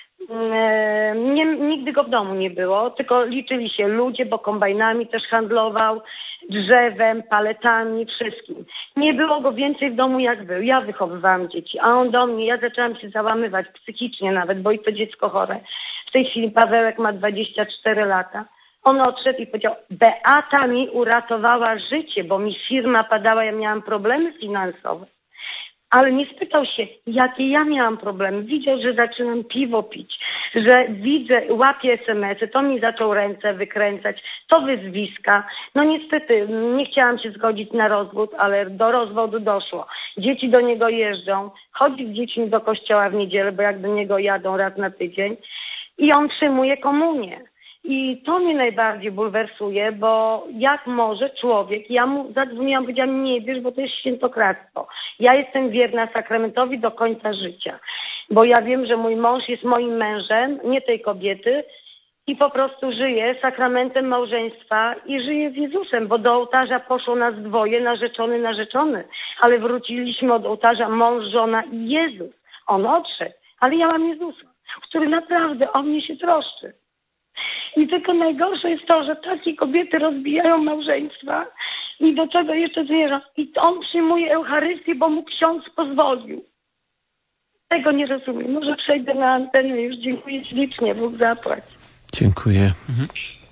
Nie, nigdy go w domu nie było, tylko liczyli się ludzie, bo kombajnami też handlował, drzewem, paletami, wszystkim. Nie było go więcej w domu jak był. Ja wychowywałam dzieci, a on do mnie, ja zaczęłam się załamywać psychicznie nawet, bo i to dziecko chore. W tej chwili Pawełek ma dwadzieścia cztery lata. On odszedł i powiedział, Beata mi uratowała życie, bo mi firma padała, ja miałam problemy finansowe. Ale nie spytał się, jakie ja miałam problemy. Widział, że zaczynam piwo pić, że widzę, łapię es em esy, to mi zaczął ręce wykręcać, to wyzwiska. No niestety, nie chciałam się zgodzić na rozwód, ale do rozwodu doszło. Dzieci do niego jeżdżą, chodzi z dziećmi do kościoła w niedzielę, bo jak do niego jadą raz na tydzień i on przyjmuje komunię. I to mnie najbardziej bulwersuje, bo jak może człowiek, ja mu zadzwoniłam, powiedziałam, nie wiesz, bo to jest świętokradztwo. Ja jestem wierna sakramentowi do końca życia, bo ja wiem, że mój mąż jest moim mężem, nie tej kobiety i po prostu żyję sakramentem małżeństwa i żyję z Jezusem, bo do ołtarza poszło nas dwoje, narzeczony, narzeczony, ale wróciliśmy od ołtarza mąż, żona i Jezus. On odszedł, ale ja mam Jezusa, który naprawdę o mnie się troszczy. I tylko najgorsze jest to, że takie kobiety rozbijają małżeństwa i do czego jeszcze zmierzam. I on przyjmuje Eucharystię, bo mu ksiądz pozwolił. Tego nie rozumiem. Może przejdę na antenę już. Dziękuję ślicznie. Bóg zapłać. Dziękuję. Mhm.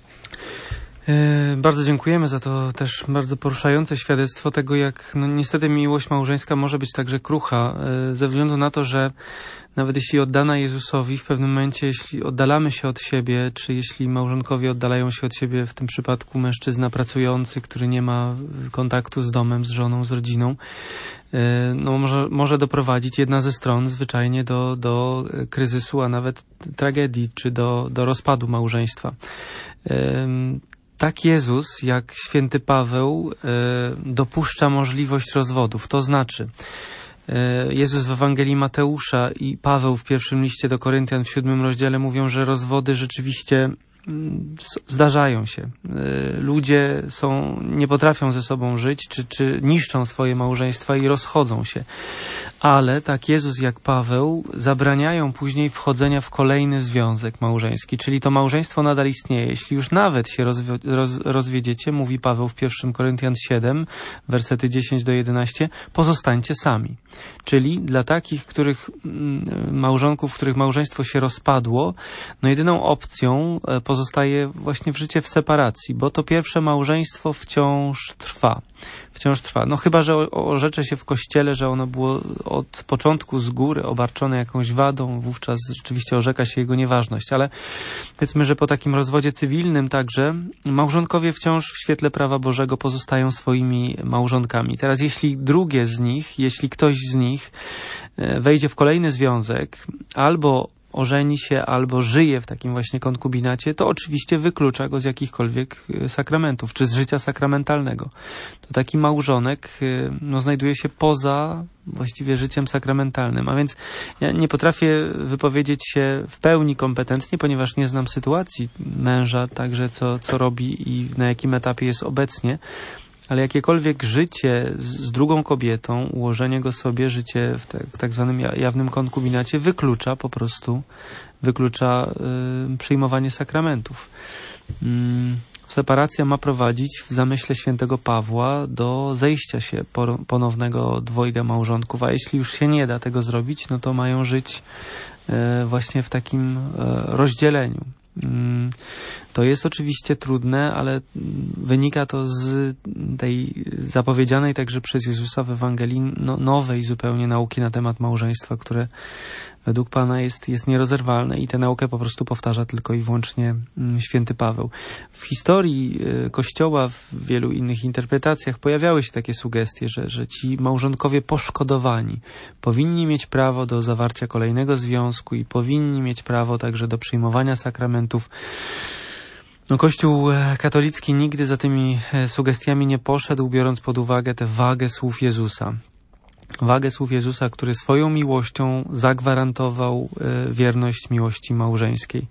E, bardzo dziękujemy za to też bardzo poruszające świadectwo tego, jak no, niestety miłość małżeńska może być także krucha, e, ze względu na to, że nawet jeśli oddana Jezusowi, w pewnym momencie, jeśli oddalamy się od siebie, czy jeśli małżonkowie oddalają się od siebie, w tym przypadku mężczyzna pracujący, który nie ma kontaktu z domem, z żoną, z rodziną, no może, może doprowadzić jedna ze stron zwyczajnie do, do kryzysu, a nawet tragedii, czy do, do rozpadu małżeństwa. Tak Jezus, jak święty Paweł, dopuszcza możliwość rozwodów. To znaczy, Jezus w Ewangelii Mateusza i Paweł w pierwszym liście do Koryntian w siódmym rozdziale mówią, że rozwody rzeczywiście zdarzają się. Ludzie są, nie potrafią ze sobą żyć, czy, czy niszczą swoje małżeństwa i rozchodzą się. Ale tak Jezus jak Paweł zabraniają później wchodzenia w kolejny związek małżeński, czyli to małżeństwo nadal istnieje. Jeśli już nawet się rozwi- roz- rozwiedziecie, mówi Paweł w pierwszym Koryntian siedem, wersety dziesięć do jedenastu, pozostańcie sami. Czyli dla takich, których małżonków, których małżeństwo się rozpadło, no jedyną opcją pozostaje właśnie w życie w separacji, bo to pierwsze małżeństwo wciąż trwa. Wciąż trwa. No chyba, że orzecze się w kościele, że ono było od początku z góry obarczone jakąś wadą, wówczas rzeczywiście orzeka się jego nieważność. Ale powiedzmy, że po takim rozwodzie cywilnym także małżonkowie wciąż w świetle prawa Bożego pozostają swoimi małżonkami. Teraz jeśli drugie z nich, jeśli ktoś z nich wejdzie w kolejny związek, albo ożeni się, albo żyje w takim właśnie konkubinacie, to oczywiście wyklucza go z jakichkolwiek sakramentów, czy z życia sakramentalnego. To taki małżonek no, znajduje się poza właściwie życiem sakramentalnym. A więc ja nie potrafię wypowiedzieć się w pełni kompetentnie, ponieważ nie znam sytuacji męża, także co, co robi i na jakim etapie jest obecnie. Ale jakiekolwiek życie z, z drugą kobietą, ułożenie go sobie, życie w, te, w tak zwanym jawnym konkubinacie wyklucza po prostu, wyklucza y, przyjmowanie sakramentów. Y, separacja ma prowadzić w zamyśle świętego Pawła do zejścia się ponownego dwojga małżonków, a jeśli już się nie da tego zrobić, no to mają żyć y, właśnie w takim y, rozdzieleniu. To jest oczywiście trudne, ale wynika to z tej zapowiedzianej także przez Jezusa w Ewangelii no, nowej zupełnie nauki na temat małżeństwa, które według Pana jest, jest nierozerwalne i tę naukę po prostu powtarza tylko i wyłącznie święty Paweł. W historii Kościoła, w wielu innych interpretacjach pojawiały się takie sugestie, że, że ci małżonkowie poszkodowani powinni mieć prawo do zawarcia kolejnego związku i powinni mieć prawo także do przyjmowania sakramentów. No, Kościół katolicki nigdy za tymi sugestiami nie poszedł, biorąc pod uwagę tę wagę słów Jezusa. Wagę słów Jezusa, który swoją miłością zagwarantował wierność miłości małżeńskiej.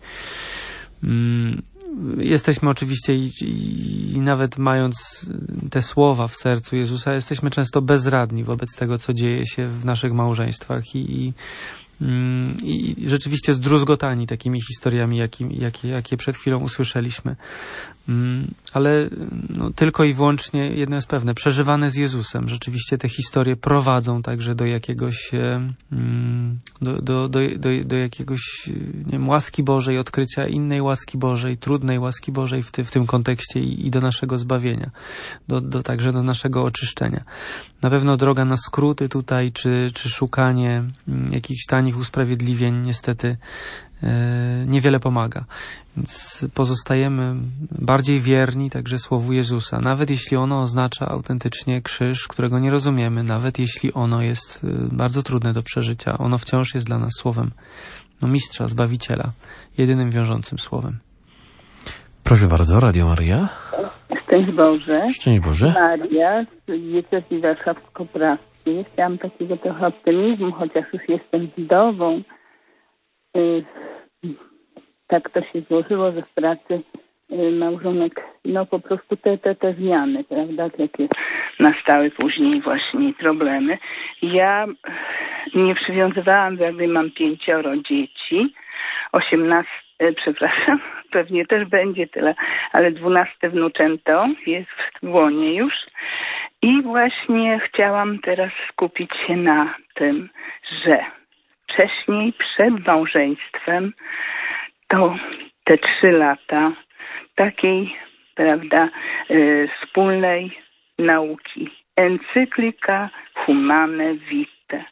Jesteśmy oczywiście i, i, i nawet mając te słowa w sercu Jezusa, jesteśmy często bezradni wobec tego, co dzieje się w naszych małżeństwach i, i i rzeczywiście zdruzgotani takimi historiami, jakie, jakie, jakie przed chwilą usłyszeliśmy. Ale no, tylko i wyłącznie jedno jest pewne, przeżywane z Jezusem. Rzeczywiście te historie prowadzą także do jakiegoś do, do, do, do, do jakiegoś nie wiem, łaski Bożej, odkrycia innej łaski Bożej, trudnej łaski Bożej w, ty, w tym kontekście i, i do naszego zbawienia, do, do, także do naszego oczyszczenia. Na pewno droga na skróty tutaj, czy, czy szukanie jakichś tanich usprawiedliwień niestety niewiele pomaga. Więc pozostajemy bardziej wierni także Słowu Jezusa, nawet jeśli ono oznacza autentycznie krzyż, którego nie rozumiemy, nawet jeśli ono jest bardzo trudne do przeżycia. Ono wciąż jest dla nas Słowem no, Mistrza, Zbawiciela, jedynym wiążącym Słowem. Proszę bardzo, Radio Maria. Szczęść Boże. Szczęść Boże. Maria z diecezji warszawsko-praskiej. Chciałam takiego trochę optymizmu, chociaż już jestem wdową. Tak to się złożyło, że w pracy małżonek, no po prostu te, te, te zmiany, prawda, jakie nastały później właśnie problemy. Ja nie przywiązywałam, jakby mam pięcioro dzieci, osiemnaście, przepraszam, pewnie też będzie tyle, ale dwunaste wnuczęto jest w łonie już i właśnie chciałam teraz skupić się na tym, że wcześniej, przed małżeństwem, to te trzy lata takiej, prawda, y, wspólnej nauki. Encyklika Humane Vitae.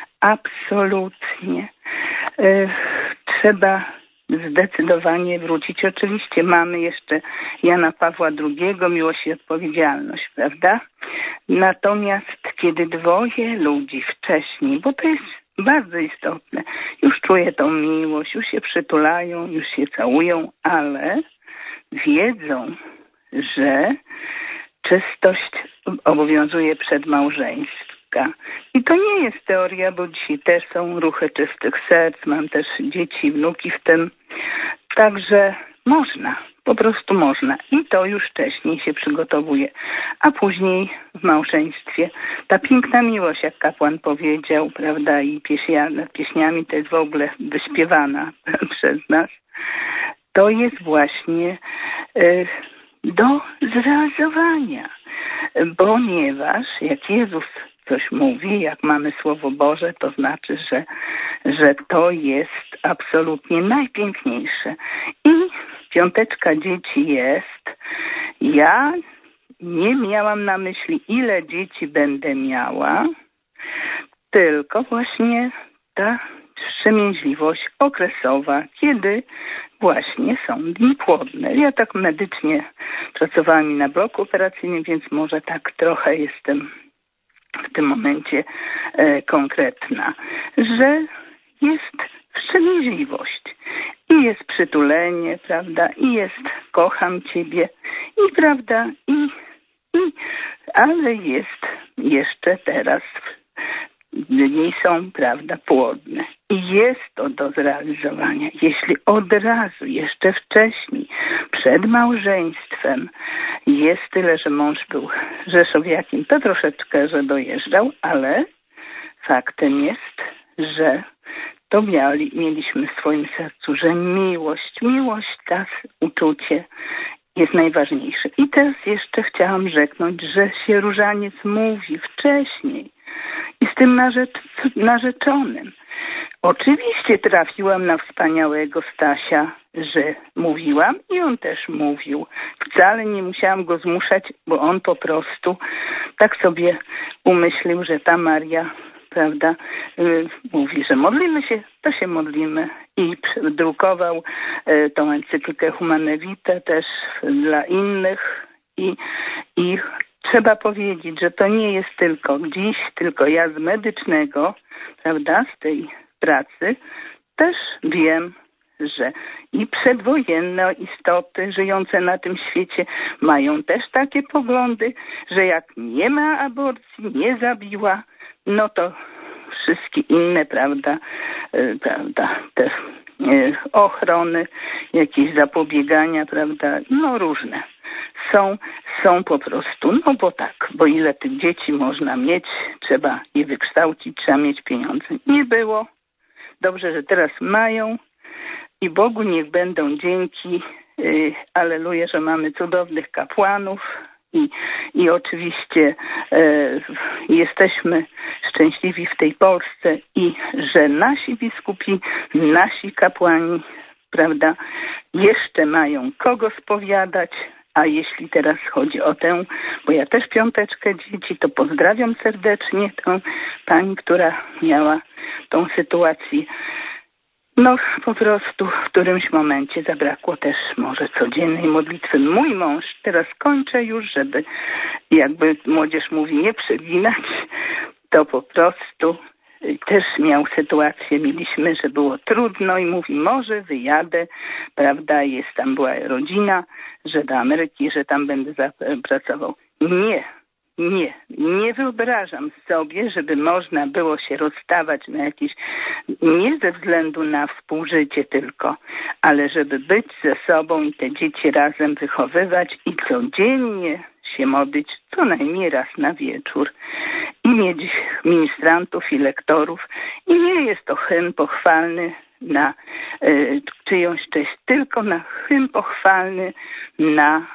Absolutnie. Y, trzeba zdecydowanie wrócić. Oczywiście mamy jeszcze Jana Pawła drugiego, miłość i odpowiedzialność, prawda? Natomiast kiedy dwoje ludzi wcześniej, bo to jest bardzo istotne, już czuję tą miłość, już się przytulają, już się całują, ale wiedzą, że czystość obowiązuje przedmałżeńska. I to nie jest teoria, bo dzisiaj też są ruchy czystych serc, mam też dzieci, wnuki w tym. Także można, po prostu można. I to już wcześniej się przygotowuje. A później w małżeństwie ta piękna miłość, jak kapłan powiedział, prawda, i pieśnia, pieśniami to jest w ogóle wyśpiewana przez nas, to jest właśnie y, do zrealizowania. Ponieważ jak Jezus coś mówi, jak mamy Słowo Boże, to znaczy, że, że to jest absolutnie najpiękniejsze. I piąteczka dzieci jest. Ja nie miałam na myśli, ile dzieci będę miała, tylko właśnie ta wstrzemięźliwość okresowa, kiedy właśnie są dni płodne. Ja tak medycznie pracowałam i na bloku operacyjnym, więc może tak trochę jestem w tym momencie e, konkretna, że jest wstrzemięźliwość i jest przytulenie, prawda, i jest kocham Ciebie i prawda, i, i ale jest jeszcze teraz dni są, prawda, płodne. I jest to do zrealizowania. Jeśli od razu, jeszcze wcześniej, przed małżeństwem jest tyle, że mąż był rzeszowiakiem, to troszeczkę, że dojeżdżał, ale faktem jest, że to mieli, mieliśmy w swoim sercu, że miłość, miłość, ta uczucie jest najważniejsze. I teraz jeszcze chciałam rzeknąć, że się różaniec mówi wcześniej i z tym narzecz, narzeczonym. Oczywiście trafiłam na wspaniałego Stasia, że mówiłam i on też mówił. Wcale nie musiałam go zmuszać, bo on po prostu tak sobie umyślił, że ta Maria, prawda, yy, mówi, że modlimy się, to się modlimy. I drukował yy, tą encyklikę Humane Vitae też dla innych i, i trzeba powiedzieć, że to nie jest tylko dziś, tylko ja z medycznego, prawda, z tej pracy też wiem, że i przedwojenne istoty żyjące na tym świecie mają też takie poglądy, że jak nie ma aborcji, nie zabiła, no to wszystkie inne, prawda, yy, prawda, te yy, ochrony, jakieś zapobiegania, prawda, no różne. Są, są po prostu, no bo tak, bo ile tych dzieci można mieć, trzeba je wykształcić, trzeba mieć pieniądze. Nie było. dobrze, że teraz mają i Bogu niech będą dzięki. Yy, Alleluja, że mamy cudownych kapłanów i, i oczywiście yy, jesteśmy szczęśliwi w tej Polsce i że nasi biskupi, nasi kapłani, prawda, jeszcze mają kogo spowiadać. A jeśli teraz chodzi o tę, bo ja też piąteczkę dzieci, to pozdrawiam serdecznie tę pani, która miała tą sytuację. No po prostu w którymś momencie zabrakło też może codziennej modlitwy. Mój mąż, teraz kończę już, żeby jakby młodzież mówi nie przeginać, to po prostu też miał sytuację, mieliśmy, że było trudno i mówi, może wyjadę, prawda, jest tam była rodzina, że do Ameryki, że tam będę pracował. Nie, nie, nie wyobrażam sobie, żeby można było się rozstawać na jakieś, nie ze względu na współżycie tylko, ale żeby być ze sobą i te dzieci razem wychowywać i codziennie się modlić co najmniej raz na wieczór i mieć ministrantów i lektorów i nie jest to hymn pochwalny na y, czyjąś cześć, tylko na hymn pochwalny na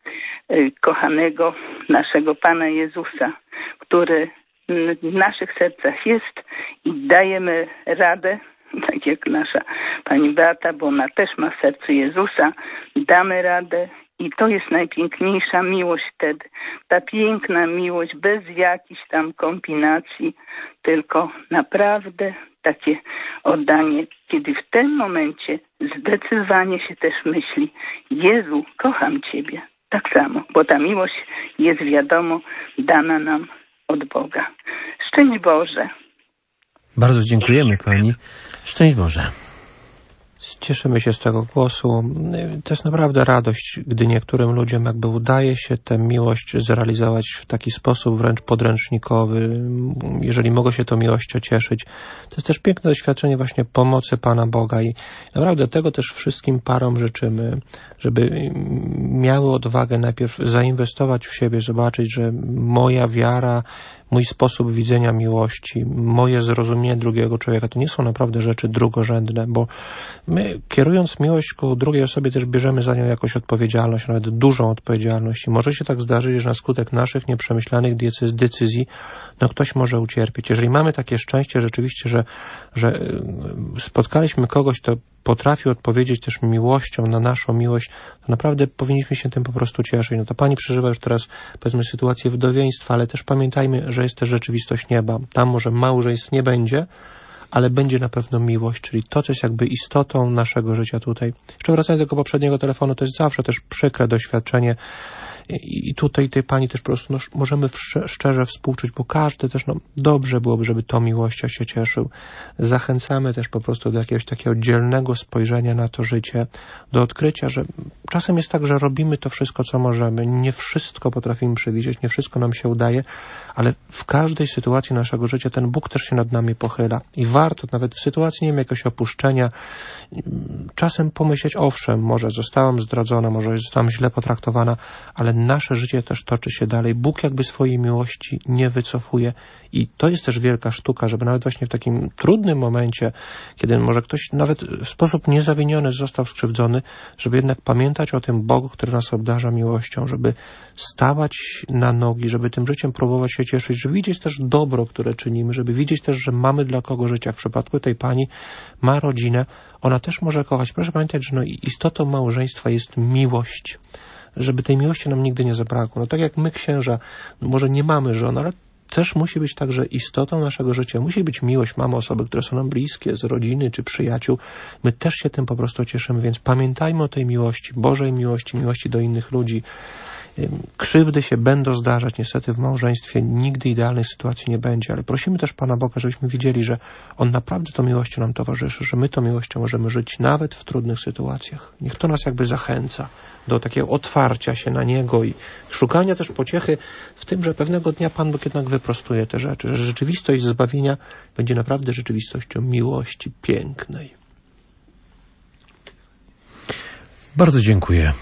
y, kochanego naszego Pana Jezusa, który w naszych sercach jest i dajemy radę, tak jak nasza pani Beata, bo ona też ma w sercu Jezusa, damy radę. I to jest najpiękniejsza miłość wtedy. Ta piękna miłość bez jakichś tam kombinacji, tylko naprawdę takie oddanie, kiedy w tym momencie zdecydowanie się też myśli, Jezu, kocham Ciebie. Tak samo, bo ta miłość jest wiadomo dana nam od Boga. Szczęść Boże. Bardzo dziękujemy Pani. Szczęść Boże. Cieszymy się z tego głosu. To jest naprawdę radość, gdy niektórym ludziom jakby udaje się tę miłość zrealizować w taki sposób wręcz podręcznikowy. Jeżeli mogą się tą miłością cieszyć. To jest też piękne doświadczenie właśnie pomocy Pana Boga i naprawdę tego też wszystkim parom życzymy, żeby miały odwagę najpierw zainwestować w siebie, zobaczyć, że moja wiara, mój sposób widzenia miłości, moje zrozumienie drugiego człowieka, to nie są naprawdę rzeczy drugorzędne, bo my kierując miłość ku drugiej osobie też bierzemy za nią jakąś odpowiedzialność, nawet dużą odpowiedzialność i może się tak zdarzyć, że na skutek naszych nieprzemyślanych decyzji no ktoś może ucierpieć. Jeżeli mamy takie szczęście rzeczywiście, że, że spotkaliśmy kogoś, kto potrafi odpowiedzieć też miłością na naszą miłość, to naprawdę powinniśmy się tym po prostu cieszyć. No to Pani przeżywa już teraz, powiedzmy, sytuację wdowieństwa, ale też pamiętajmy, że jest też rzeczywistość nieba. Tam może małżeństw nie będzie, ale będzie na pewno miłość, czyli to, co jest jakby istotą naszego życia tutaj. Jeszcze wracając do tego poprzedniego telefonu, to jest zawsze też przykre doświadczenie i tutaj tej Pani też po prostu no, możemy szczerze współczuć, bo każdy też no, dobrze byłoby, żeby tą miłością się cieszył. Zachęcamy też po prostu do jakiegoś takiego dzielnego spojrzenia na to życie, do odkrycia, że czasem jest tak, że robimy to wszystko, co możemy. Nie wszystko potrafimy przewidzieć, nie wszystko nam się udaje, ale w każdej sytuacji naszego życia ten Bóg też się nad nami pochyla. I warto nawet w sytuacji, nie wiem, jakiegoś opuszczenia, czasem pomyśleć, owszem, może zostałam zdradzona, może zostałam źle potraktowana, ale nasze życie też toczy się dalej. Bóg jakby swojej miłości nie wycofuje i to jest też wielka sztuka, żeby nawet właśnie w takim trudnym momencie, kiedy może ktoś nawet w sposób niezawiniony został skrzywdzony, żeby jednak pamiętać o tym Bogu, który nas obdarza miłością, żeby stawać na nogi, żeby tym życiem próbować się cieszyć, żeby widzieć też dobro, które czynimy, żeby widzieć też, że mamy dla kogo żyć. Jak w przypadku tej pani ma rodzinę, ona też może kochać. Proszę pamiętać, że no istotą małżeństwa jest miłość. Żeby tej miłości nam nigdy nie zabrakło. No tak jak my, księża, no może nie mamy żon, ale też musi być także istotą naszego życia. Musi być miłość. Mamy osoby, które są nam bliskie, z rodziny czy przyjaciół. My też się tym po prostu cieszymy, więc pamiętajmy o tej miłości, Bożej miłości, miłości do innych ludzi. Krzywdy się będą zdarzać, niestety w małżeństwie nigdy idealnej sytuacji nie będzie, ale prosimy też Pana Boga, żebyśmy widzieli, że On naprawdę tą miłością nam towarzyszy, że my tą miłością możemy żyć nawet w trudnych sytuacjach. Niech to nas jakby zachęca do takiego otwarcia się na Niego i szukania też pociechy w tym, że pewnego dnia Pan Bóg jednak wyprostuje te rzeczy, że rzeczywistość zbawienia będzie naprawdę rzeczywistością miłości pięknej. Bardzo dziękuję.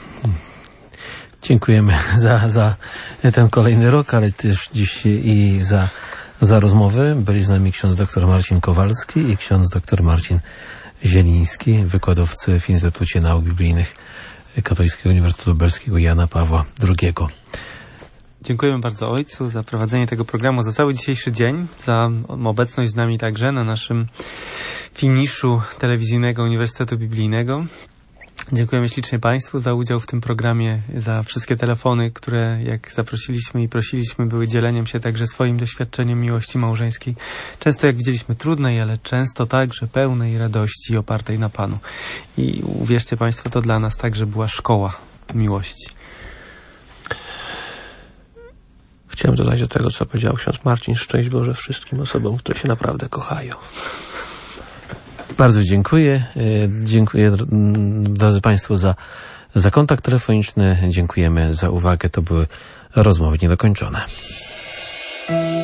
Dziękujemy za, za ten kolejny rok, ale też dziś i za za rozmowy. Byli z nami ksiądz dr Marcin Kowalski i ksiądz dr Marcin Zieliński, wykładowcy w Instytucie Nauk Biblijnych Katolickiego Uniwersytetu Lubelskiego Jana Pawła drugiego. Dziękujemy bardzo ojcu za prowadzenie tego programu, za cały dzisiejszy dzień, za obecność z nami także na naszym finiszu telewizyjnego Uniwersytetu Biblijnego. Dziękujemy ślicznie Państwu za udział w tym programie, za wszystkie telefony, które jak zaprosiliśmy i prosiliśmy, były dzieleniem się także swoim doświadczeniem miłości małżeńskiej. Często, jak widzieliśmy, trudnej, ale często także pełnej radości i opartej na Panu. I uwierzcie Państwo, to dla nas także była szkoła miłości. Chciałem dodać do tego, co powiedział ksiądz Marcin: szczęść Boże wszystkim osobom, które się naprawdę kochają. Bardzo dziękuję. Dziękuję, drodzy Państwo, za, za kontakt telefoniczny. Dziękujemy za uwagę. To były rozmowy niedokończone.